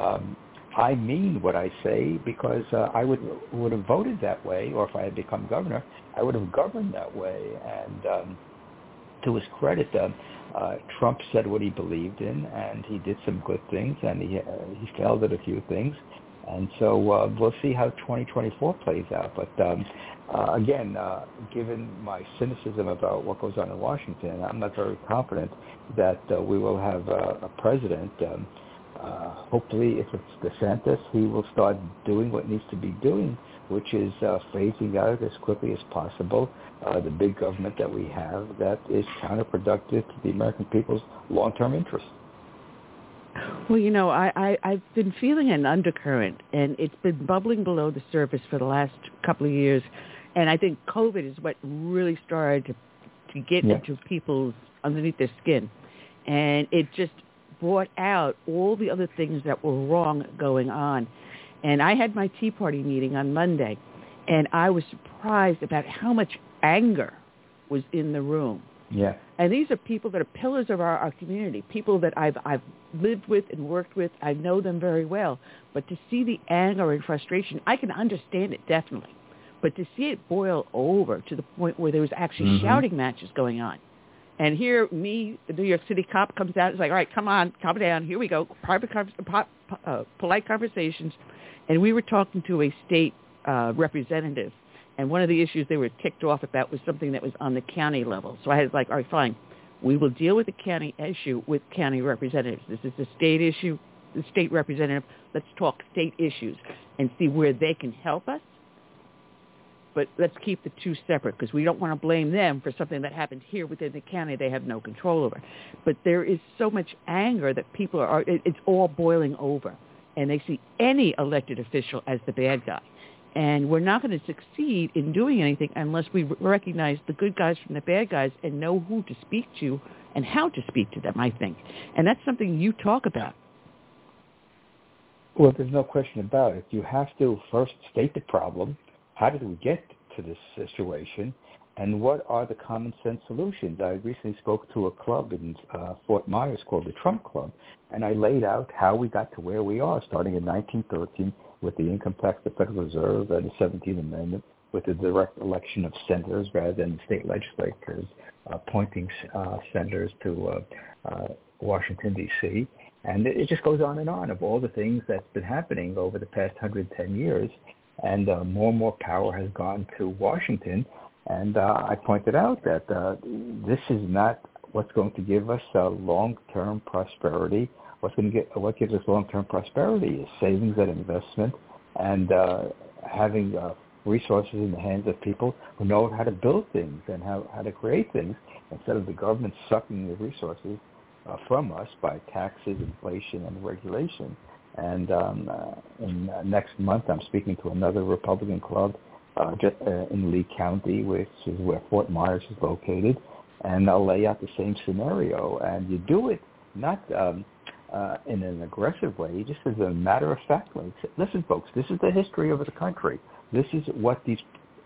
I mean what I say, because I would have voted that way, or if I had become governor, I would have governed that way. And to his credit, Trump said what he believed in, and he did some good things, and he failed at a few things. And so we'll see how 2024 plays out. But again, given my cynicism about what goes on in Washington, I'm not very confident that we will have a president. Hopefully, if it's DeSantis, he will start doing what needs to be doing, which is phasing out as quickly as possible the big government that we have that is counterproductive to the American people's long-term interests. Well, you know, I've been feeling an undercurrent, and it's been bubbling below the surface for the last couple of years. And I think COVID is what really started to get into people's, underneath their skin. And it just brought out all the other things that were wrong going on. And I had my Tea Party meeting on Monday, and I was surprised about how much anger was in the room. Yeah. And these are people that are pillars of our community, people that I've lived with and worked with. I know them very well. But to see the anger and frustration, I can understand it definitely. But to see it boil over to the point where there was actually shouting matches going on. And here, the New York City cop comes out. It's like, all right, come on, calm down. Here we go. Polite conversations. And we were talking to a state representative. And one of the issues they were ticked off about was something that was on the county level. So I was like, all right, fine. We will deal with the county issue with county representatives. This is the state issue, the state representative. Let's talk state issues and see where they can help us. But let's keep the two separate, because we don't want to blame them for something that happened here within the county they have no control over. But there is so much anger that people it's all boiling over. And they see any elected official as the bad guy. And we're not going to succeed in doing anything unless we recognize the good guys from the bad guys and know who to speak to and how to speak to them, I think. And that's something you talk about. Well, there's no question about it. You have to first state the problem. How did we get to this situation? And what are the common sense solutions? I recently spoke to a club in Fort Myers called the Trump Club, and I laid out how we got to where we are, starting in 1913 with the income tax, the Federal Reserve, and the 17th Amendment, with the direct election of senators rather than state legislators appointing senators to Washington, D.C. And it just goes on and on of all the things that's been happening over the past 110 years. And more and more power has gone to Washington. And I pointed out that this is not what's going to give us long-term prosperity. What gives us long-term prosperity is savings and investment, and having resources in the hands of people who know how to build things and how to create things, instead of the government sucking the resources from us by taxes, inflation, and regulation. And in next month, I'm speaking to another Republican club in Lee County, which is where Fort Myers is located, and I'll lay out the same scenario. And you do it not in an aggressive way, just as a matter of fact way. Listen, folks, this is the history of the country. This is what these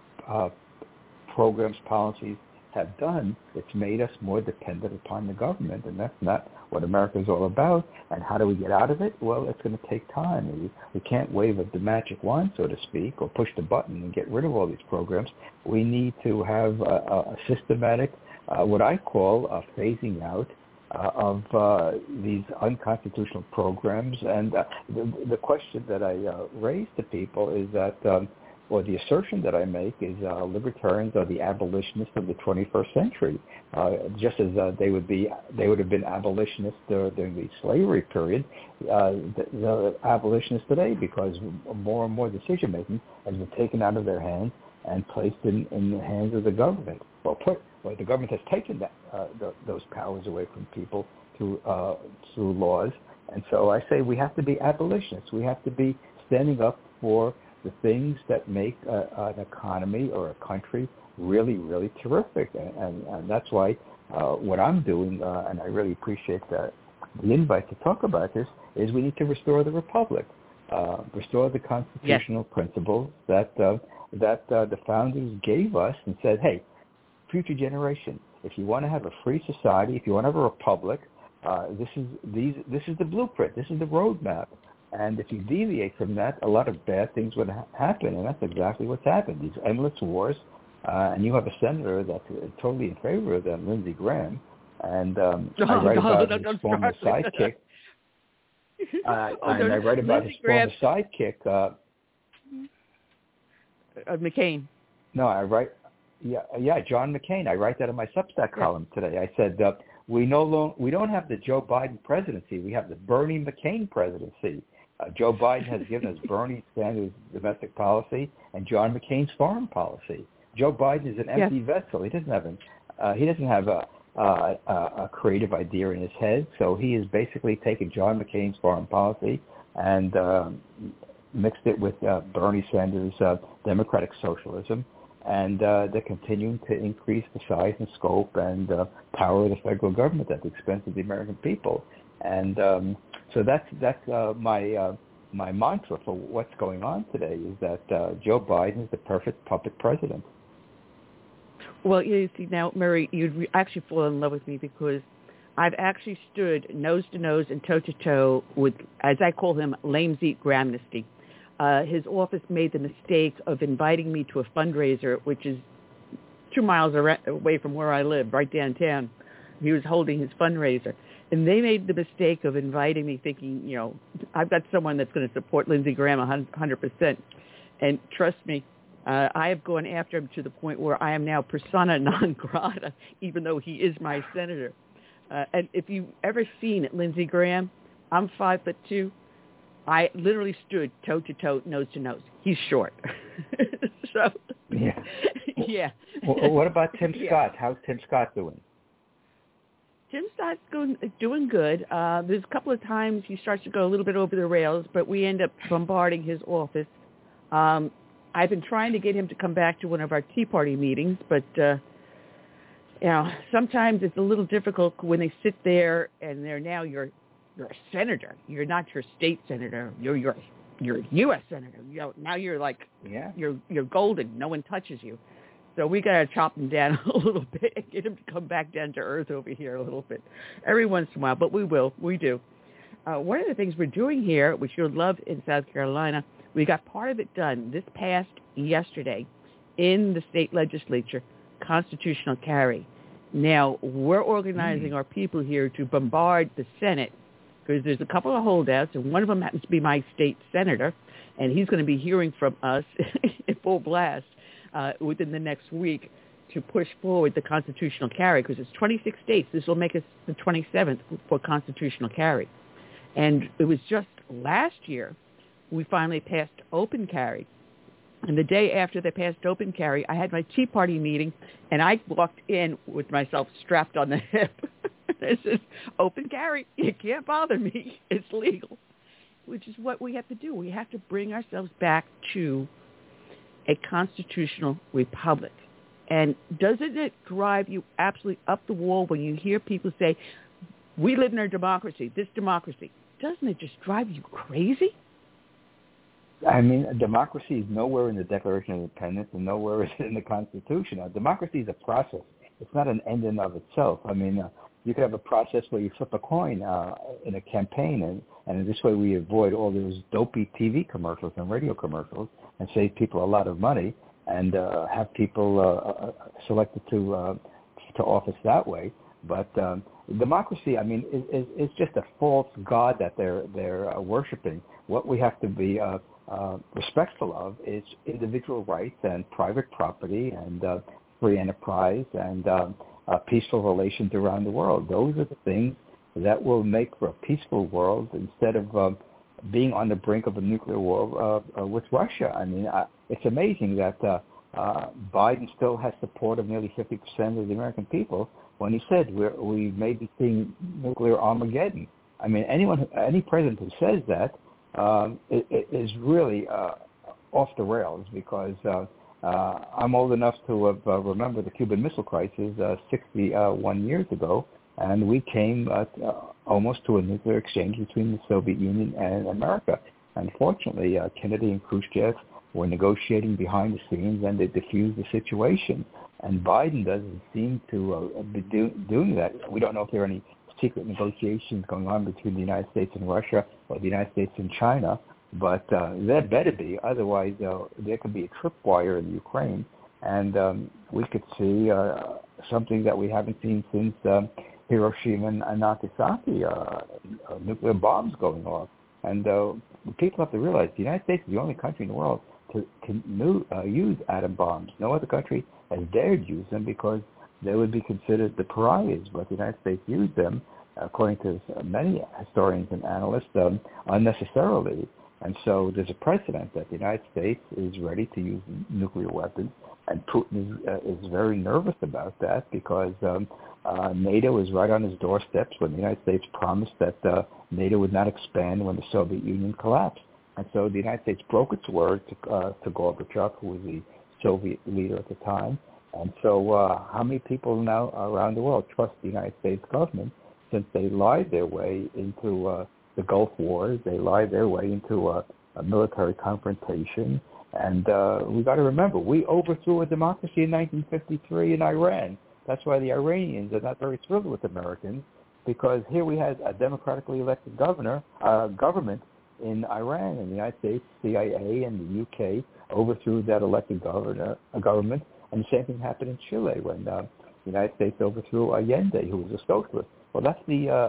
programs, policies have done. It's made us more dependent upon the government, and that's not what America is all about. And how do we get out of it? Well, it's going to take time. We can't wave the magic wand, so to speak, or push the button and get rid of all these programs. We need to have a systematic, what I call a phasing out of these unconstitutional programs. And the question that I raise to people is that, or the assertion that I make is libertarians are the abolitionists of the 21st century, just as they would have been abolitionists during the slavery period. The abolitionists today, because more and more decision making has been taken out of their hands and placed in the hands of the government. Well, the government has taken those powers away from people through laws, and so I say we have to be abolitionists. We have to be standing up for the things that make an economy or a country really, really terrific. And that's why what I'm doing, and I really appreciate the invite to talk about this, is we need to restore the republic, restore the constitutional principles that the founders gave us and said, hey, future generation, if you want to have a free society, if you want to have a republic, this is the blueprint, this is the roadmap. And if you deviate from that, a lot of bad things would happen, and that's exactly what's happened. These endless wars, and you have a senator that's totally in favor of them, Lindsey Graham, and I write about his former sidekick. I write about his former sidekick. McCain. No, I write. Yeah, John McCain. I write that in my Substack column today. I said we don't have the Joe Biden presidency. We have the Bernie McCain presidency. Joe Biden has given us Bernie Sanders' domestic policy and John McCain's foreign policy. Joe Biden is an empty vessel. He doesn't have a creative idea in his head. So he has basically taken John McCain's foreign policy and mixed it with Bernie Sanders' democratic socialism. And they're continuing to increase the size and scope and power of the federal government at the expense of the American people. And so that's my mantra for what's going on today is that Joe Biden is the perfect puppet president. Well, you see, now, Murray, you'd actually fall in love with me because I've actually stood nose to nose and toe to toe with, as I call him, Lamezeet Gramnesty. His office made the mistake of inviting me to a fundraiser, which is 2 miles away from where I live, right downtown. He was holding his fundraiser. And they made the mistake of inviting me thinking, I've got someone that's going to support Lindsey Graham 100%. And trust me, I have gone after him to the point where I am now persona non grata, even though he is my senator. And if you've ever seen Lindsey Graham, I'm 5'2". I literally stood toe to toe, nose to nose. He's short. So, yeah. Well, what about Tim Scott? How's Tim Scott doing? Tim Scott's doing good. There's a couple of times he starts to go a little bit over the rails, but we end up bombarding his office. I've been trying to get him to come back to one of our Tea Party meetings, but sometimes it's a little difficult when they sit there and they're now you're a senator. You're not your state senator. You're U.S. senator. Now you're like you're golden. No one touches you. So we got to chop him down a little bit and get him to come back down to earth over here a little bit every once in a while. But we do. One of the things we're doing here, which you'll love in South Carolina, we got part of it done this past yesterday in the state legislature, constitutional carry. Now, we're organizing our people here to bombard the Senate because there's a couple of holdouts, and one of them happens to be my state senator, and he's going to be hearing from us in full blast within the next week to push forward the constitutional carry because it's 26 states. This will make us the 27th for constitutional carry. And it was just last year we finally passed open carry. And the day after they passed open carry, I had my Tea Party meeting, and I walked in with myself strapped on the hip. This is open carry. You can't bother me. It's legal. which is what we have to do. We have to bring ourselves back to a constitutional republic. And doesn't it drive you absolutely up the wall when you hear people say, we live in a democracy, this democracy? Doesn't it just drive you crazy? I mean, democracy is nowhere in the Declaration of Independence and nowhere is it in the Constitution. Democracy is a process. It's not an end in of itself. I mean, you could have a process where you flip a coin in a campaign, and in this way we avoid all those dopey TV commercials and radio commercials and save people a lot of money and have people selected to office that way. But democracy, I mean, is just a false god that they're worshiping. What we have to be respectful of is individual rights and private property and free enterprise and peaceful relations around the world. Those are the things that will make for a peaceful world instead of being on the brink of a nuclear war with Russia. I mean, it's amazing that Biden still has support of nearly 50% of the American people when he said we may be seeing nuclear Armageddon. I mean, any president who says that is really off the rails because I'm old enough to have remember the Cuban Missile Crisis 61 years ago, and we came almost to a nuclear exchange between the Soviet Union and America. Unfortunately, Kennedy and Khrushchev were negotiating behind the scenes, and they diffused the situation. And Biden doesn't seem to be doing that. We don't know if there are any secret negotiations going on between the United States and Russia or the United States and China, but there better be. Otherwise, there could be a tripwire in Ukraine, and we could see something that we haven't seen since Hiroshima and Nagasaki, nuclear bombs going off. And people have to realize the United States is the only country in the world to use atom bombs. No other country has dared use them because they would be considered the pariahs, but the United States used them, according to many historians and analysts, unnecessarily. And so there's a precedent that the United States is ready to use nuclear weapons, and Putin is very nervous about that because NATO is right on his doorsteps when the United States promised that NATO would not expand when the Soviet Union collapsed. And so the United States broke its word to Gorbachev, who was the Soviet leader at the time. And so how many people now around the world trust the United States government since they lied their way into the Gulf Wars, they lied their way into a military confrontation. And we got to remember, we overthrew a democracy in 1953 in Iran. That's why the Iranians are not very thrilled with Americans, because here we had a democratically elected government in Iran, and the United States, CIA, and the UK overthrew that elected government. And the same thing happened in Chile when the United States overthrew Allende, who was a socialist. Well, that's the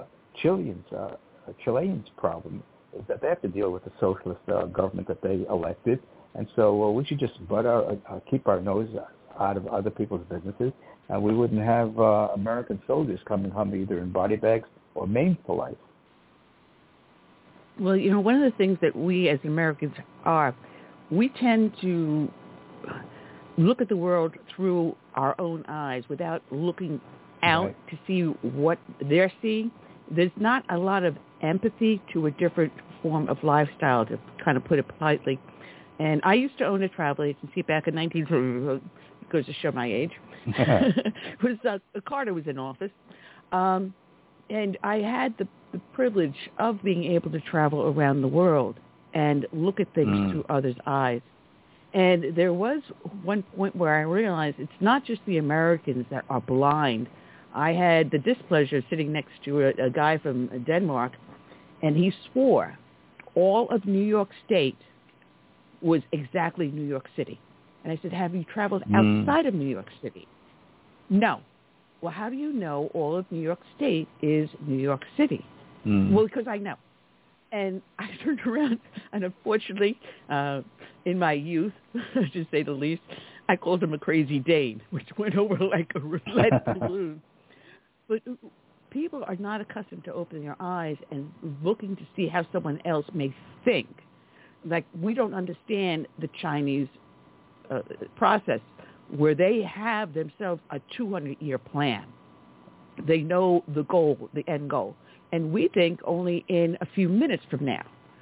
Chileans' problem, is that they have to deal with the socialist government that they elected. And so we should just keep our nose out of other people's businesses, and we wouldn't have American soldiers coming home either in body bags or maimed for life. Well, you know, one of the things that we as Americans are, we tend to look at the world through our own eyes without looking out to see what they're seeing. There's not a lot of empathy to a different form of lifestyle, to kind of put it politely. And I used to own a travel agency back in 19... goes to show my age. It was Carter was in office. And I had the privilege of being able to travel around the world and look at things through others' eyes. And there was one point where I realized it's not just the Americans that are blind. I had the displeasure of sitting next to a guy from Denmark, and he swore all of New York State was exactly New York City. And I said, have you traveled outside of New York City? No. Well, how do you know all of New York State is New York City? Well, because I know. And I turned around, and unfortunately, in my youth, to say the least, I called him a crazy Dane, which went over like a roulette balloon. But people are not accustomed to opening their eyes and looking to see how someone else may think. Like, we don't understand the Chinese process where they have themselves a 200-year plan. They know the goal, the end goal. And we think only in a few minutes from now.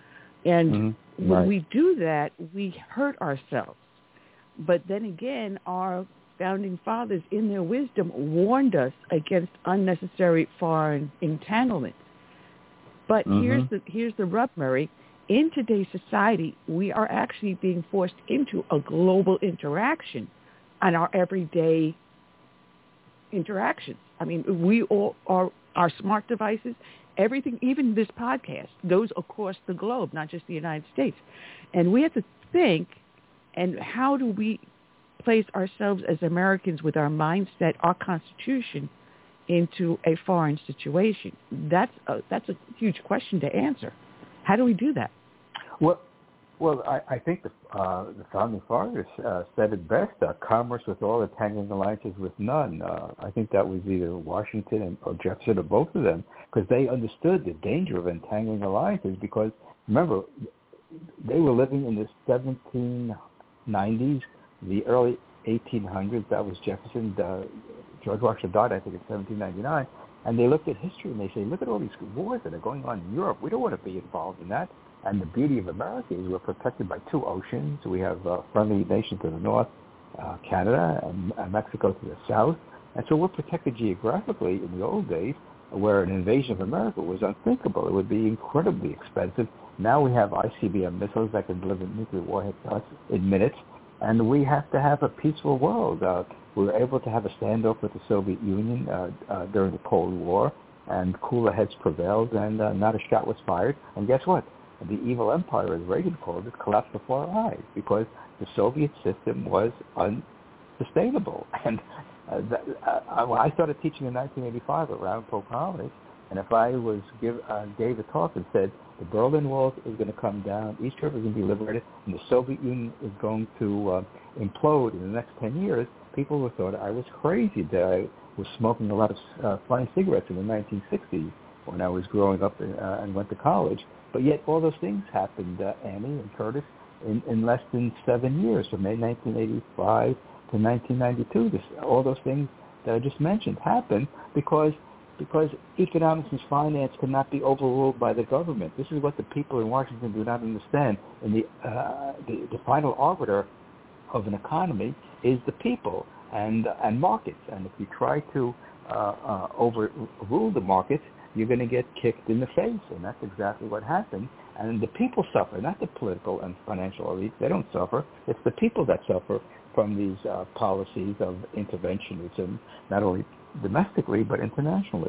And when we do that, we hurt ourselves. But then again, our founding fathers, in their wisdom, warned us against unnecessary foreign entanglement. But here's the rub, Murray. In today's society, we are actually being forced into a global interaction on our everyday interactions. I mean, we all are, our smart devices, everything, even this podcast, goes across the globe, not just the United States. And we have to think, and how do we place ourselves as Americans with our mindset, our Constitution, into a foreign situation? That's a huge question to answer. How do we do that? Well, I think the founding fathers said it best: commerce with all, entangling alliances with none. I think that was either Washington or Jefferson or both of them, because they understood the danger of entangling alliances. Because remember, they were living in the 1790s, the early 1800s. That was Jefferson. George Washington died, I think, in 1799. And they looked at history and they say, look at all these wars that are going on in Europe. We don't want to be involved in that. And the beauty of America is we're protected by two oceans. We have friendly nations to the north, Canada, and Mexico to the south. And so we're protected geographically in the old days, where an invasion of America was unthinkable. It would be incredibly expensive. Now we have ICBM missiles that can deliver nuclear warheads to us in minutes. And we have to have a peaceful world. We were able to have a standoff with the Soviet Union during the Cold War, and cooler heads prevailed, and not a shot was fired. And guess what? The evil empire, as Reagan called it, collapsed before our eyes because the Soviet system was unsustainable. And I started teaching in 1985 at Round Pope College, and if I gave a talk and said the Berlin Wall is going to come down, East Europe is going to be liberated, and the Soviet Union is going to implode in the next 10 years, people would thought I was crazy, that I was smoking a lot of fine cigarettes in the 1960s when I was growing up and went to college. But yet all those things happened, Annie and Curtis, in less than 7 years, from 1985 to 1992. All those things that I just mentioned happened because economics and finance cannot be overruled by the government. This is what the people in Washington do not understand. And the final arbiter of an economy is the people and markets. And if you try to overrule the markets, you're going to get kicked in the face, and that's exactly what happened. And the people suffer, not the political and financial elites. They don't suffer. It's the people that suffer from these policies of interventionism, not only domestically but internationally.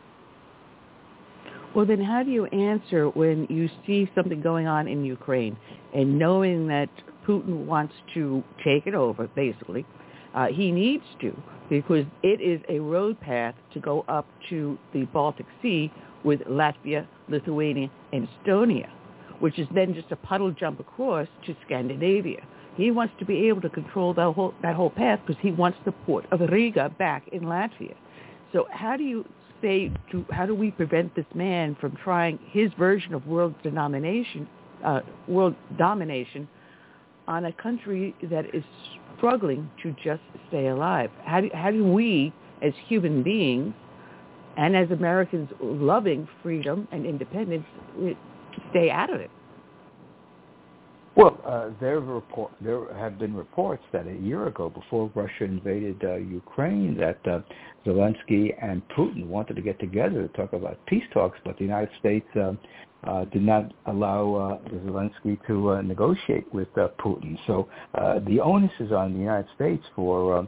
Well, then how do you answer when you see something going on in Ukraine and knowing that Putin wants to take it over, basically? He needs to, because it is a road path to go up to the Baltic Sea with Latvia, Lithuania, and Estonia, which is then just a puddle jump across to Scandinavia. He wants to be able to control that whole path because he wants the port of Riga back in Latvia. So how do you how do we prevent this man from trying his version of world domination on a country that is struggling to just stay alive? How do we, as human beings, and as Americans loving freedom and independence, stay out of it? Well, there have been reports that a year ago, before Russia invaded Ukraine, that Zelensky and Putin wanted to get together to talk about peace talks, but the United States did not allow Zelensky to negotiate with Putin. So the onus is on the United States for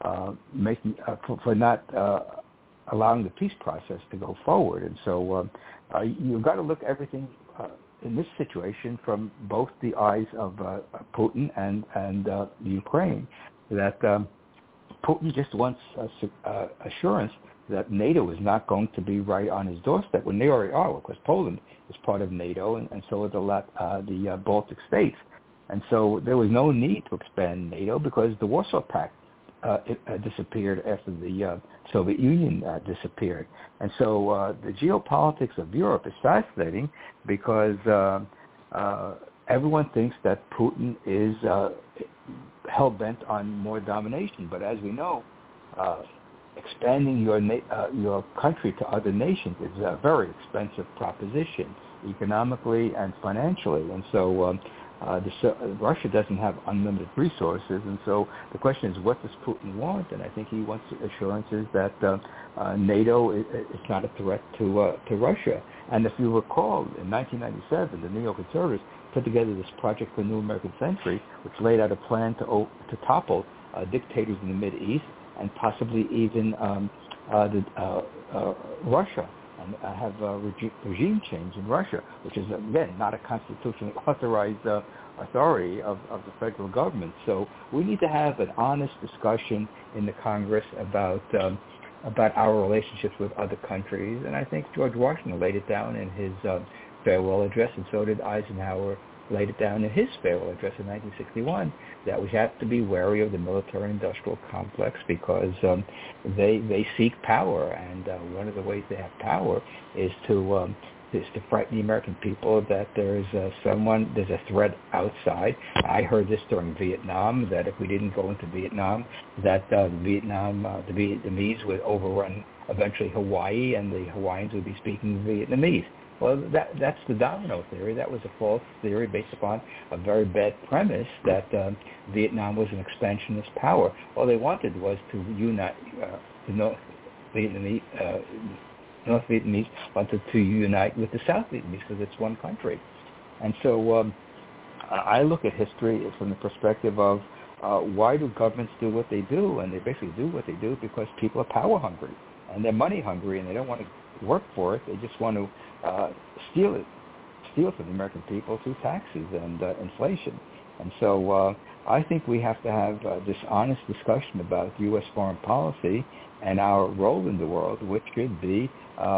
not allowing the peace process to go forward. And so you've got to look at everything in this situation from both the eyes of Putin and Ukraine. That Putin just wants assurance that NATO is not going to be right on his doorstep when they already are, because Poland is part of NATO, and so are the Baltic states. And so there was no need to expand NATO because the Warsaw Pact disappeared after the Soviet Union disappeared. And so the geopolitics of Europe is fascinating because everyone thinks that Putin is hell-bent on more domination. But as we know, expanding your country to other nations is a very expensive proposition. economically and financially. And so Russia doesn't have unlimited resources. And so the question is, what does Putin want? And I think he wants assurances that NATO is not a threat to Russia. And if you recall, in 1997, the neoconservatives put together this Project for the New American Century, which laid out a plan to topple dictators in the Mideast and possibly even Russia, and have regime change in Russia, which is, again, not a constitutionally authorized authority of the federal government. So we need to have an honest discussion in the Congress about our relationships with other countries. And I think George Washington laid it down in his farewell address, and so did Eisenhower laid it down in his farewell address in 1961, that we have to be wary of the military-industrial complex because they seek power, and one of the ways they have power is to frighten the American people that there's a threat outside. I heard this during Vietnam, that if we didn't go into Vietnam, that the Vietnamese would overrun eventually Hawaii, and the Hawaiians would be speaking Vietnamese. Well, that's the domino theory. That was a false theory based upon a very bad premise that Vietnam was an expansionist power. All they wanted was to unite the North Vietnamese wanted to unite with the South Vietnamese because it's one country. And so I look at history from the perspective of why do governments do what they do? And they basically do what they do because people are power hungry and they're money hungry, and they don't want to work for it. They just want to steal from the American people through taxes and inflation. And so I think we have to have this honest discussion about U.S. foreign policy and our role in the world, which could be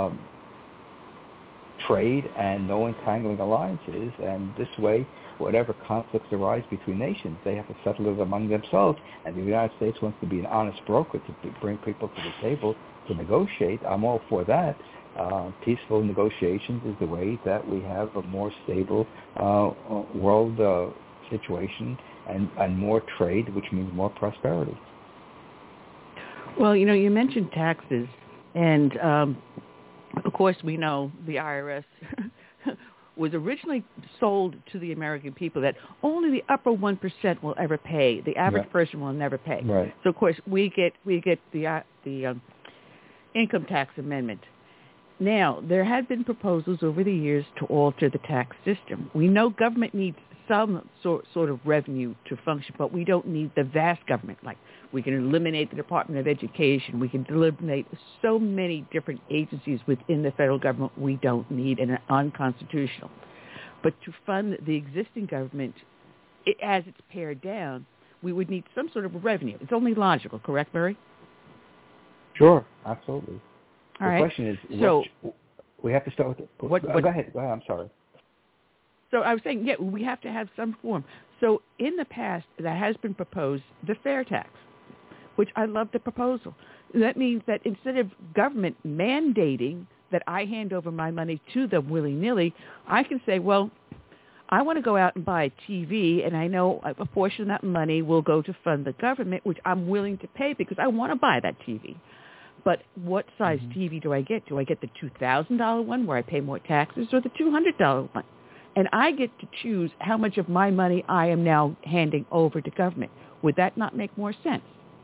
trade and no entangling alliances. And this way, whatever conflicts arise between nations, they have to settle it among themselves. And the United States wants to be an honest broker to bring people to the table to negotiate. I'm all for that. Peaceful negotiations is the way that we have a more stable world situation and more trade, which means more prosperity. Well, you mentioned taxes, and of course we know the IRS was originally sold to the American people that only the upper 1% will ever pay. The average person will never pay. Right. So of course we get the income tax amendment. Now, there have been proposals over the years to alter the tax system. We know government needs some sort of revenue to function, but we don't need the vast government. Like, we can eliminate the Department of Education. We can eliminate so many different agencies within the federal government we don't need and are unconstitutional. But to fund the existing government, as it's pared down, we would need some sort of revenue. It's only logical, correct, Murray? Sure, absolutely. All the right. question is, we have to start with go ahead. I'm sorry. So I was saying, we have to have some form. So in the past, that has been proposed, the fair tax, which I love the proposal. That means that instead of government mandating that I hand over my money to them willy-nilly, I can say, well, I want to go out and buy a TV, and I know a portion of that money will go to fund the government, which I'm willing to pay because I want to buy that TV. But what size TV do I get? Do I get the $2,000 one where I pay more taxes, or the $200 one? And I get to choose how much of my money I am now handing over to government. Would that not make more sense?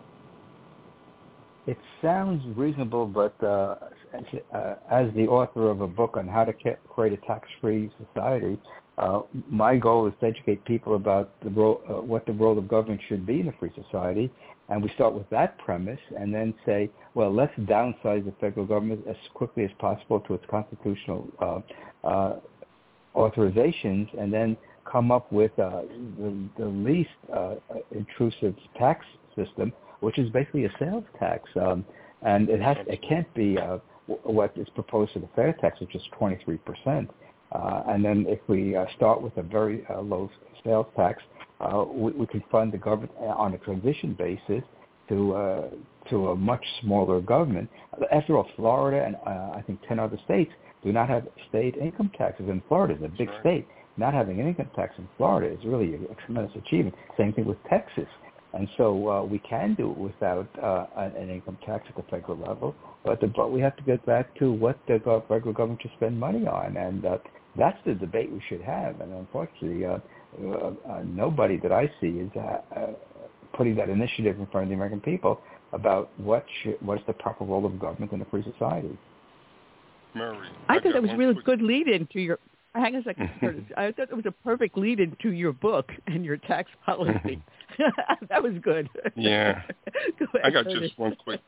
It sounds reasonable, but as the author of a book on how to create a tax-free society, my goal is to educate people about the role, what the role of government should be in a free society. And we start with that premise and then say, well, let's downsize the federal government as quickly as possible to its constitutional authorizations, and then come up with the least intrusive tax system, which is basically a sales tax. And it can't be what is proposed for the fair tax, which is 23%. And then if we start with a very low sales tax, we can fund the government on a transition basis to a much smaller government. After all, Florida and I think 10 other states do not have state income taxes. And Florida is a big state. Not having an income tax in Florida is really a tremendous achievement. Same thing with Texas. And so we can do it without an income tax at the federal level. But we have to get back to what the federal government should spend money on. And That's the debate we should have. And unfortunately, nobody that I see is putting that initiative in front of the American people about what's the proper role of government in a free society. Mary, I thought that was a really good lead-in to your... Hang on a second, Curtis. I thought it was a perfect lead-in to your book and your tax policy. That was good. Yeah. Go ahead, I got Curtis. just one quick.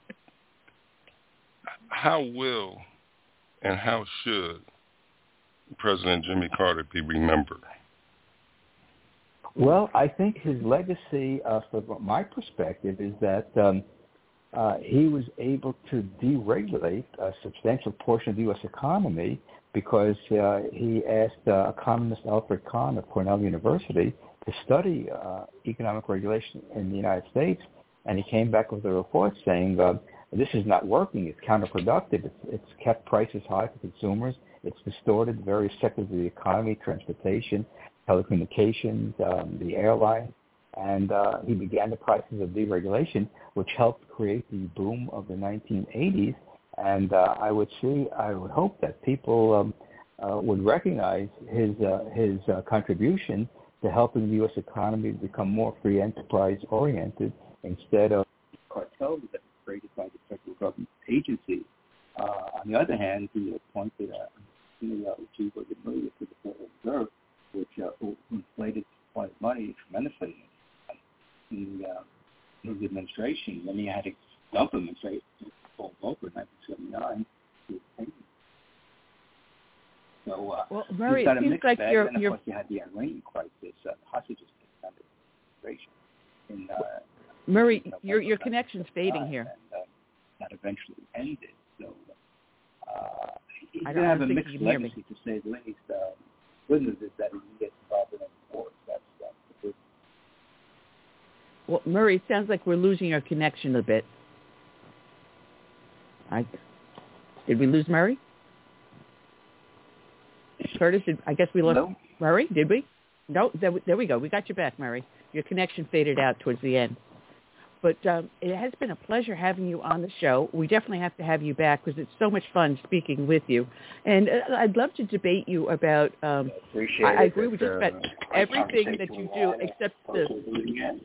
How will and how should President Jimmy Carter be remembered? Well, I think his legacy, from my perspective, is that he was able to deregulate a substantial portion of the U.S. economy because he asked economist Alfred Kahn of Cornell University to study economic regulation in the United States, and he came back with a report saying this is not working, it's counterproductive, it's kept prices high for consumers, it's distorted various sectors of the economy, transportation, telecommunications, the airline, and he began the process of deregulation, which helped create the boom of the 1980s. And I would hope that people would recognize his contribution to helping the U.S. economy become more free enterprise oriented instead of cartels that were created by the federal government agencies. On the other hand, he appointed G. William Miller to the Federal Reserve, which inflated supply of money tremendously in his administration. Then he had to dump him and say, fall over in 1979. So Murray, he's got a it seems mixed like bag. you're... And of course, you had the Iranian crisis, hostages under administration. Murray, your connection's fading here. And that eventually ended. So he's I going to have a think mixed you can hear legacy, me. to say the least. Good news is that he gets involved in any wars. That's the good. Well, Murray, it sounds like we're losing our connection a bit. Did we lose Murray? Curtis, I guess we lost Murray, did we? No, there we go. We got you back, Murray. Your connection faded out towards the end. But it has been a pleasure having you on the show. We definitely have to have you back because it's so much fun speaking with you. And I'd love to debate you about, I agree with just about everything that you do except the...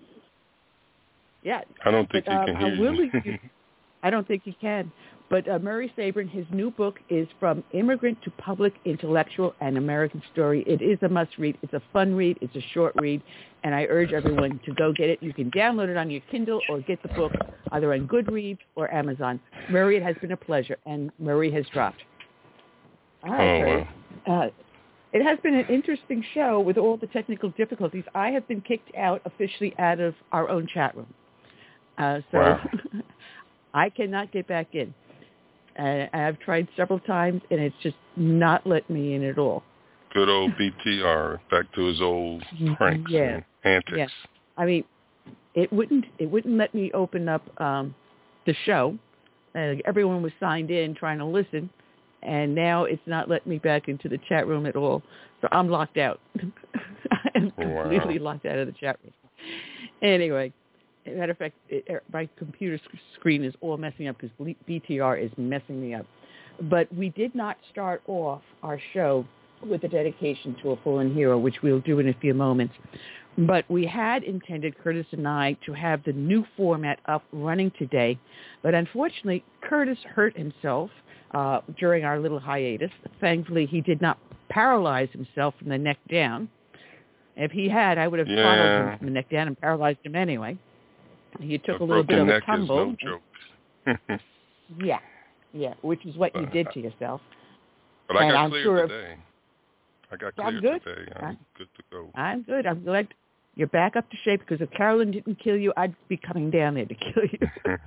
Yeah. I don't think he can hear you. I don't think he can. But Murray Sabrin, his new book is From Immigrant to Public Intellectual, an American Story. It is a must-read. It's a fun read. It's a short read. And I urge everyone to go get it. You can download it on your Kindle or get the book either on Goodreads or Amazon. Murray, it has been a pleasure. And Murray has dropped. All right, Murray. It has been an interesting show with all the technical difficulties. I have been kicked officially out of our own chat room. Wow. I cannot get back in. I've tried several times, and it's just not let me in at all. Good old BTR, back to his old pranks and antics. Yeah. I mean, it wouldn't let me open up the show. Everyone was signed in trying to listen, and now it's not letting me back into the chat room at all. So I'm locked out. I'm completely locked out of the chat room. Anyway. As a matter of fact, my computer screen is all messing up because BTR is messing me up. But we did not start off our show with a dedication to a fallen hero, which we'll do in a few moments. But we had intended, Curtis and I, to have the new format up running today. But unfortunately, Curtis hurt himself during our little hiatus. Thankfully, he did not paralyze himself from the neck down. If he had, I would have followed him from the neck down and paralyzed him anyway. He took a little bit of a tumble. Is no joke. Yeah, which is what you did to yourself. But I got clear today. I got clear today. I'm good to go. I'm good. I'm glad you're back up to shape because if Carolyn didn't kill you, I'd be coming down there to kill you.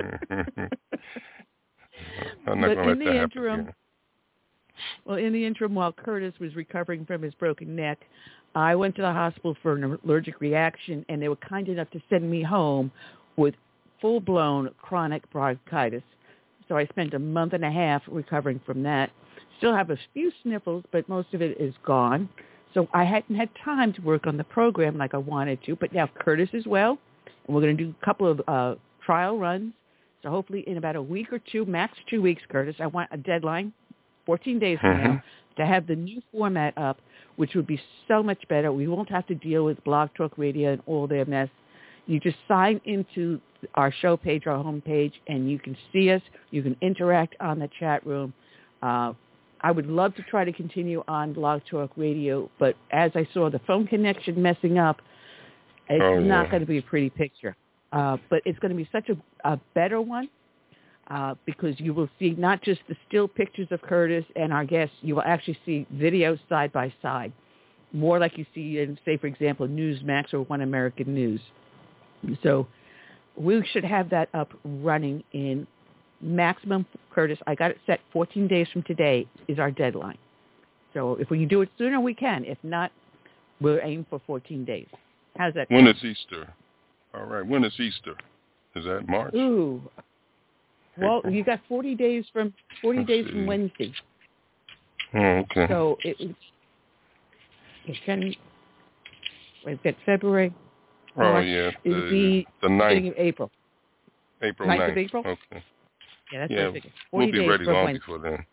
I'm not going to let that happen again. Well, in the interim, while Curtis was recovering from his broken neck, I went to the hospital for an allergic reaction, and they were kind enough to send me home with full-blown chronic bronchitis. So I spent a month and a half recovering from that. Still have a few sniffles, but most of it is gone. So I hadn't had time to work on the program like I wanted to. But now Curtis is well, and we're going to do a couple of trial runs. So hopefully in about a week or two, max 2 weeks, Curtis, I want a deadline. 14 days from now, to have the new format up, which would be so much better. We won't have to deal with Blog Talk Radio and all their mess. You just sign into our show page, our home page, and you can see us. You can interact on the chat room. I would love to try to continue on Blog Talk Radio, but as I saw the phone connection messing up, it's not going to be a pretty picture. But it's going to be such a better one because you will see not just the still pictures of Curtis and our guests, you will actually see videos side by side, more like you see in, say, for example, Newsmax or One American News. So we should have that up running in maximum, Curtis, I got it set 14 days from today is our deadline. So if we can do it sooner, we can. If not, we'll aim for 14 days. How's that? When is Easter? All right. When is Easter? Is that March? Ooh. Well, April. you got 40 days from Wednesday. Oh, okay. So we've got February. March, yeah. The 9th. Of April. April 9th 9th. of April? Okay. Yeah, that's what I figured. 40 we'll be days ready from long Wednesday. before then.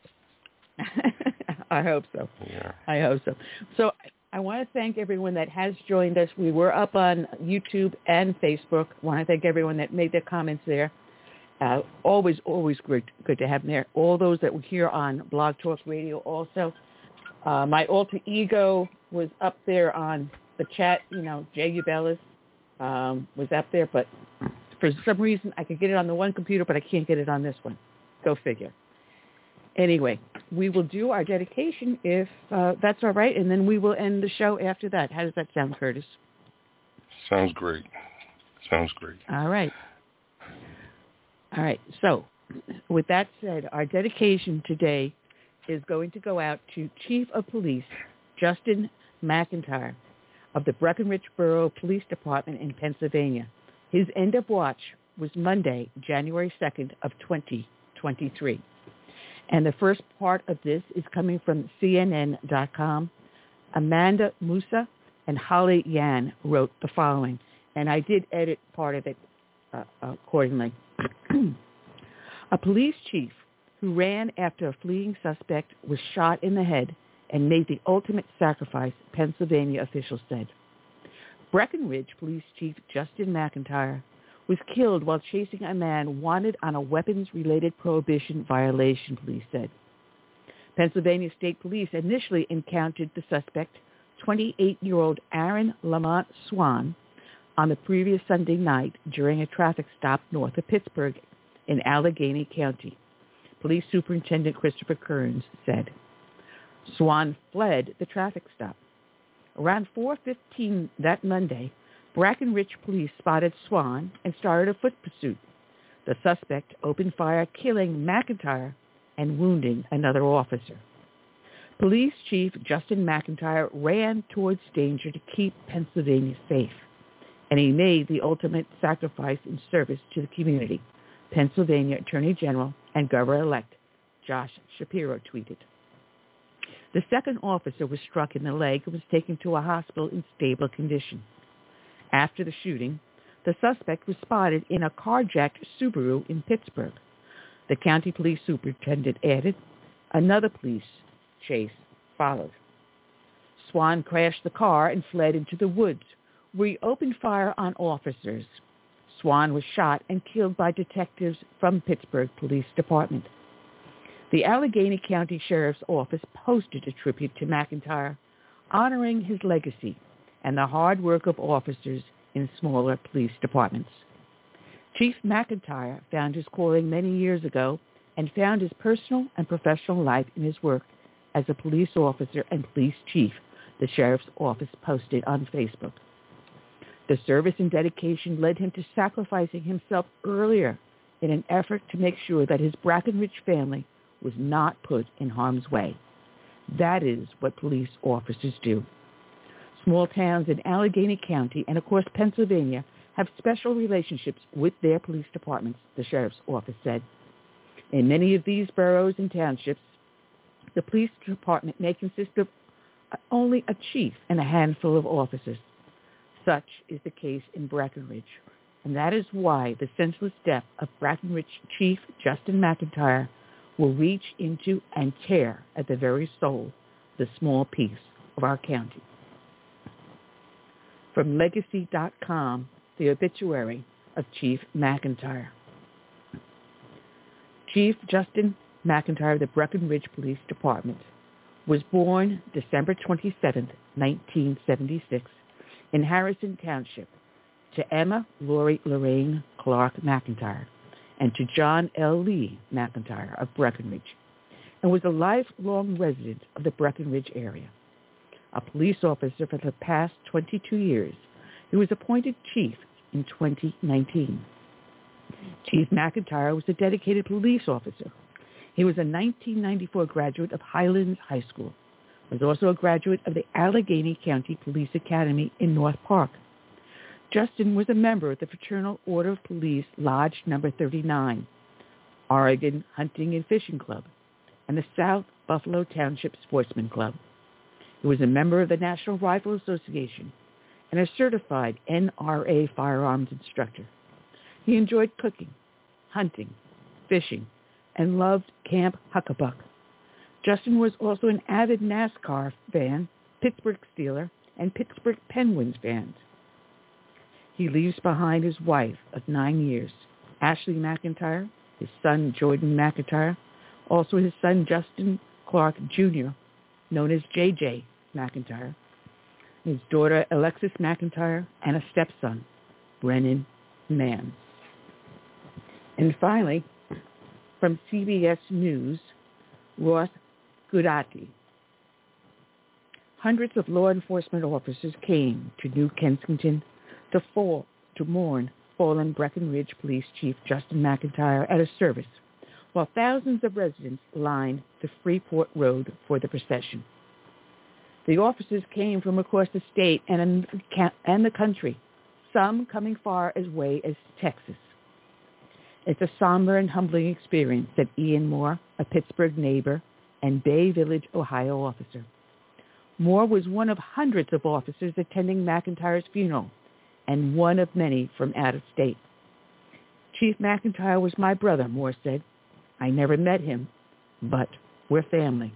I hope so. Yeah. I hope so. So I want to thank everyone that has joined us. We were up on YouTube and Facebook. I want to thank everyone that made their comments there. Always good to have them there. All those that were here on Blog Talk Radio also. My alter ego was up there on the chat. Jay Ubellis was up there, but for some reason I could get it on the one computer, but I can't get it on this one. Go figure. Anyway, we will do our dedication if that's all right, and then we will end the show after that. How does that sound, Curtis? Sounds great. All right. So with that said, our dedication today is going to go out to Chief of Police Justin McIntyre of the Breckenridge Borough Police Department in Pennsylvania. His end of watch was Monday, January 2nd of 2023. And the first part of this is coming from CNN.com. Amanda Musa and Holly Yan wrote the following, and I did edit part of it accordingly. A police chief who ran after a fleeing suspect was shot in the head and made the ultimate sacrifice, Pennsylvania officials said. Breckenridge Police Chief Justin McIntyre was killed while chasing a man wanted on a weapons-related prohibition violation, police said. Pennsylvania State Police initially encountered the suspect, 28-year-old Aaron Lamont Swan, on the previous Sunday night during a traffic stop north of Pittsburgh in Allegheny County. Police Superintendent Christopher Kearns said. Swan fled the traffic stop. Around 4:15 that Monday, Breckenridge police spotted Swan and started a foot pursuit. The suspect opened fire, killing McIntyre and wounding another officer. Police Chief Justin McIntyre ran towards danger to keep Pennsylvania safe, and he made the ultimate sacrifice in service to the community, Pennsylvania Attorney General and Governor-elect Josh Shapiro tweeted. The second officer was struck in the leg and was taken to a hospital in stable condition. After the shooting, the suspect was spotted in a carjacked Subaru in Pittsburgh. The county police superintendent added, another police chase followed. Swan crashed the car and fled into the woods, where he opened fire on officers. Swan was shot and killed by detectives from Pittsburgh Police Department. The Allegheny County Sheriff's Office posted a tribute to McIntyre, honoring his legacy and the hard work of officers in smaller police departments. Chief McIntyre found his calling many years ago and found his personal and professional life in his work as a police officer and police chief, the Sheriff's Office posted on Facebook. The service and dedication led him to sacrificing himself earlier in an effort to make sure that his Breckenridge family was not put in harm's way. That is what police officers do. Small towns in Allegheny County and, of course, Pennsylvania have special relationships with their police departments, the Sheriff's Office said. In many of these boroughs and townships, the police department may consist of only a chief and a handful of officers. Such is the case in Breckenridge, and that is why the senseless death of Breckenridge Chief Justin McIntyre will reach into and tear at the very soul the small piece of our county. From Legacy.com, the obituary of Chief McIntyre. Chief Justin McIntyre of the Breckenridge Police Department was born December 27, 1976, in Harrison Township, to Emma Laurie Lorraine Clark McIntyre and to John L. Lee McIntyre of Breckenridge, and was a lifelong resident of the Breckenridge area. A police officer for the past 22 years, he was appointed chief in 2019. Chief McIntyre was a dedicated police officer. He was a 1994 graduate of Highlands High School, was also a graduate of the Allegheny County Police Academy in North Park. Justin was a member of the Fraternal Order of Police Lodge No. 39, Oregon Hunting and Fishing Club, and the South Buffalo Township Sportsman Club. He was a member of the National Rifle Association and a certified NRA firearms instructor. He enjoyed cooking, hunting, fishing, and loved Camp Huckabuck. Justin was also an avid NASCAR fan, Pittsburgh Steelers, and Pittsburgh Penguins fan. He leaves behind his wife of 9 years, Ashley McIntyre, his son Jordan McIntyre, also his son Justin Clark Jr., known as J.J. McIntyre, his daughter Alexis McIntyre, and a stepson, Brennan Mann. And finally, from CBS News, Ross Gudati. Hundreds of law enforcement officers came to New Kensington to mourn fallen Breckenridge Police Chief Justin McIntyre at a service, while thousands of residents lined the Freeport Road for the procession. The officers came from across the state and the country, some coming far away as Texas. It's a somber and humbling experience, said Ian Moore, a Pittsburgh neighbor and Bay Village, Ohio officer. Moore was one of hundreds of officers attending McIntyre's funeral and one of many from out of state. Chief McIntyre was my brother, Moore said. I never met him, but we're family.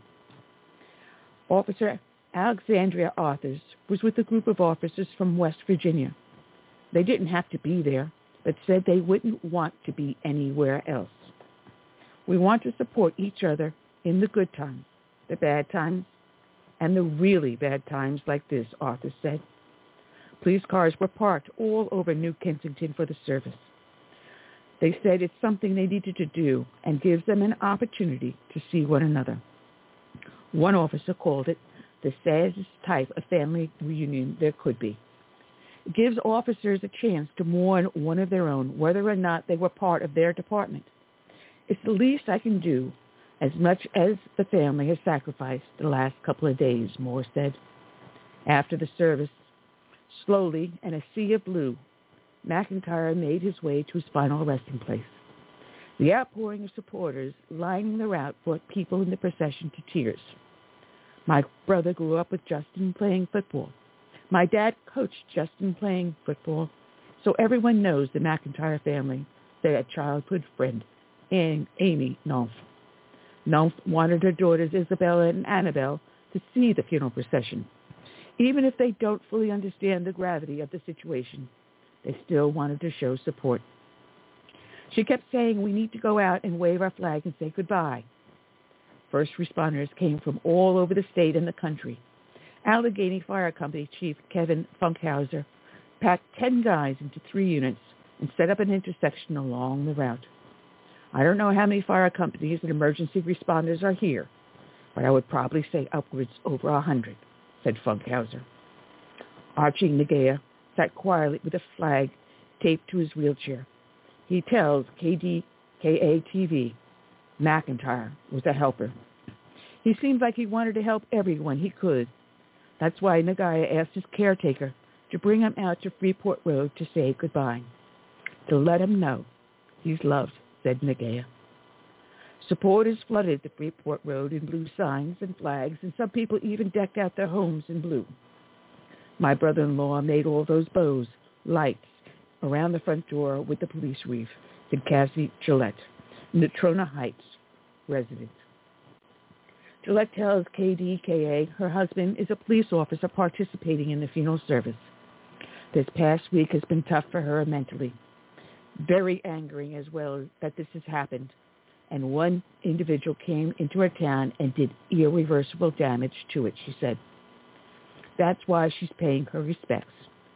Officer Alexandria Arthurs was with a group of officers from West Virginia. They didn't have to be there, but said they wouldn't want to be anywhere else. We want to support each other in the good times, the bad times, and the really bad times like this, Arthur said. Police cars were parked all over New Kensington for the service. They said it's something they needed to do and gives them an opportunity to see one another. One officer called it the saddest type of family reunion there could be. It gives officers a chance to mourn one of their own, whether or not they were part of their department. It's the least I can do, as much as the family has sacrificed the last couple of days, Moore said. After the service, slowly in a sea of blue, McIntyre made his way to his final resting place. The outpouring of supporters lining the route brought people in the procession to tears. My brother grew up with Justin playing football. My dad coached Justin playing football, so everyone knows the McIntyre family, their childhood friend, Amy Nolf. Nolf wanted her daughters Isabella and Annabelle to see the funeral procession. Even if they don't fully understand the gravity of the situation, they still wanted to show support. She kept saying, we need to go out and wave our flag and say goodbye. First responders came from all over the state and the country. Allegheny Fire Company Chief Kevin Funkhauser packed 10 guys into 3 units and set up an intersection along the route. I don't know how many fire companies and emergency responders are here, but I would probably say upwards over 100, said Funkhauser. Archie Nagaya sat quietly with a flag taped to his wheelchair. He tells KDKA-TV McIntyre was a helper. He seemed like he wanted to help everyone he could. That's why Nagaya asked his caretaker to bring him out to Freeport Road to say goodbye, to let him know he's loved, said Nagaya. Supporters flooded the Freeport Road in blue signs and flags, and some people even decked out their homes in blue. My brother-in-law made all those bows, lights, around the front door with the police wreath, said Cassie Gillette, in Natrona Heights, resident. Gillette tells KDKA her husband is a police officer participating in the funeral service. This past week has been tough for her mentally. Very angering as well that this has happened. And one individual came into her town and did irreversible damage to it, she said. That's why she's paying her respects.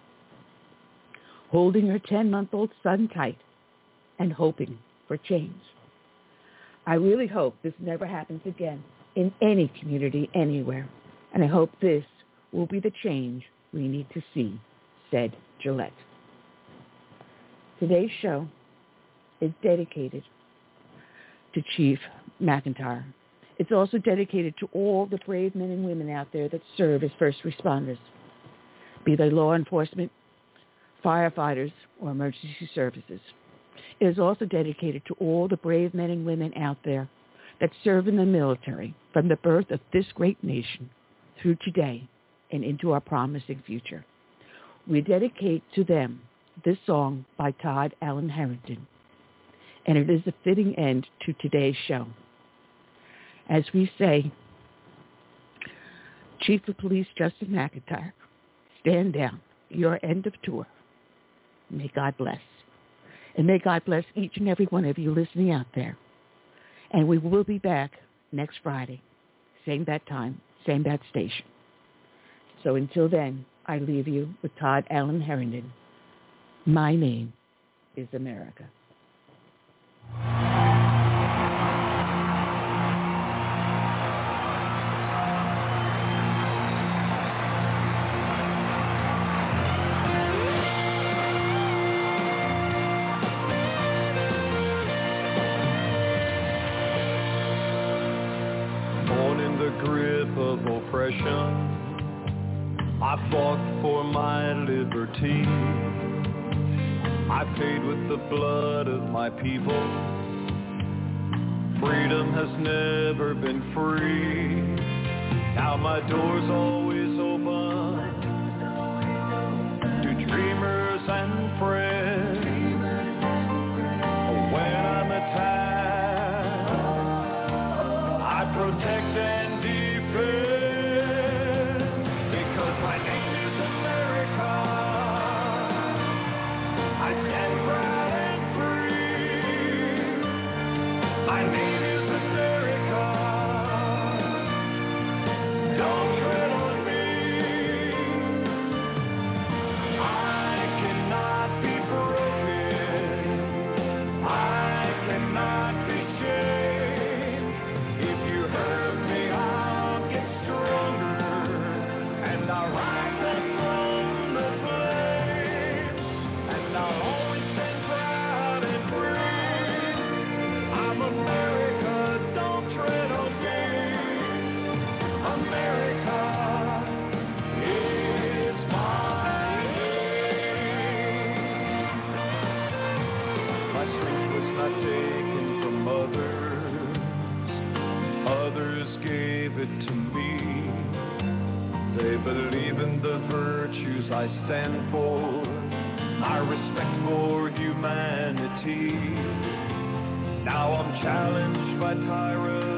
Holding her 10-month-old son tight and hoping for change. I really hope this never happens again in any community anywhere, and I hope this will be the change we need to see, said Gillette. Today's show is dedicated to Chief McIntyre. It's also dedicated to all the brave men and women out there that serve as first responders, be they law enforcement, firefighters, or emergency services. It is also dedicated to all the brave men and women out there that serve in the military from the birth of this great nation through today and into our promising future. We dedicate to them this song by Todd Allen Harrington, and it is a fitting end to today's show. As we say, Chief of Police Justin McIntyre, stand down. Your end of tour. May God bless. And may God bless each and every one of you listening out there. And we will be back next Friday, same bat time, same bat station. So until then, I leave you with Todd Allen Harrington. My name is America. I fought for my liberty. I paid with the blood of my people. Freedom has never been free. Now my door's always open to dreamers and friends. When I'm attacked, I protect and defend. Believe in the virtues I stand for, my respect for humanity. Now I'm challenged by tyrants.